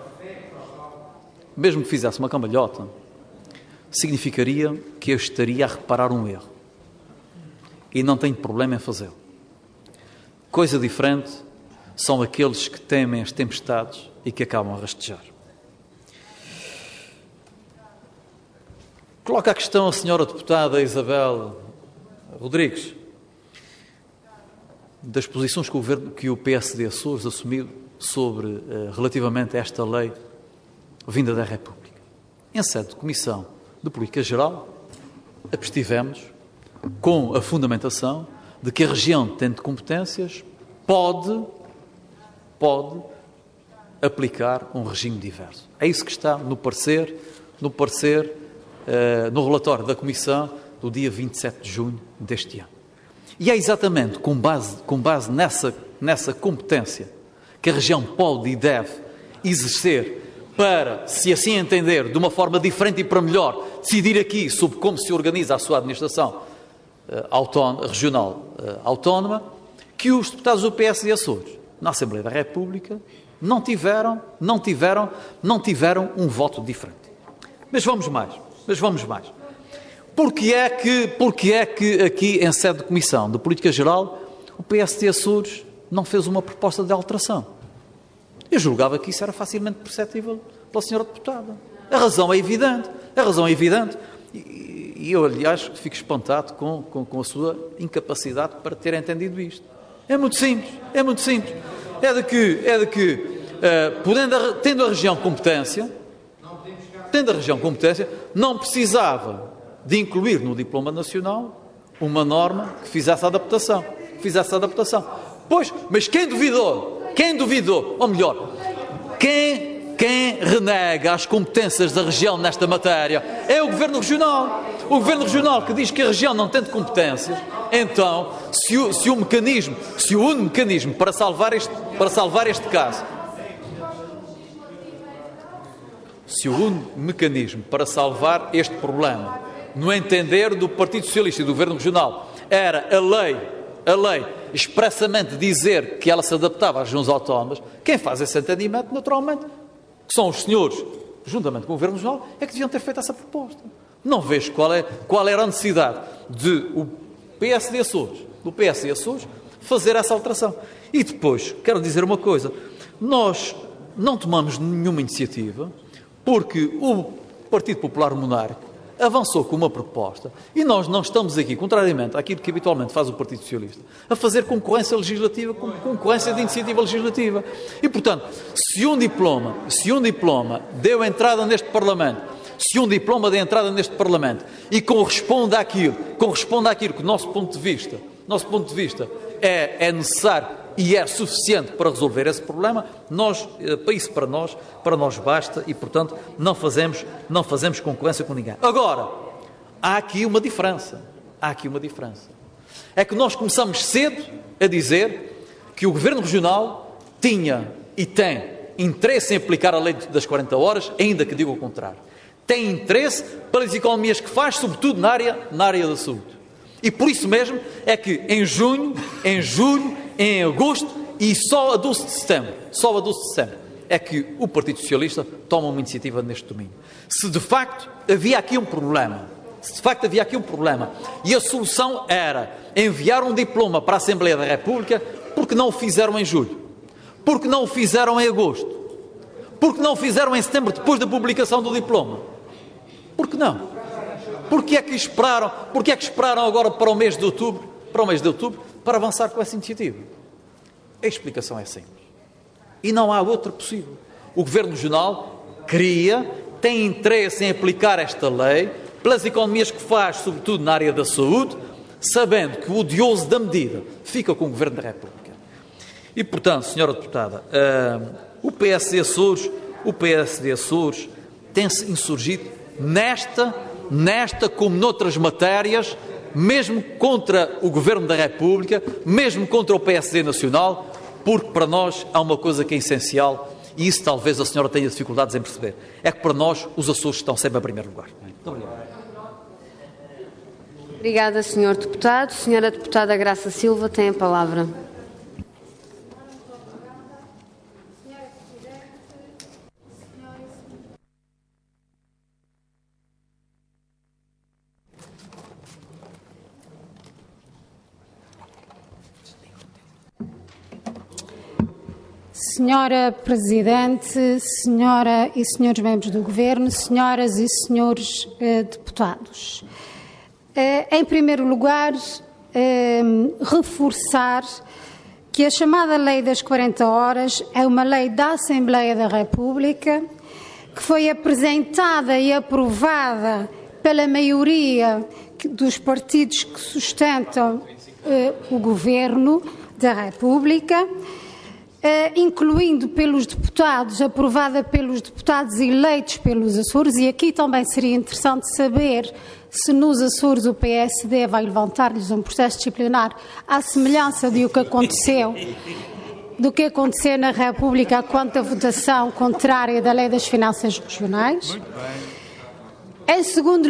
significaria que eu estaria a reparar um erro. E não tenho problema em fazê-lo. Coisa diferente são aqueles que temem as tempestades e que acabam a rastejar. Coloca a questão a senhora deputada Isabel Rodrigues das posições que o PSD Açores assumiu relativamente a esta lei vinda da República. Em sede de Comissão de Política Geral, abstivemos com a fundamentação de que a região, tendo competências, pode aplicar um regime diverso. É isso que está no relatório da Comissão do dia 27 de junho deste ano. E é exatamente com base nessa competência que a região pode e deve exercer para, se assim entender, de uma forma diferente e para melhor, decidir aqui sobre como se organiza a sua administração regional autónoma, que os deputados do PSD Açores, na Assembleia da República, não tiveram um voto diferente. Mas vamos mais. Porque é que aqui, em sede de Comissão de Política Geral, o PSD Açores não fez uma proposta de alteração? Eu julgava que isso era facilmente perceptível pela senhora deputada. A razão é evidente. E eu, aliás, fico espantado com a sua incapacidade para ter entendido isto. É muito simples. É de que tendo a região competência, não precisava de incluir no diploma nacional uma norma que fizesse a adaptação. Pois, mas quem duvidou, ou melhor, quem renega as competências da região nesta matéria é o Governo Regional. O Governo Regional que diz que a região não tem competências. Então, se o único mecanismo para salvar este caso, se o único mecanismo para salvar este problema, no entender do Partido Socialista e do Governo Regional, era a lei a lei expressamente dizer que ela se adaptava às regiões autónomas, quem faz esse entendimento, naturalmente, que são os senhores, juntamente com o Governo Regional, é que deviam ter feito essa proposta. Não vejo qual era a necessidade de o PSD Açores fazer essa alteração. E depois, quero dizer uma coisa, nós não tomamos nenhuma iniciativa porque o Partido Popular Monárquico avançou com uma proposta e nós não estamos aqui, contrariamente àquilo que habitualmente faz o Partido Socialista, a fazer concorrência legislativa com concorrência de iniciativa legislativa. E, portanto, se um diploma deu entrada neste Parlamento, e corresponde àquilo que o nosso ponto de vista é necessário e é suficiente para resolver esse problema, isso para nós basta e, portanto, não fazemos concorrência com ninguém. Agora, há aqui uma diferença. É que nós começamos cedo a dizer que o Governo Regional tinha e tem interesse em aplicar a lei das 40 horas, ainda que diga o contrário. Tem interesse pelas economias que faz, sobretudo na área da saúde. E por isso mesmo é que em junho, em julho, em agosto e só a 12 de setembro, é que o Partido Socialista toma uma iniciativa neste domínio. Se de facto havia aqui um problema, e a solução era enviar um diploma para a Assembleia da República, porque não o fizeram em julho? Porque não o fizeram em agosto? Porque não o fizeram em setembro, depois da publicação do diploma? Por que não? Porquê é que esperaram agora para o mês de outubro para avançar com essa iniciativa? A explicação é simples. E não há outra possível. O Governo Regional tem interesse em aplicar esta lei pelas economias que faz, sobretudo na área da saúde, sabendo que o odioso da medida fica com o Governo da República. E, portanto, Senhora Deputada, o PSD Açores tem-se insurgido nesta como noutras matérias, mesmo contra o Governo da República, mesmo contra o PSD Nacional, porque para nós há uma coisa que é essencial, e isso talvez a senhora tenha dificuldades em perceber, é que para nós os Açores estão sempre em primeiro lugar. Muito obrigado. Obrigada, Sr. Deputado. Senhora Deputada Graça Silva tem a palavra. Senhora Presidente, Senhora e Senhores Membros do Governo, Senhoras e Senhores Deputados. Em primeiro lugar, reforçar que a chamada Lei das 40 Horas é uma lei da Assembleia da República que foi apresentada e aprovada pela maioria dos partidos que sustentam o Governo da República, incluindo pelos deputados, aprovada pelos deputados eleitos pelos Açores, e aqui também seria interessante saber se nos Açores o PSD vai levantar-lhes um processo disciplinar à semelhança do que aconteceu na República quanto à votação contrária da Lei das Finanças Regionais. Muito bem. Em segundo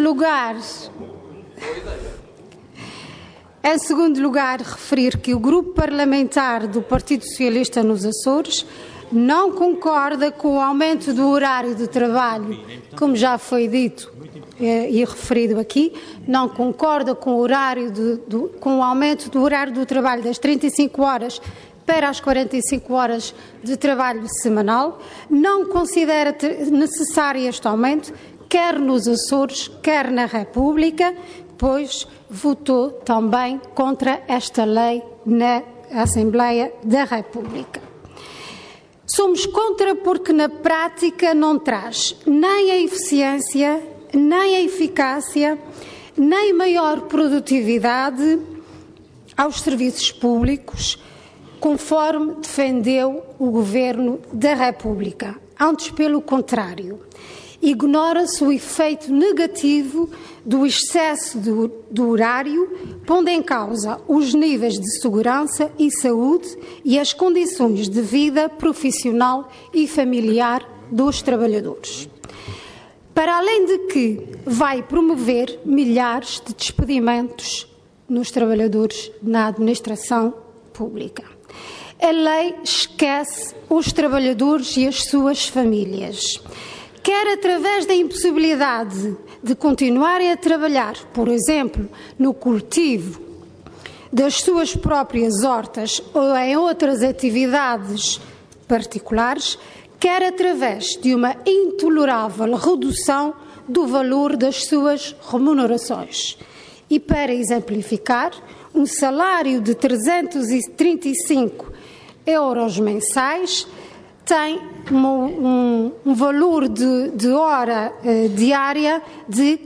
lugar, referir que o Grupo Parlamentar do Partido Socialista nos Açores não concorda com o aumento do horário de trabalho, como já foi dito e referido aqui, não concorda com o aumento do horário do trabalho das 35 horas para as 45 horas de trabalho semanal, não considera necessário este aumento, quer nos Açores, quer na República, pois votou também contra esta lei na Assembleia da República. Somos contra porque na prática não traz nem a eficiência, nem a eficácia, nem maior produtividade aos serviços públicos, conforme defendeu o Governo da República. Antes, pelo contrário, ignora-se o efeito negativo do excesso do horário, pondo em causa os níveis de segurança e saúde e as condições de vida profissional e familiar dos trabalhadores. Para além de que vai promover milhares de despedimentos nos trabalhadores na administração pública. A lei esquece os trabalhadores e as suas famílias. Quer através da impossibilidade de continuarem a trabalhar, por exemplo, no cultivo das suas próprias hortas ou em outras atividades particulares, quer através de uma intolerável redução do valor das suas remunerações. E para exemplificar, um salário de 335 euros mensais tem um valor de hora diária de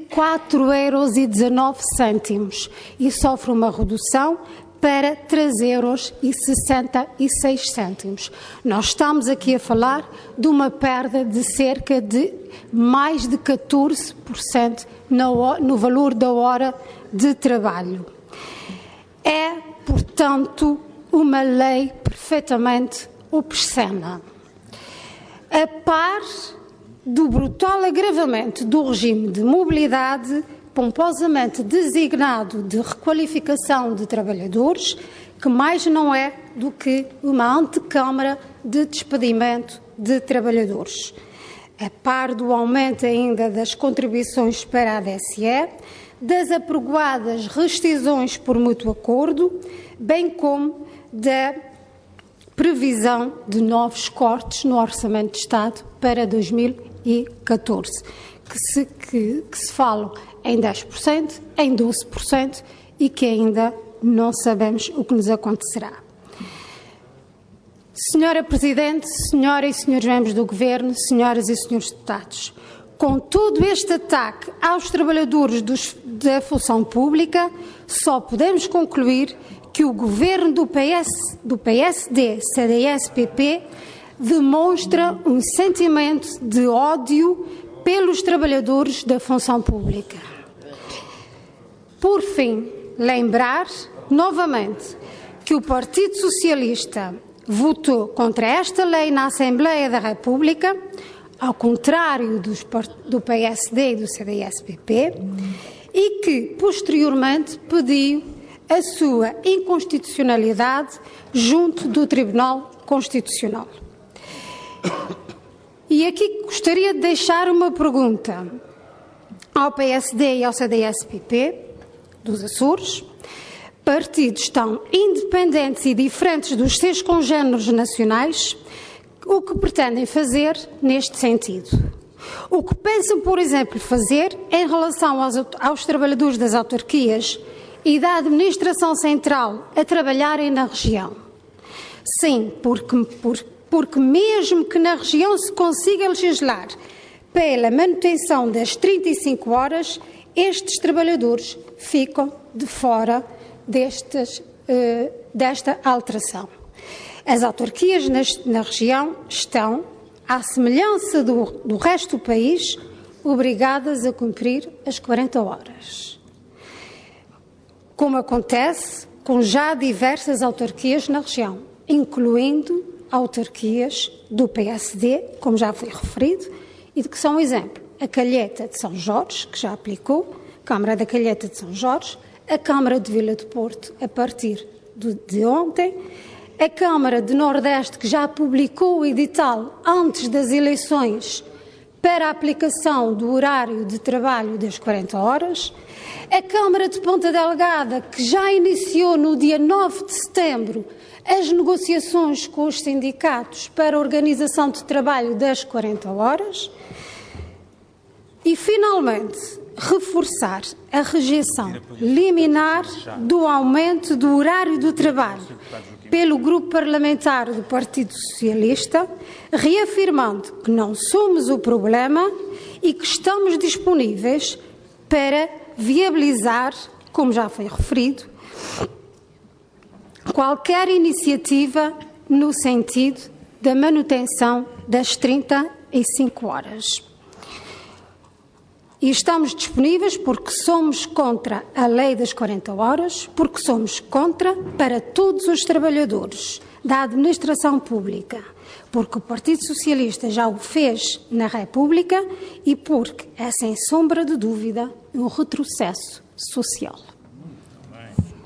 4,19 euros e sofre uma redução para 3,66 euros. Nós estamos aqui a falar de uma perda de cerca de mais de 14% no valor da hora de trabalho. É, portanto, uma lei perfeitamente obscena. A par do brutal agravamento do regime de mobilidade, pomposamente designado de requalificação de trabalhadores, que mais não é do que uma antecâmara de despedimento de trabalhadores. A par do aumento ainda das contribuições para a DSE, das apregoadas rescisões por mútuo acordo, bem como da previsão de novos cortes no Orçamento de Estado para 2014, que se falam em 10%, em 12% e que ainda não sabemos o que nos acontecerá. Senhora Presidente, senhoras e senhores membros do Governo, senhoras e senhores deputados, com todo este ataque aos trabalhadores da função pública, só podemos concluir que o Governo do PSD, CDS-PP, demonstra um sentimento de ódio pelos trabalhadores da função pública. Por fim, lembrar novamente que o Partido Socialista votou contra esta lei na Assembleia da República, ao contrário do PSD e do CDS-PP, e que, posteriormente, pediu a sua inconstitucionalidade junto do Tribunal Constitucional. E aqui gostaria de deixar uma pergunta ao PSD e ao CDS-PP dos Açores, partidos tão independentes e diferentes dos seus congêneres nacionais, o que pretendem fazer neste sentido? O que pensam, por exemplo, fazer em relação aos trabalhadores das autarquias e da administração central a trabalharem na região? Sim, porque mesmo que na região se consiga legislar pela manutenção das 35 horas, estes trabalhadores ficam de fora desta alteração. As autarquias na região estão, à semelhança do resto do país, obrigadas a cumprir as 40 horas. Como acontece com já diversas autarquias na região, incluindo autarquias do PSD, como já foi referido, e de que são exemplo a Calheta de São Jorge, que já aplicou, a Câmara da Calheta de São Jorge, a Câmara de Vila do Porto, a partir de ontem, a Câmara de Nordeste, que já publicou o edital antes das eleições para a aplicação do horário de trabalho das 40 horas, a Câmara de Ponta Delgada, que já iniciou no dia 9 de setembro as negociações com os sindicatos para a organização de trabalho das 40 horas, e, finalmente, reforçar a rejeição liminar do aumento do horário do trabalho pelo Grupo Parlamentar do Partido Socialista, reafirmando que não somos o problema e que estamos disponíveis para viabilizar, como já foi referido, qualquer iniciativa no sentido da manutenção das 35 horas. E estamos disponíveis porque somos contra a lei das 40 horas, porque somos contra para todos os trabalhadores da administração pública, porque o Partido Socialista já o fez na República e porque é, sem sombra de dúvida, um retrocesso social.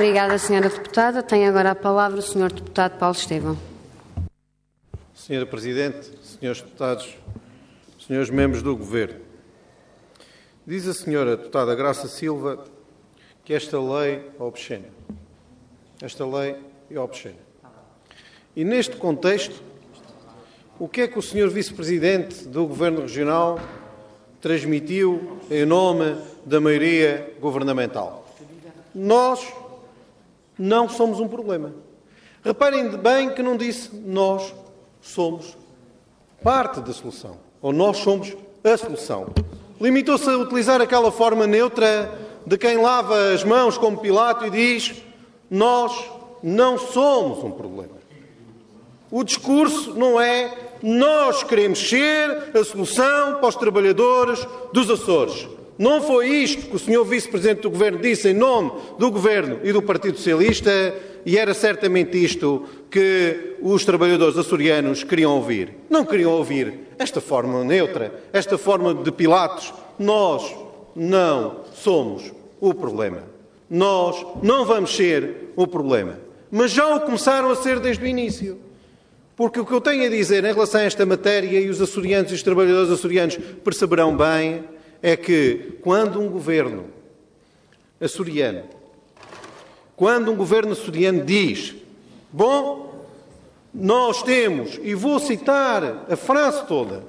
Obrigada, Sra. Deputada. Tem agora a palavra o Sr. Deputado Paulo Estevão. Sra. Presidente, Srs. Deputados, Srs. Membros do Governo, diz a Sra. Deputada Graça Silva que esta lei é obscena. Esta lei é obscena. E neste contexto, o que é que o Sr. Vice-Presidente do Governo Regional transmitiu em nome da maioria governamental? Nós não somos um problema. Reparem bem que não disse nós somos parte da solução, ou nós somos a solução. Limitou-se a utilizar aquela forma neutra de quem lava as mãos como Pilato e diz nós não somos um problema. O discurso não é nós queremos ser a solução para os trabalhadores dos Açores. Não foi isto que o Sr. Vice-Presidente do Governo disse em nome do Governo e do Partido Socialista, e era certamente isto que os trabalhadores açorianos queriam ouvir. Não queriam ouvir esta forma neutra, esta forma de Pilatos. Nós não somos o problema. Nós não vamos ser o problema. Mas já o começaram a ser desde o início. Porque o que eu tenho a dizer em relação a esta matéria, e os açorianos e os trabalhadores açorianos perceberão bem, é que quando um governo açoriano diz, bom, nós temos, e vou citar a frase toda,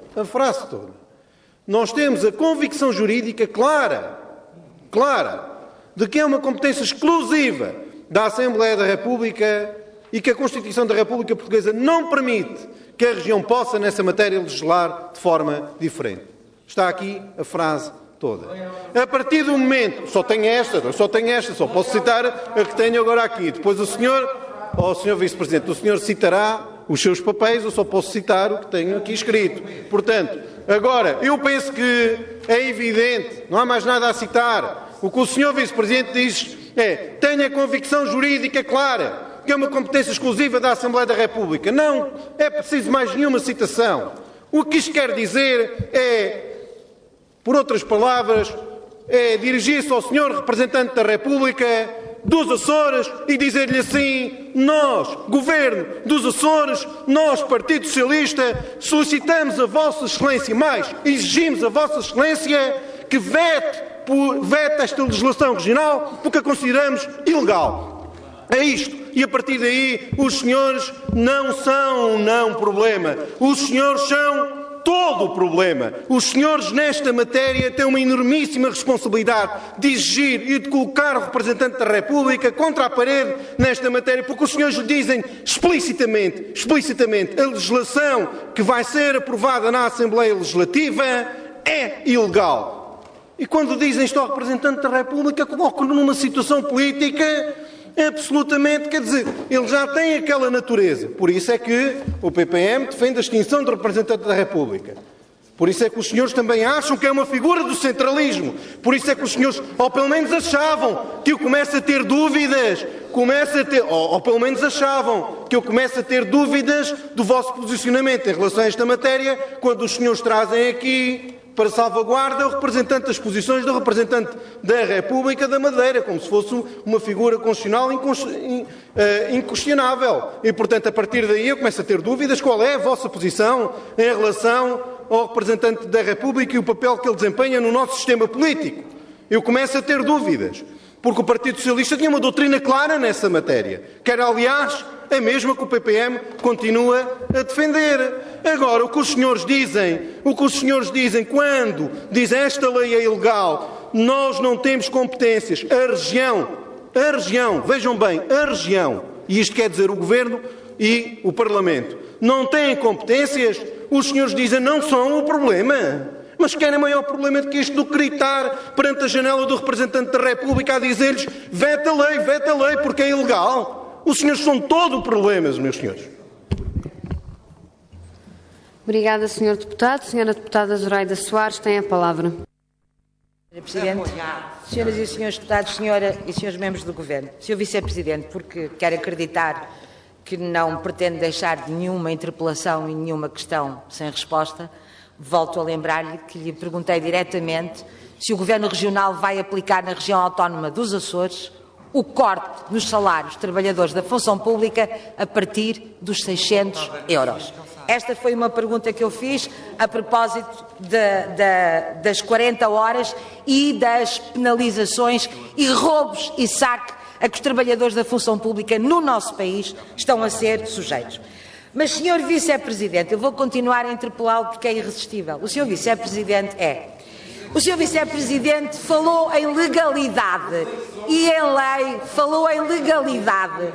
nós temos a convicção jurídica clara, de que é uma competência exclusiva da Assembleia da República e que a Constituição da República Portuguesa não permite que a região possa, nessa matéria, legislar de forma diferente. Está aqui a frase toda. A partir do momento... Só tenho esta, só posso citar a que tenho agora aqui. Depois o senhor Vice-Presidente, o senhor citará os seus papéis, eu só posso citar o que tenho aqui escrito. Portanto, agora, eu penso que é evidente, não há mais nada a citar. O que o senhor Vice-Presidente diz é, tenho a convicção jurídica clara, que é uma competência exclusiva da Assembleia da República. Não é preciso mais nenhuma citação. O que isto quer dizer é, por outras palavras, é dirigir-se ao senhor representante da República dos Açores e dizer-lhe assim, nós, Governo dos Açores, nós, Partido Socialista, solicitamos a Vossa Excelência, mais exigimos a Vossa Excelência que vete esta legislação regional porque a consideramos ilegal. É isto. E a partir daí, os senhores não são um problema. Os senhores são todo o problema. Os senhores, nesta matéria, têm uma enormíssima responsabilidade de exigir e de colocar o representante da República contra a parede nesta matéria, porque os senhores dizem explicitamente, a legislação que vai ser aprovada na Assembleia Legislativa é ilegal. E quando dizem isto ao representante da República, colocam-no numa situação política absolutamente, quer dizer, ele já tem aquela natureza. Por isso é que o PPM defende a extinção do representante da República. Por isso é que os senhores também acham que é uma figura do centralismo. Por isso é que os senhores, ou pelo menos achavam, que eu começo a ter dúvidas, ou pelo menos achavam que eu começo a ter dúvidas do vosso posicionamento em relação a esta matéria, quando os senhores trazem aqui para salvaguarda o representante das posições do representante da República da Madeira, como se fosse uma figura constitucional inquestionável. E, portanto, a partir daí eu começo a ter dúvidas qual é a vossa posição em relação ao representante da República e o papel que ele desempenha no nosso sistema político. Eu começo a ter dúvidas, porque o Partido Socialista tinha uma doutrina clara nessa matéria, que era, aliás, a mesma que o PPM continua a defender. Agora, o que os senhores dizem quando dizem esta lei é ilegal, nós não temos competências, a região, vejam bem, a região, e isto quer dizer o Governo e o Parlamento, não têm competências, os senhores dizem não são o problema. Mas querem maior problema do que isto do gritar perante a janela do representante da República a dizer-lhes vete a lei, porque é ilegal. Os senhores são todo o problema, meus senhores. Obrigada, Sr. Deputado. Sra. Deputada Zoraida Soares tem a palavra. Sra. Presidente, senhoras e senhores deputados, senhora e senhores membros do Governo, Sr. Vice-Presidente, porque quero acreditar que não pretende deixar nenhuma interpelação e nenhuma questão sem resposta, volto a lembrar-lhe que lhe perguntei diretamente se o Governo Regional vai aplicar na região autónoma dos Açores o corte nos salários dos trabalhadores da função pública a partir dos 600 euros. Esta foi uma pergunta que eu fiz a propósito das 40 horas e das penalizações e roubos e saque a que os trabalhadores da função pública no nosso país estão a ser sujeitos. Mas, Sr. Vice-Presidente, eu vou continuar a interpelá-lo porque é irresistível. O Sr. Vice-Presidente O Sr. Vice-Presidente falou em legalidade e em lei, falou em legalidade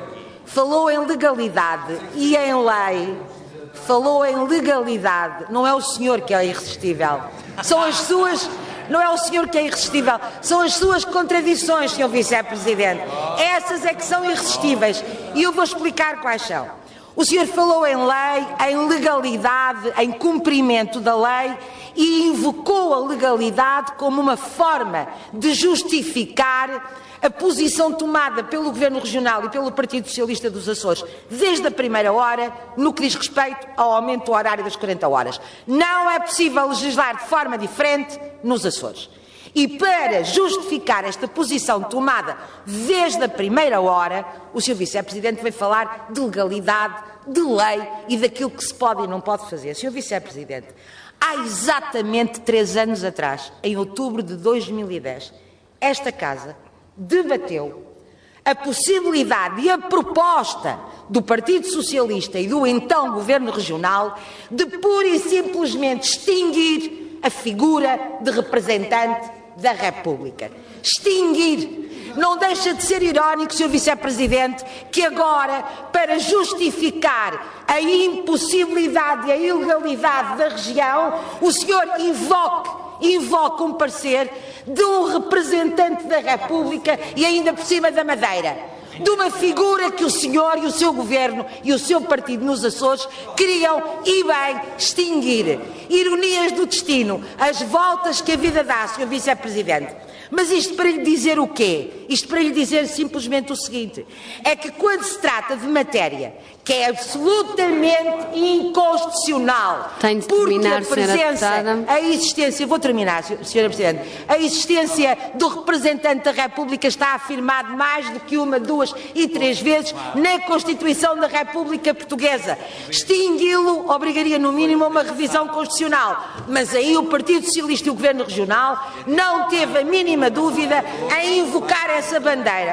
e em lei, falou em legalidade. Não é o senhor que é irresistível. São as suas... Não é o senhor que é irresistível, são as suas contradições, Sr. Vice-Presidente. Essas é que são irresistíveis. E eu vou explicar quais são. O senhor falou em lei, em legalidade, em cumprimento da lei e invocou a legalidade como uma forma de justificar a posição tomada pelo Governo Regional e pelo Partido Socialista dos Açores desde a primeira hora no que diz respeito ao aumento do horário das 40 horas. Não é possível legislar de forma diferente nos Açores. E para justificar esta posição tomada desde a primeira hora, o Sr. Vice-Presidente veio falar de legalidade, de lei e daquilo que se pode e não pode fazer. Sr. Vice-Presidente, há exatamente 3 anos atrás, em outubro de 2010, esta Casa debateu a possibilidade e a proposta do Partido Socialista e do então Governo Regional de pura e simplesmente extinguir a figura de representante da República. Extinguir. Não deixa de ser irónico, Sr. Vice-Presidente, que agora, para justificar a impossibilidade e a ilegalidade da região, o senhor invoca um parecer de um representante da República e ainda por cima da Madeira, de uma figura que o senhor e o seu governo e o seu partido nos Açores queriam e bem extinguir. Ironias do destino, as voltas que a vida dá, Sr. Vice-Presidente. Mas isto para lhe dizer o quê? Isto para lhe dizer simplesmente o seguinte, é que quando se trata de matéria que é absolutamente inconstitucional, porque a presença, a existência, vou terminar, Sra. Presidente, a existência do representante da República está afirmado mais do que 1, 2 e 3 vezes na Constituição da República Portuguesa. Extingui-lo obrigaria no mínimo a uma revisão constitucional, mas aí o Partido Socialista e o Governo Regional não teve a mínima dúvida em invocar essa bandeira.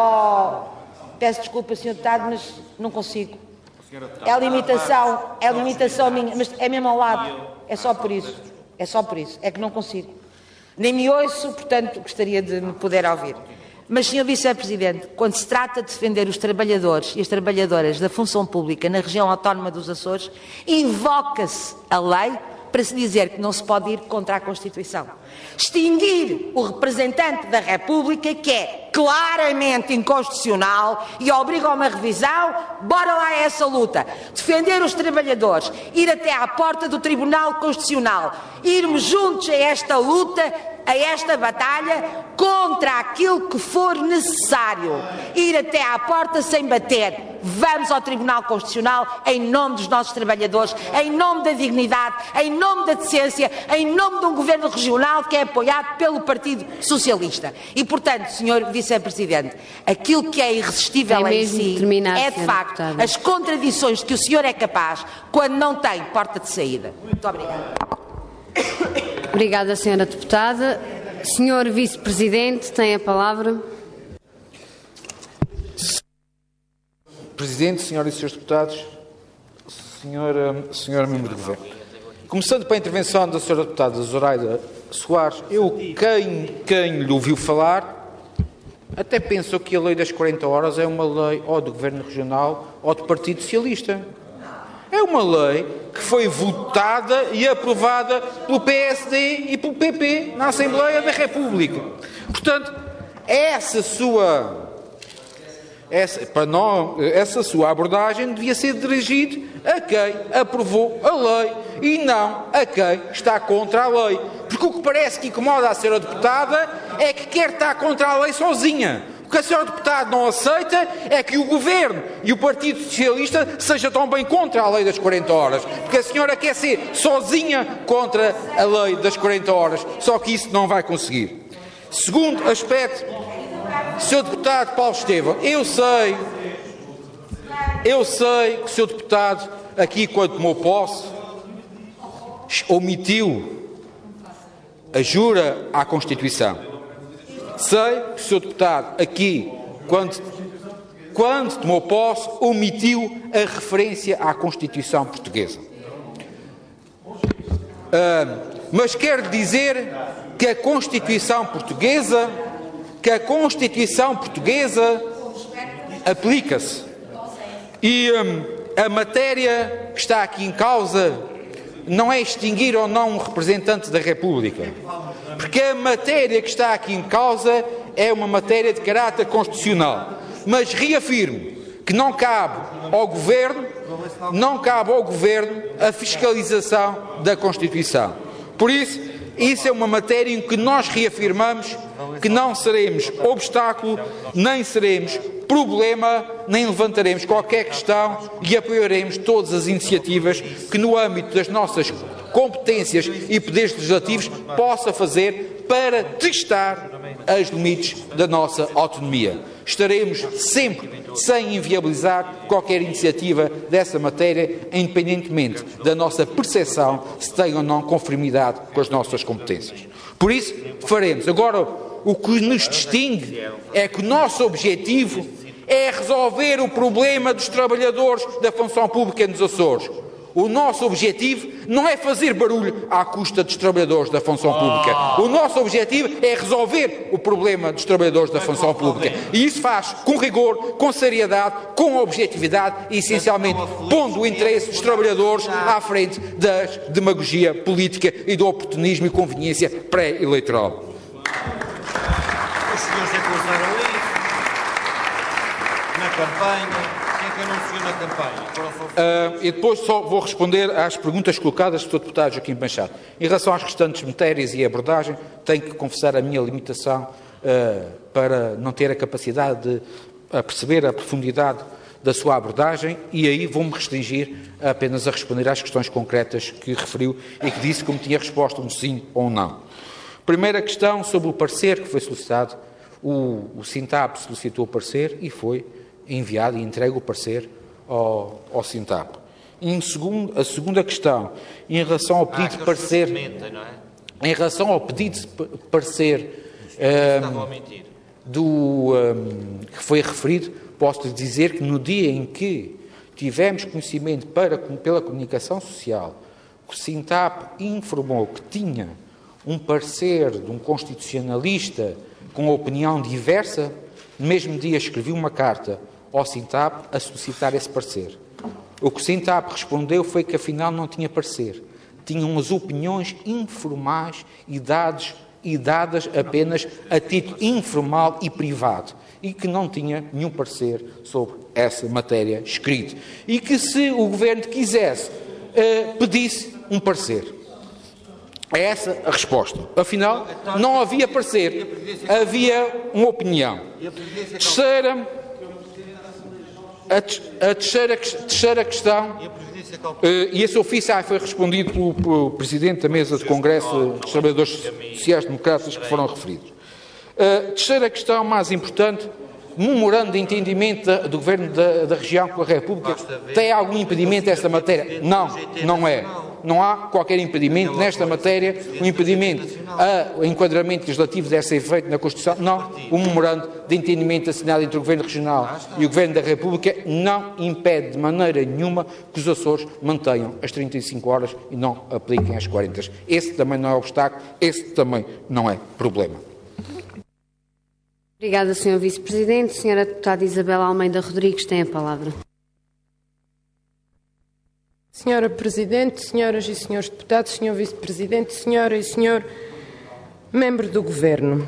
Peço desculpa, Sr. Deputado, mas não consigo. É limitação minha, mas é mesmo ao lado. É só por isso. É que não consigo. Nem me ouço, portanto, gostaria de me poder ouvir. Mas, Sr. Vice-Presidente, quando se trata de defender os trabalhadores e as trabalhadoras da função pública na região autónoma dos Açores, invoca-se a lei para se dizer que não se pode ir contra a Constituição. Extinguir o representante da República, que é claramente inconstitucional e obriga a uma revisão, bora lá a essa luta. Defender os trabalhadores, ir até à porta do Tribunal Constitucional, irmos juntos a esta luta, a esta batalha, contra aquilo que for necessário. Ir até à porta sem bater. Vamos ao Tribunal Constitucional em nome dos nossos trabalhadores, em nome da dignidade, em nome da decência, em nome de um Governo Regional que é apoiado pelo Partido Socialista. E, portanto, Sr. Vice-Presidente, aquilo que é irresistível em si é, de facto, as contradições de que o senhor é capaz quando não tem porta de saída. Muito obrigada. Obrigada, Sra. Deputada. Sr. Vice-Presidente, tem a palavra. Presidente, senhoras e senhores deputados, senhora membro do Governo. Começando pela intervenção da senhora deputada Zoraida Soares, quem lhe ouviu falar, até pensou que a lei das 40 horas é uma lei ou do Governo Regional ou do Partido Socialista. É uma lei que foi votada e aprovada pelo PSD e pelo PP na Assembleia da República. Portanto, essa sua abordagem devia ser dirigida a quem aprovou a lei e não a quem está contra a lei. Porque o que parece que incomoda a senhora deputada é que quer estar contra a lei sozinha. O que a senhora deputada não aceita é que o Governo e o Partido Socialista sejam também contra a lei das 40 horas. Porque a senhora quer ser sozinha contra a lei das 40 horas. Só que isso não vai conseguir. Segundo aspecto Sr. Deputado Paulo Estevão, eu sei que o Sr. Deputado, aqui quando tomou posse, omitiu a jura à Constituição. Sei que o Sr. Deputado, aqui, quando tomou posse, omitiu a referência à Constituição portuguesa. Mas quero dizer que a Constituição portuguesa aplica-se. E a matéria que está aqui em causa não é extinguir ou não um representante da República, porque a matéria que está aqui em causa é uma matéria de caráter constitucional. Mas reafirmo que não cabe ao Governo a fiscalização da Constituição. Por isso é uma matéria em que nós reafirmamos que não seremos obstáculo, nem seremos problema, nem levantaremos qualquer questão e apoiaremos todas as iniciativas que, no âmbito das nossas competências e poderes legislativos, possa fazer para testar os limites da nossa autonomia. Estaremos sempre sem inviabilizar qualquer iniciativa dessa matéria, independentemente da nossa percepção se tem ou não conformidade com as nossas competências. Por isso, faremos. Agora, o que nos distingue é que o nosso objetivo é resolver o problema dos trabalhadores da função pública nos Açores. O nosso objetivo não é fazer barulho à custa dos trabalhadores da função pública. O nosso objetivo é resolver o problema dos trabalhadores da função pública. E isso faz com rigor, com seriedade, com objetividade e, essencialmente, pondo o interesse dos trabalhadores à frente da demagogia política e do oportunismo e conveniência pré-eleitoral. Os senhores acusaram isso na campanha. Na campanha. E depois só vou responder às perguntas colocadas pelo deputado Joaquim Machado. Em relação às restantes matérias e abordagem, tenho que confessar a minha limitação para não ter a capacidade de perceber a profundidade da sua abordagem e aí vou-me restringir apenas a responder às questões concretas que referiu e que disse como tinha resposta um sim ou um não. Primeira questão sobre o parecer que foi solicitado. O Sintap solicitou o parecer e foi enviado e entregue o parecer ao Sintap. A segunda questão, em relação ao pedido de parecer, em relação ao pedido de parecer que foi referido, posso-lhe dizer que no dia em que tivemos conhecimento pela comunicação social que o Sintap informou que tinha um parecer de um constitucionalista com opinião diversa, no mesmo dia escrevi uma carta ao Sintap a solicitar esse parecer. O que o Sintap respondeu foi que afinal não tinha parecer. Tinham as opiniões informais e dadas apenas a título informal e privado e que não tinha nenhum parecer sobre essa matéria escrito. E que se o Governo quisesse, pedisse um parecer. É essa a resposta. Afinal, não havia parecer, havia uma opinião. A terceira questão, e esse ofício foi respondido pelo Presidente da Mesa de Congresso dos Trabalhadores Sociais-Democratas que foram referidos. A terceira questão mais importante, memorando de entendimento do Governo da região com a República, tem algum impedimento esta matéria? Não, não é. Não há qualquer impedimento nesta matéria, um impedimento ao enquadramento legislativo deve ser feito na Constituição. Não, o memorando de entendimento assinado entre o Governo Regional e o Governo da República não impede de maneira nenhuma que os Açores mantenham as 35 horas e não apliquem as 40. Esse também não é obstáculo, esse também não é problema. Obrigada, Sr. Vice-Presidente. Sra. Deputada Isabel Almeida Rodrigues tem a palavra. Senhora Presidente, senhoras e senhores deputados, Sr. Vice-Presidente, senhora e senhor membro do Governo.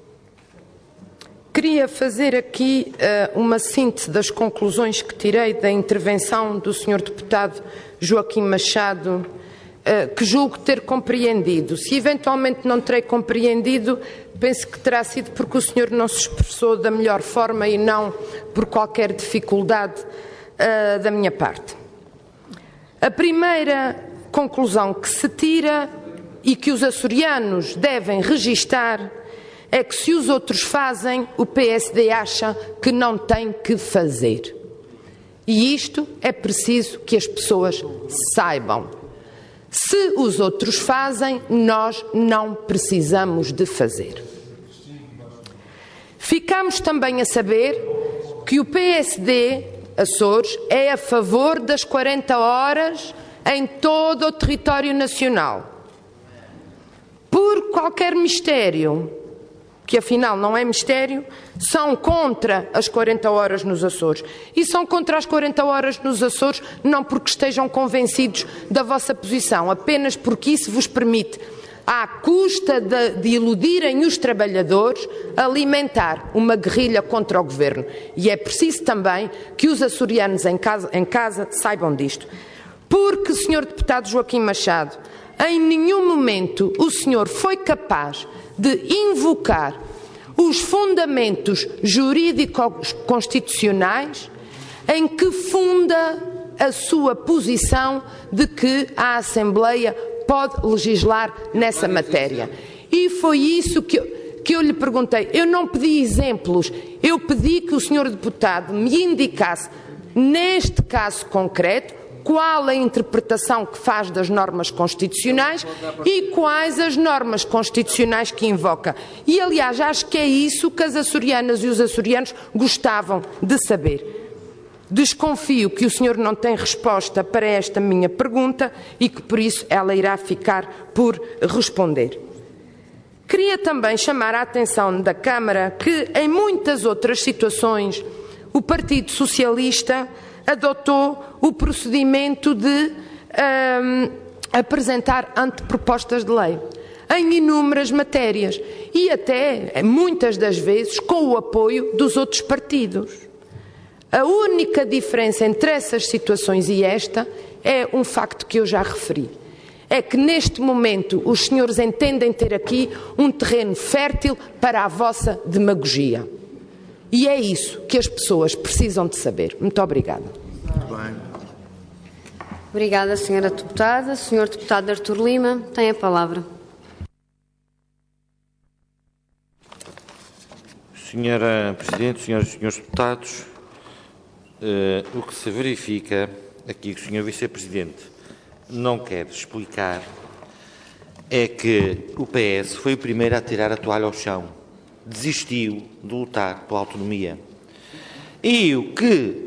Queria fazer aqui uma síntese das conclusões que tirei da intervenção do Sr. Deputado Joaquim Machado, que julgo ter compreendido. Se eventualmente não terei compreendido, penso que terá sido porque o senhor não se expressou da melhor forma e não por qualquer dificuldade da minha parte. A primeira conclusão que se tira e que os açorianos devem registar é que se os outros fazem, o PSD acha que não tem que fazer. E isto é preciso que as pessoas saibam. Se os outros fazem, nós não precisamos de fazer. Ficamos também a saber que o PSD Açores é a favor das 40 horas em todo o território nacional. Por qualquer mistério, que afinal não é mistério, são contra as 40 horas nos Açores. E são contra as 40 horas nos Açores não porque estejam convencidos da vossa posição, apenas porque isso vos permite, à custa de iludirem os trabalhadores, alimentar uma guerrilha contra o Governo. E é preciso também que os açorianos em casa saibam disto. Porque, Sr. Deputado Joaquim Machado, em nenhum momento o senhor foi capaz de invocar os fundamentos jurídicos constitucionais em que funda a sua posição de que a Assembleia pode legislar nessa matéria. E foi isso que eu lhe perguntei. Eu não pedi exemplos, eu pedi que o senhor deputado me indicasse, neste caso concreto, qual a interpretação que faz das normas constitucionais e quais as normas constitucionais que invoca. E, aliás, acho que é isso que as açorianas e os açorianos gostavam de saber. Desconfio que o senhor não tem resposta para esta minha pergunta e que, por isso, ela irá ficar por responder. Queria também chamar a atenção da Câmara que, em muitas outras situações, o Partido Socialista adotou o procedimento de apresentar antepropostas de lei em inúmeras matérias e até, muitas das vezes, com o apoio dos outros partidos. A única diferença entre essas situações e esta é um facto que eu já referi. É que, neste momento, os senhores entendem ter aqui um terreno fértil para a vossa demagogia. E é isso que as pessoas precisam de saber. Muito obrigada. Obrigada, Sra. Deputada. Sr. Deputado Artur Lima, tem a palavra. Senhora Presidente, Senhoras e Senhores Deputados, o que se verifica aqui que o Sr. Vice-Presidente não quer explicar é que o PS foi o primeiro a tirar a toalha ao chão. Desistiu de lutar pela autonomia. E o que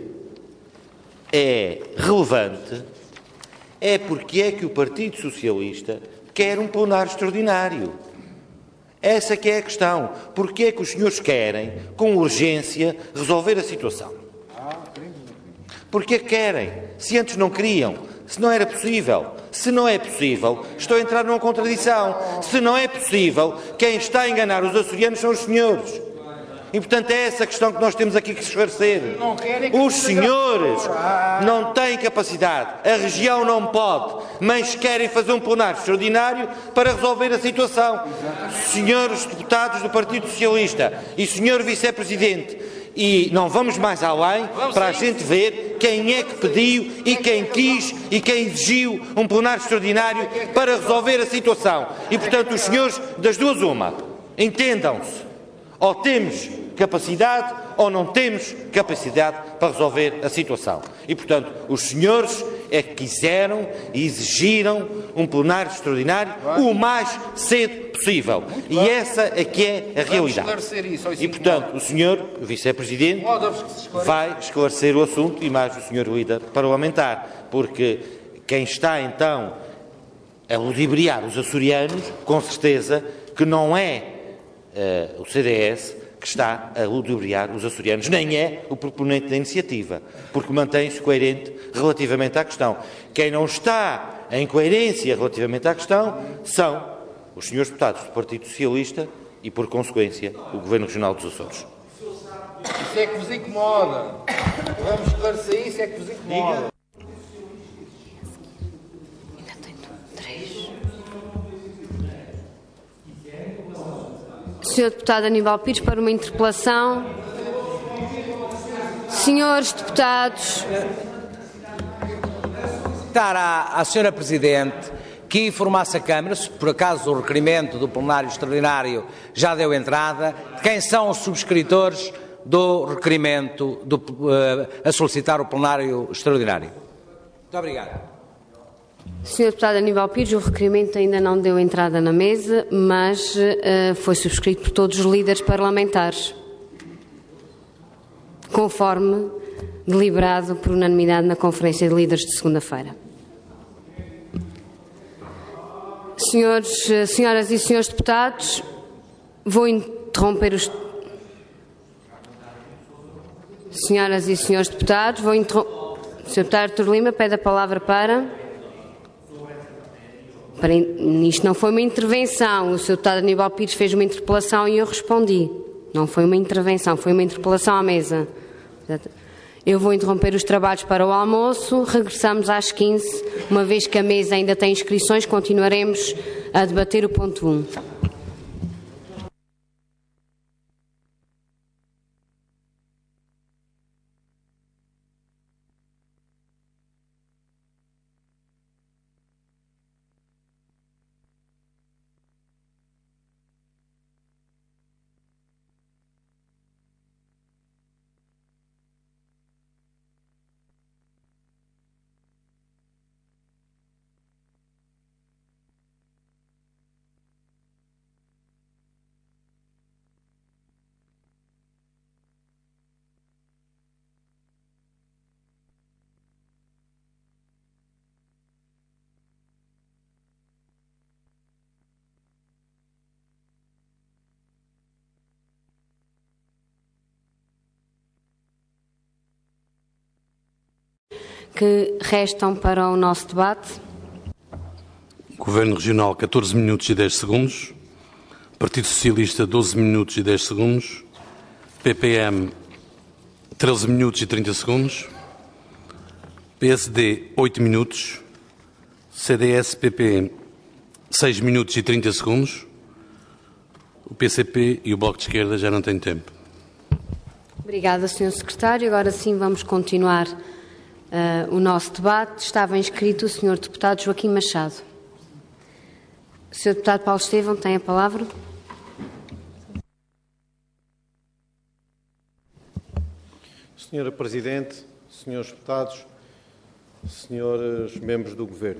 é relevante é porque é que o Partido Socialista quer um plenário extraordinário. Essa que é a questão. Porque é que os senhores querem, com urgência, resolver a situação? Porque é que querem? Se antes não queriam, se não era possível. Se não é possível, estou a entrar numa contradição. Se não é possível, quem está a enganar os açorianos são os senhores. E, portanto, é essa a questão que nós temos aqui que esclarecer. Os senhores não têm capacidade, a região não pode, mas querem fazer um plenário extraordinário para resolver a situação. Senhores deputados do Partido Socialista e senhor Vice-Presidente, e não vamos mais além para a gente ver quem é que pediu e quem quis e quem exigiu um plenário extraordinário para resolver a situação. E, portanto, os senhores, das duas uma, entendam-se. Ou temos capacidade ou não temos capacidade para resolver a situação. E, portanto, os senhores é que quiseram e exigiram um plenário extraordinário o mais cedo possível. E essa é que é a realidade. E, portanto, o senhor Vice-Presidente vai esclarecer o assunto e mais o senhor líder parlamentar, porque quem está, então, a ludibriar os açorianos, com certeza que não é o CDS que está a ludibriar os açorianos, nem é o proponente da iniciativa, porque mantém-se coerente relativamente à questão. Quem não está em coerência relativamente à questão são os senhores deputados do Partido Socialista e, por consequência, o Governo Regional dos Açores. Isso é que vos incomoda. Vamos esclarecer isso, é que vos incomoda. Sr. Deputado Aníbal Pires, para uma interpelação. Senhores deputados. À Sra. Presidente que informasse a Câmara, se por acaso o requerimento do plenário extraordinário já deu entrada, de quem são os subscritores do requerimento a solicitar o plenário extraordinário. Muito obrigado. Sr. Deputado Aníbal Pires, o requerimento ainda não deu entrada na mesa, mas foi subscrito por todos os líderes parlamentares, conforme deliberado por unanimidade na Conferência de Líderes de segunda-feira. Senhoras e senhores deputados, vou interromper os... Senhoras e senhores deputados, vou interromper... Sr. Deputado Artur Lima pede a palavra para... Isto não foi uma intervenção. O Sr. Deputado Aníbal Pires fez uma interpelação e eu respondi. Não foi uma intervenção, foi uma interpelação à mesa. Eu vou interromper os trabalhos para o almoço. Regressamos às 15. Uma vez que a mesa ainda tem inscrições, continuaremos a debater o ponto 1. Que restam para o nosso debate. Governo Regional, 14 minutos e 10 segundos. Partido Socialista, 12 minutos e 10 segundos. PPM, 13 minutos e 30 segundos. PSD, 8 minutos. CDS-PP, 6 minutos e 30 segundos. O PCP e o Bloco de Esquerda já não têm tempo. Obrigada, Sr. Secretário. Agora sim vamos continuar o nosso debate. Estava inscrito o Sr. Deputado Joaquim Machado. O Sr. Deputado Paulo Estevão tem a palavra. Senhora Presidente, senhores deputados, senhores membros do Governo,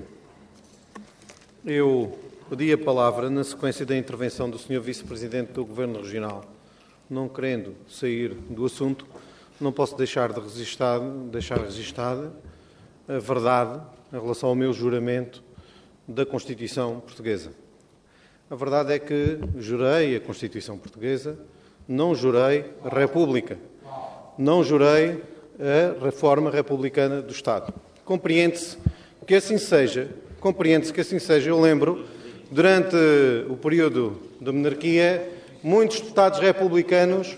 eu pedi a palavra na sequência da intervenção do Sr. Vice-Presidente do Governo Regional. Não querendo sair do assunto, não posso deixar registada a verdade em relação ao meu juramento da Constituição Portuguesa. A verdade é que jurei a Constituição Portuguesa, não jurei a República, não jurei a reforma republicana do Estado. Compreende-se que assim seja. Eu lembro, durante o período da monarquia, muitos deputados republicanos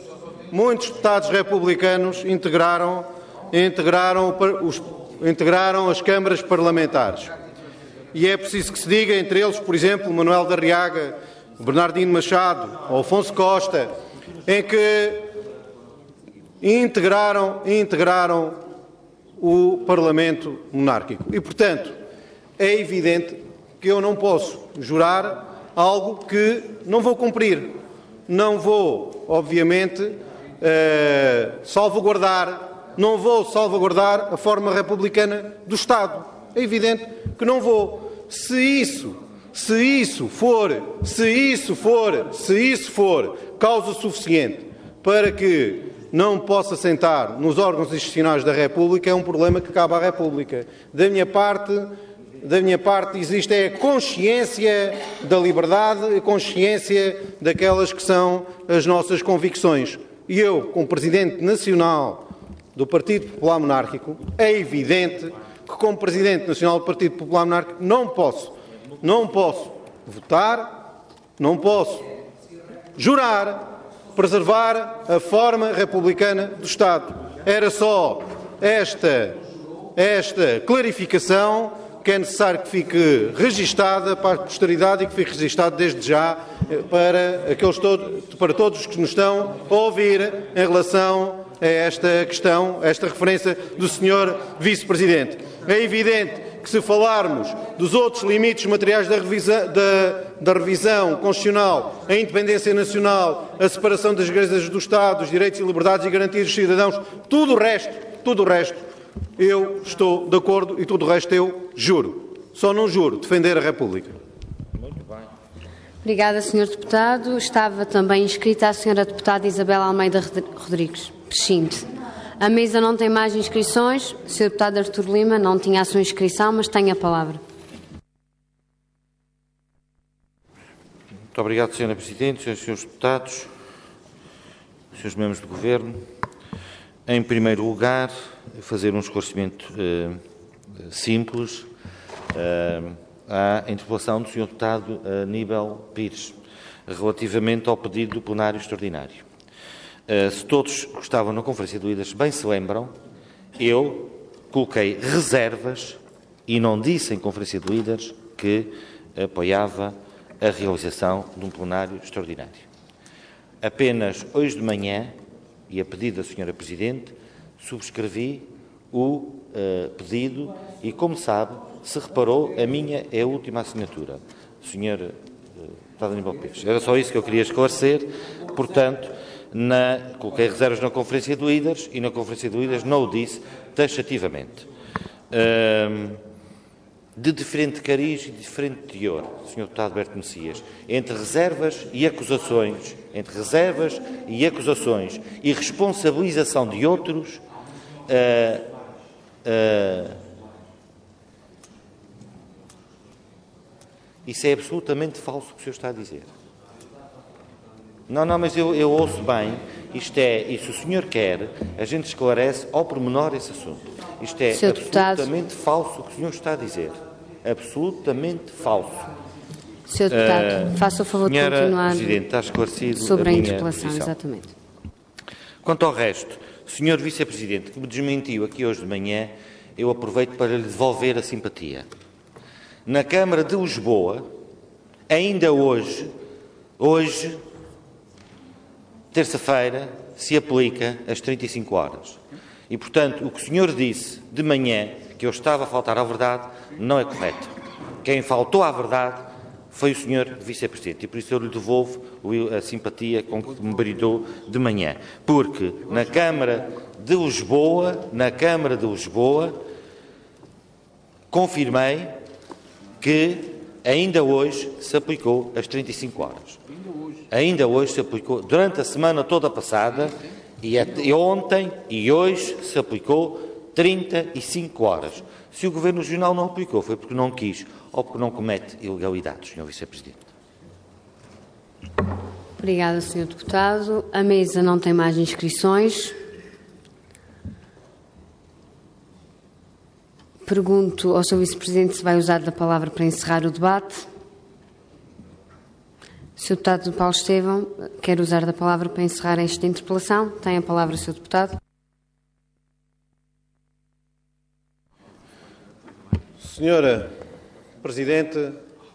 integraram as câmaras parlamentares. E é preciso que se diga, entre eles, por exemplo, Manuel da Arriaga, Bernardino Machado, ou Afonso Costa, em que integraram o Parlamento monárquico. E, portanto, é evidente que eu não posso jurar algo que não vou cumprir. Não vou, obviamente, salvaguardar a forma republicana do Estado. É evidente que não vou. Se isso for causa suficiente para que não possa sentar nos órgãos institucionais da República, é um problema que cabe à República. Da minha parte existe a consciência da liberdade, a consciência daquelas que são as nossas convicções. E eu, como Presidente Nacional do Partido Popular Monárquico, é evidente que, como Presidente Nacional do Partido Popular Monárquico, não posso votar, não posso jurar preservar a forma republicana do Estado. Era só esta clarificação que é necessário que fique registada para a posteridade e que fique registado desde já para todos os que nos estão a ouvir em relação a esta questão, a esta referência do Sr. Vice-Presidente. É evidente que se falarmos dos outros limites materiais da revisão constitucional, a independência nacional, a separação das igrejas do Estado, os direitos e liberdades e garantias dos cidadãos, tudo o resto, eu estou de acordo e tudo o resto eu juro. Só não juro defender a República. Obrigada, Sr. Deputado. Estava também inscrita a Sra. Deputada Isabel Almeida Rodrigues. Prescinde. A mesa não tem mais inscrições. O Sr. Deputado Artur Lima não tinha a sua inscrição, mas tem a palavra. Muito obrigado, Sra. Presidente, Srs. e Srs. Deputados, Srs. Membros do Governo. Em primeiro lugar, fazer um esclarecimento simples à interpelação do Sr. Deputado Aníbal Pires, relativamente ao pedido do plenário extraordinário. Se todos que estavam na Conferência de Líderes bem se lembram, eu coloquei reservas e não disse em Conferência de Líderes que apoiava a realização de um plenário extraordinário. Apenas hoje de manhã, e a pedido da Sra. Presidente, subscrevi o pedido e, como sabe, se reparou, a minha é a última assinatura. Sr. Deputado Aníbal Pires. Era só isso que eu queria esclarecer. Portanto, coloquei reservas na Conferência de Líderes e na Conferência de Líderes não o disse taxativamente. De diferente cariz e diferente teor, Sr. Deputado Alberto Messias, entre reservas e acusações e responsabilização de outros, isso é absolutamente falso o que o senhor está a dizer. Não, mas eu ouço bem. Isto é, e se o senhor quer, a gente esclarece ao pormenor esse assunto. Isto é absolutamente falso o que o senhor está a dizer. Absolutamente falso. Sr. Deputado, faça o favor de continuar. Presidente, está esclarecido sobre a minha interpelação, posição. exatamente. Quanto ao resto, Sr. Vice-Presidente, que me desmentiu aqui hoje de manhã, eu aproveito para lhe devolver a simpatia. Na Câmara de Lisboa, ainda hoje, terça-feira, se aplica as 35 horas. E, portanto, o que o senhor disse de manhã, que eu estava a faltar à verdade, não é correto. Quem faltou à verdade foi o senhor Vice-Presidente. E por isso eu lhe devolvo a simpatia com que me brindou de manhã. Porque na Câmara de Lisboa, confirmei que ainda hoje se aplicou as 35 horas. Ainda hoje se aplicou, durante a semana toda passada, e ontem e hoje se aplicou 35 horas. Se o Governo Regional não aplicou, foi porque não quis ou porque não comete ilegalidades, Sr. Vice-Presidente. Obrigada, Sr. Deputado. A mesa não tem mais inscrições. Pergunto ao Sr. Vice-Presidente se vai usar da palavra para encerrar o debate. Sr. Deputado Paulo Estevão, quer usar da palavra para encerrar esta interpelação? Tem a palavra, Sr. Deputado. Senhora Presidente,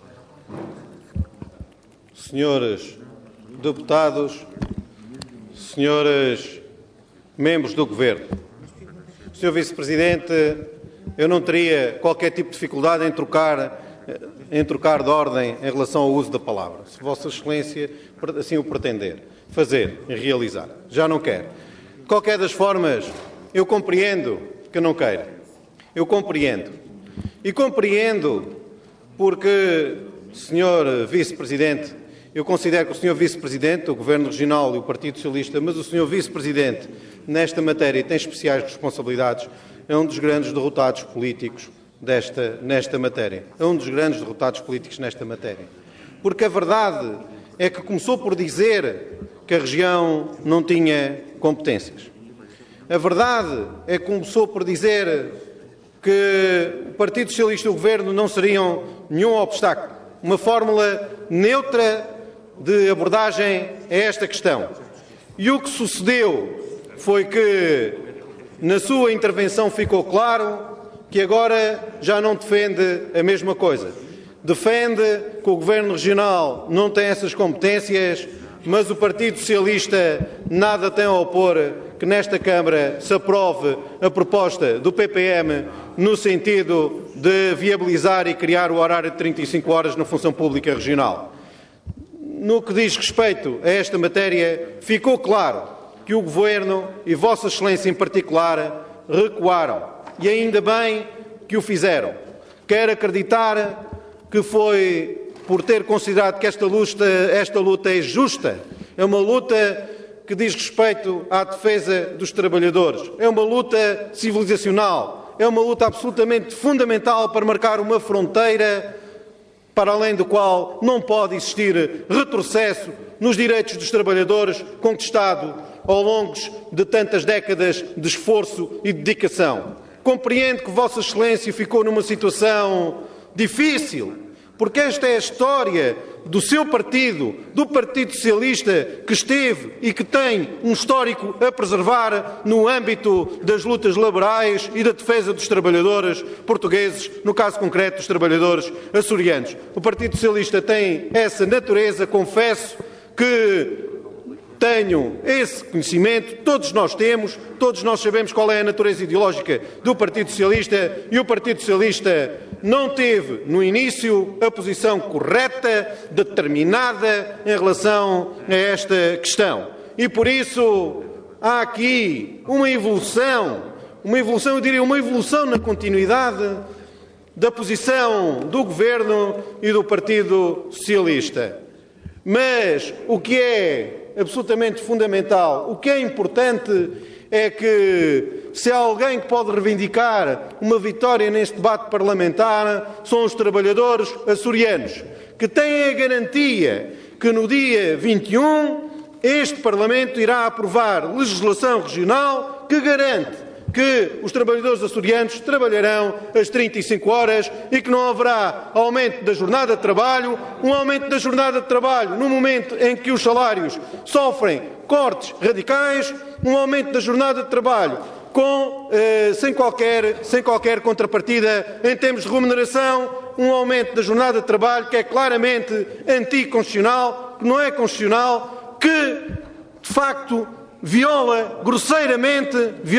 senhores deputados, senhores membros do Governo, Sr. Vice-Presidente, eu não teria qualquer tipo de dificuldade em trocar de ordem em relação ao uso da palavra, se Vossa Excelência assim o pretender fazer e realizar. Já não quero. De qualquer das formas, eu compreendo que não queira. Eu compreendo. E compreendo porque, Sr. Vice-Presidente, eu considero que o Sr. Vice-Presidente, o Governo Regional e o Partido Socialista, mas o Sr. Vice-Presidente, nesta matéria, tem especiais responsabilidades, é um dos grandes derrotados políticos nesta matéria. É um dos grandes derrotados políticos nesta matéria. Porque a verdade é que começou por dizer que a região não tinha competências. A verdade é que começou por dizer que o Partido Socialista e o Governo não seriam nenhum obstáculo. Uma fórmula neutra de abordagem a esta questão. E o que sucedeu foi que, na sua intervenção, ficou claro que agora já não defende a mesma coisa. Defende que o Governo Regional não tem essas competências, mas o Partido Socialista nada tem a opor que nesta Câmara se aprove a proposta do PPM no sentido de viabilizar e criar o horário de 35 horas na função pública regional. No que diz respeito a esta matéria, ficou claro que o Governo e Vossa Excelência em particular recuaram, e ainda bem que o fizeram. Quero acreditar que foi por ter considerado que esta luta é justa, é uma luta que diz respeito à defesa dos trabalhadores, é uma luta civilizacional, é uma luta absolutamente fundamental para marcar uma fronteira para além do qual não pode existir retrocesso nos direitos dos trabalhadores conquistado ao longo de tantas décadas de esforço e dedicação. Compreendo que Vossa Excelência ficou numa situação difícil, porque esta é a história do seu partido, do Partido Socialista, que esteve e que tem um histórico a preservar no âmbito das lutas laborais e da defesa dos trabalhadores portugueses, no caso concreto dos trabalhadores açorianos. O Partido Socialista tem essa natureza, confesso que tenho esse conhecimento, todos nós temos, todos nós sabemos qual é a natureza ideológica do Partido Socialista, e o Partido Socialista não teve, no início, a posição correta, determinada em relação a esta questão. E por isso há aqui uma evolução, eu diria uma evolução na continuidade da posição do Governo e do Partido Socialista. Mas o que é absolutamente fundamental, o que é importante é que, se há alguém que pode reivindicar uma vitória neste debate parlamentar, são os trabalhadores açorianos, que têm a garantia que no dia 21 este Parlamento irá aprovar legislação regional que garante que os trabalhadores açorianos trabalharão as 35 horas e que não haverá aumento da jornada de trabalho, um aumento da jornada de trabalho no momento em que os salários sofrem cortes radicais, um aumento da jornada de trabalho sem qualquer contrapartida em termos de remuneração, um aumento da jornada de trabalho que é claramente anticonstitucional, que não é constitucional, que de facto viola grosseiramente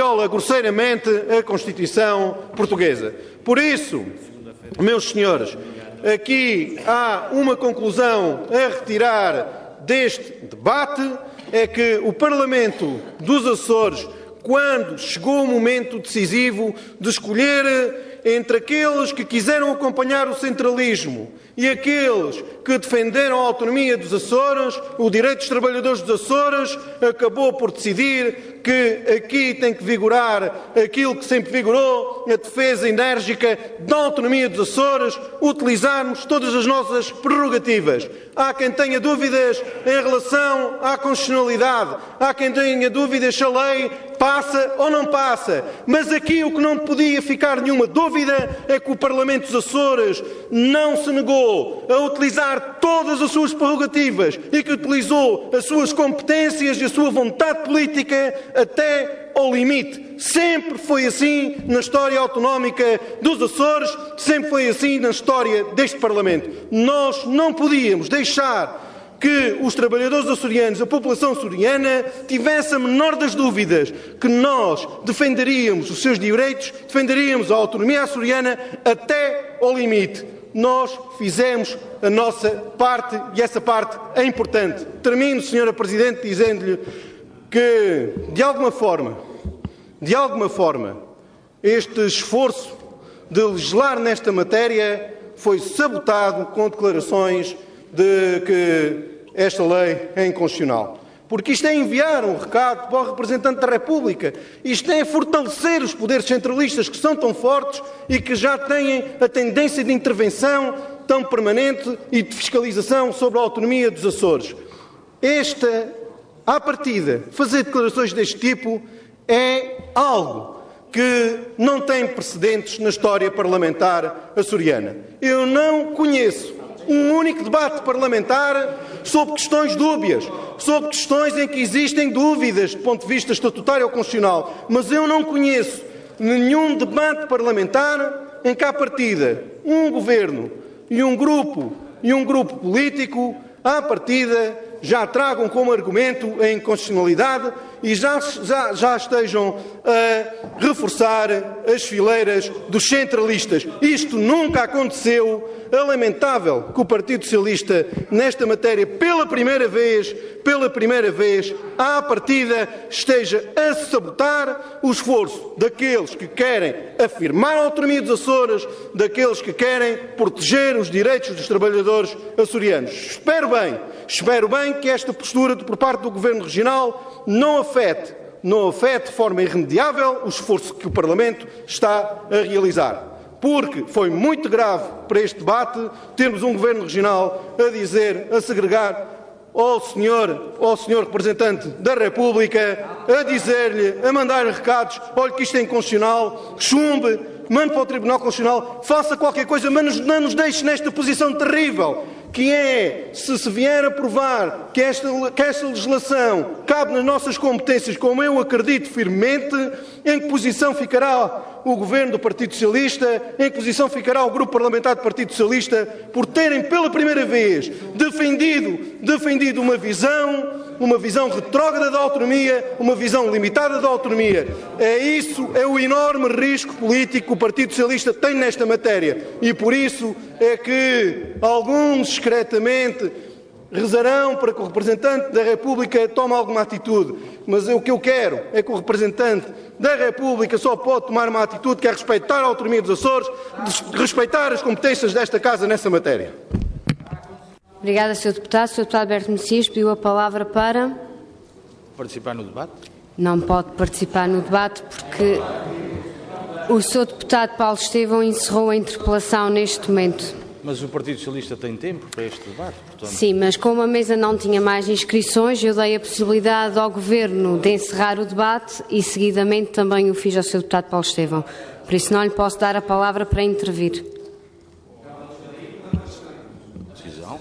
a Constituição portuguesa. Por isso, meus senhores, aqui há uma conclusão a retirar deste debate, é que o Parlamento dos Açores, quando chegou o momento decisivo de escolher entre aqueles que quiseram acompanhar o centralismo e aqueles que defenderam a autonomia dos Açores, o direito dos trabalhadores dos Açores, acabou por decidir que aqui tem que vigorar aquilo que sempre vigorou, a defesa enérgica da autonomia dos Açores, utilizarmos todas as nossas prerrogativas. Há quem tenha dúvidas em relação à constitucionalidade, há quem tenha dúvidas se a lei passa ou não passa, mas aqui o que não podia ficar nenhuma dúvida é que o Parlamento dos Açores não se negou a utilizar todas as suas prerrogativas e que utilizou as suas competências e a sua vontade política até ao limite. Sempre foi assim na história autonómica dos Açores, sempre foi assim na história deste Parlamento. Nós não podíamos deixar que os trabalhadores açorianos, a população açoriana, tivesse a menor das dúvidas que nós defenderíamos os seus direitos, defenderíamos a autonomia açoriana até ao limite. Nós fizemos a nossa parte e essa parte é importante. Termino, Sra. Presidente, dizendo-lhe que, de alguma forma, este esforço de legislar nesta matéria foi sabotado com declarações de que esta lei é inconstitucional. Porque isto é enviar um recado para o representante da República. Isto é fortalecer os poderes centralistas que são tão fortes e que já têm a tendência de intervenção tão permanente e de fiscalização sobre a autonomia dos Açores. À partida, fazer declarações deste tipo é algo que não tem precedentes na história parlamentar açoriana. Eu não conheço um único debate parlamentar sobre questões dúbias, sobre questões em que existem dúvidas do ponto de vista estatutário ou constitucional, mas eu não conheço nenhum debate parlamentar em que, à partida, um governo e um grupo político, à partida, já tragam como argumento a inconstitucionalidade e já estejam a reforçar as fileiras dos centralistas. Isto nunca aconteceu. É lamentável que o Partido Socialista, nesta matéria, pela primeira vez, à partida, esteja a sabotar o esforço daqueles que querem afirmar a autonomia dos Açores, daqueles que querem proteger os direitos dos trabalhadores açorianos. Espero bem que esta postura por parte do Governo Regional não afete de forma irremediável o esforço que o Parlamento está a realizar. Porque foi muito grave para este debate termos um Governo Regional a segregar ao senhor representante da República, a dizer-lhe, a mandar recados, olha que isto é inconstitucional, chumbe, mande para o Tribunal Constitucional, faça qualquer coisa, mas não nos deixe nesta posição terrível, que é, se vier a provar que esta legislação cabe nas nossas competências, como eu acredito firmemente, em que posição ficará o Governo do Partido Socialista, em que posição ficará o Grupo Parlamentar do Partido Socialista, por terem pela primeira vez defendido uma visão retrógrada da autonomia, uma visão limitada da autonomia. É o enorme risco político que o Partido Socialista tem nesta matéria. E por isso é que alguns discretamente rezarão para que o representante da República tome alguma atitude. Mas o que eu quero é que o representante da República só pode tomar uma atitude que é respeitar a autonomia dos Açores, respeitar as competências desta Casa nessa matéria. Obrigada, Sr. Deputado. O Sr. Deputado Alberto Messias pediu a palavra para... Participar no debate? Não pode participar no debate porque o Sr. Deputado Paulo Estevão encerrou a interpelação neste momento. Mas o Partido Socialista tem tempo para este debate, portanto... Sim, mas como a mesa não tinha mais inscrições, eu dei a possibilidade ao Governo de encerrar o debate e, seguidamente, também o fiz ao Sr. Deputado Paulo Estevão. Por isso não lhe posso dar a palavra para intervir. Decisão.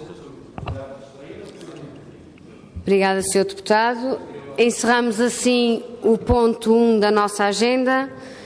Obrigada, Sr. Deputado. Encerramos assim o ponto 1 da nossa agenda.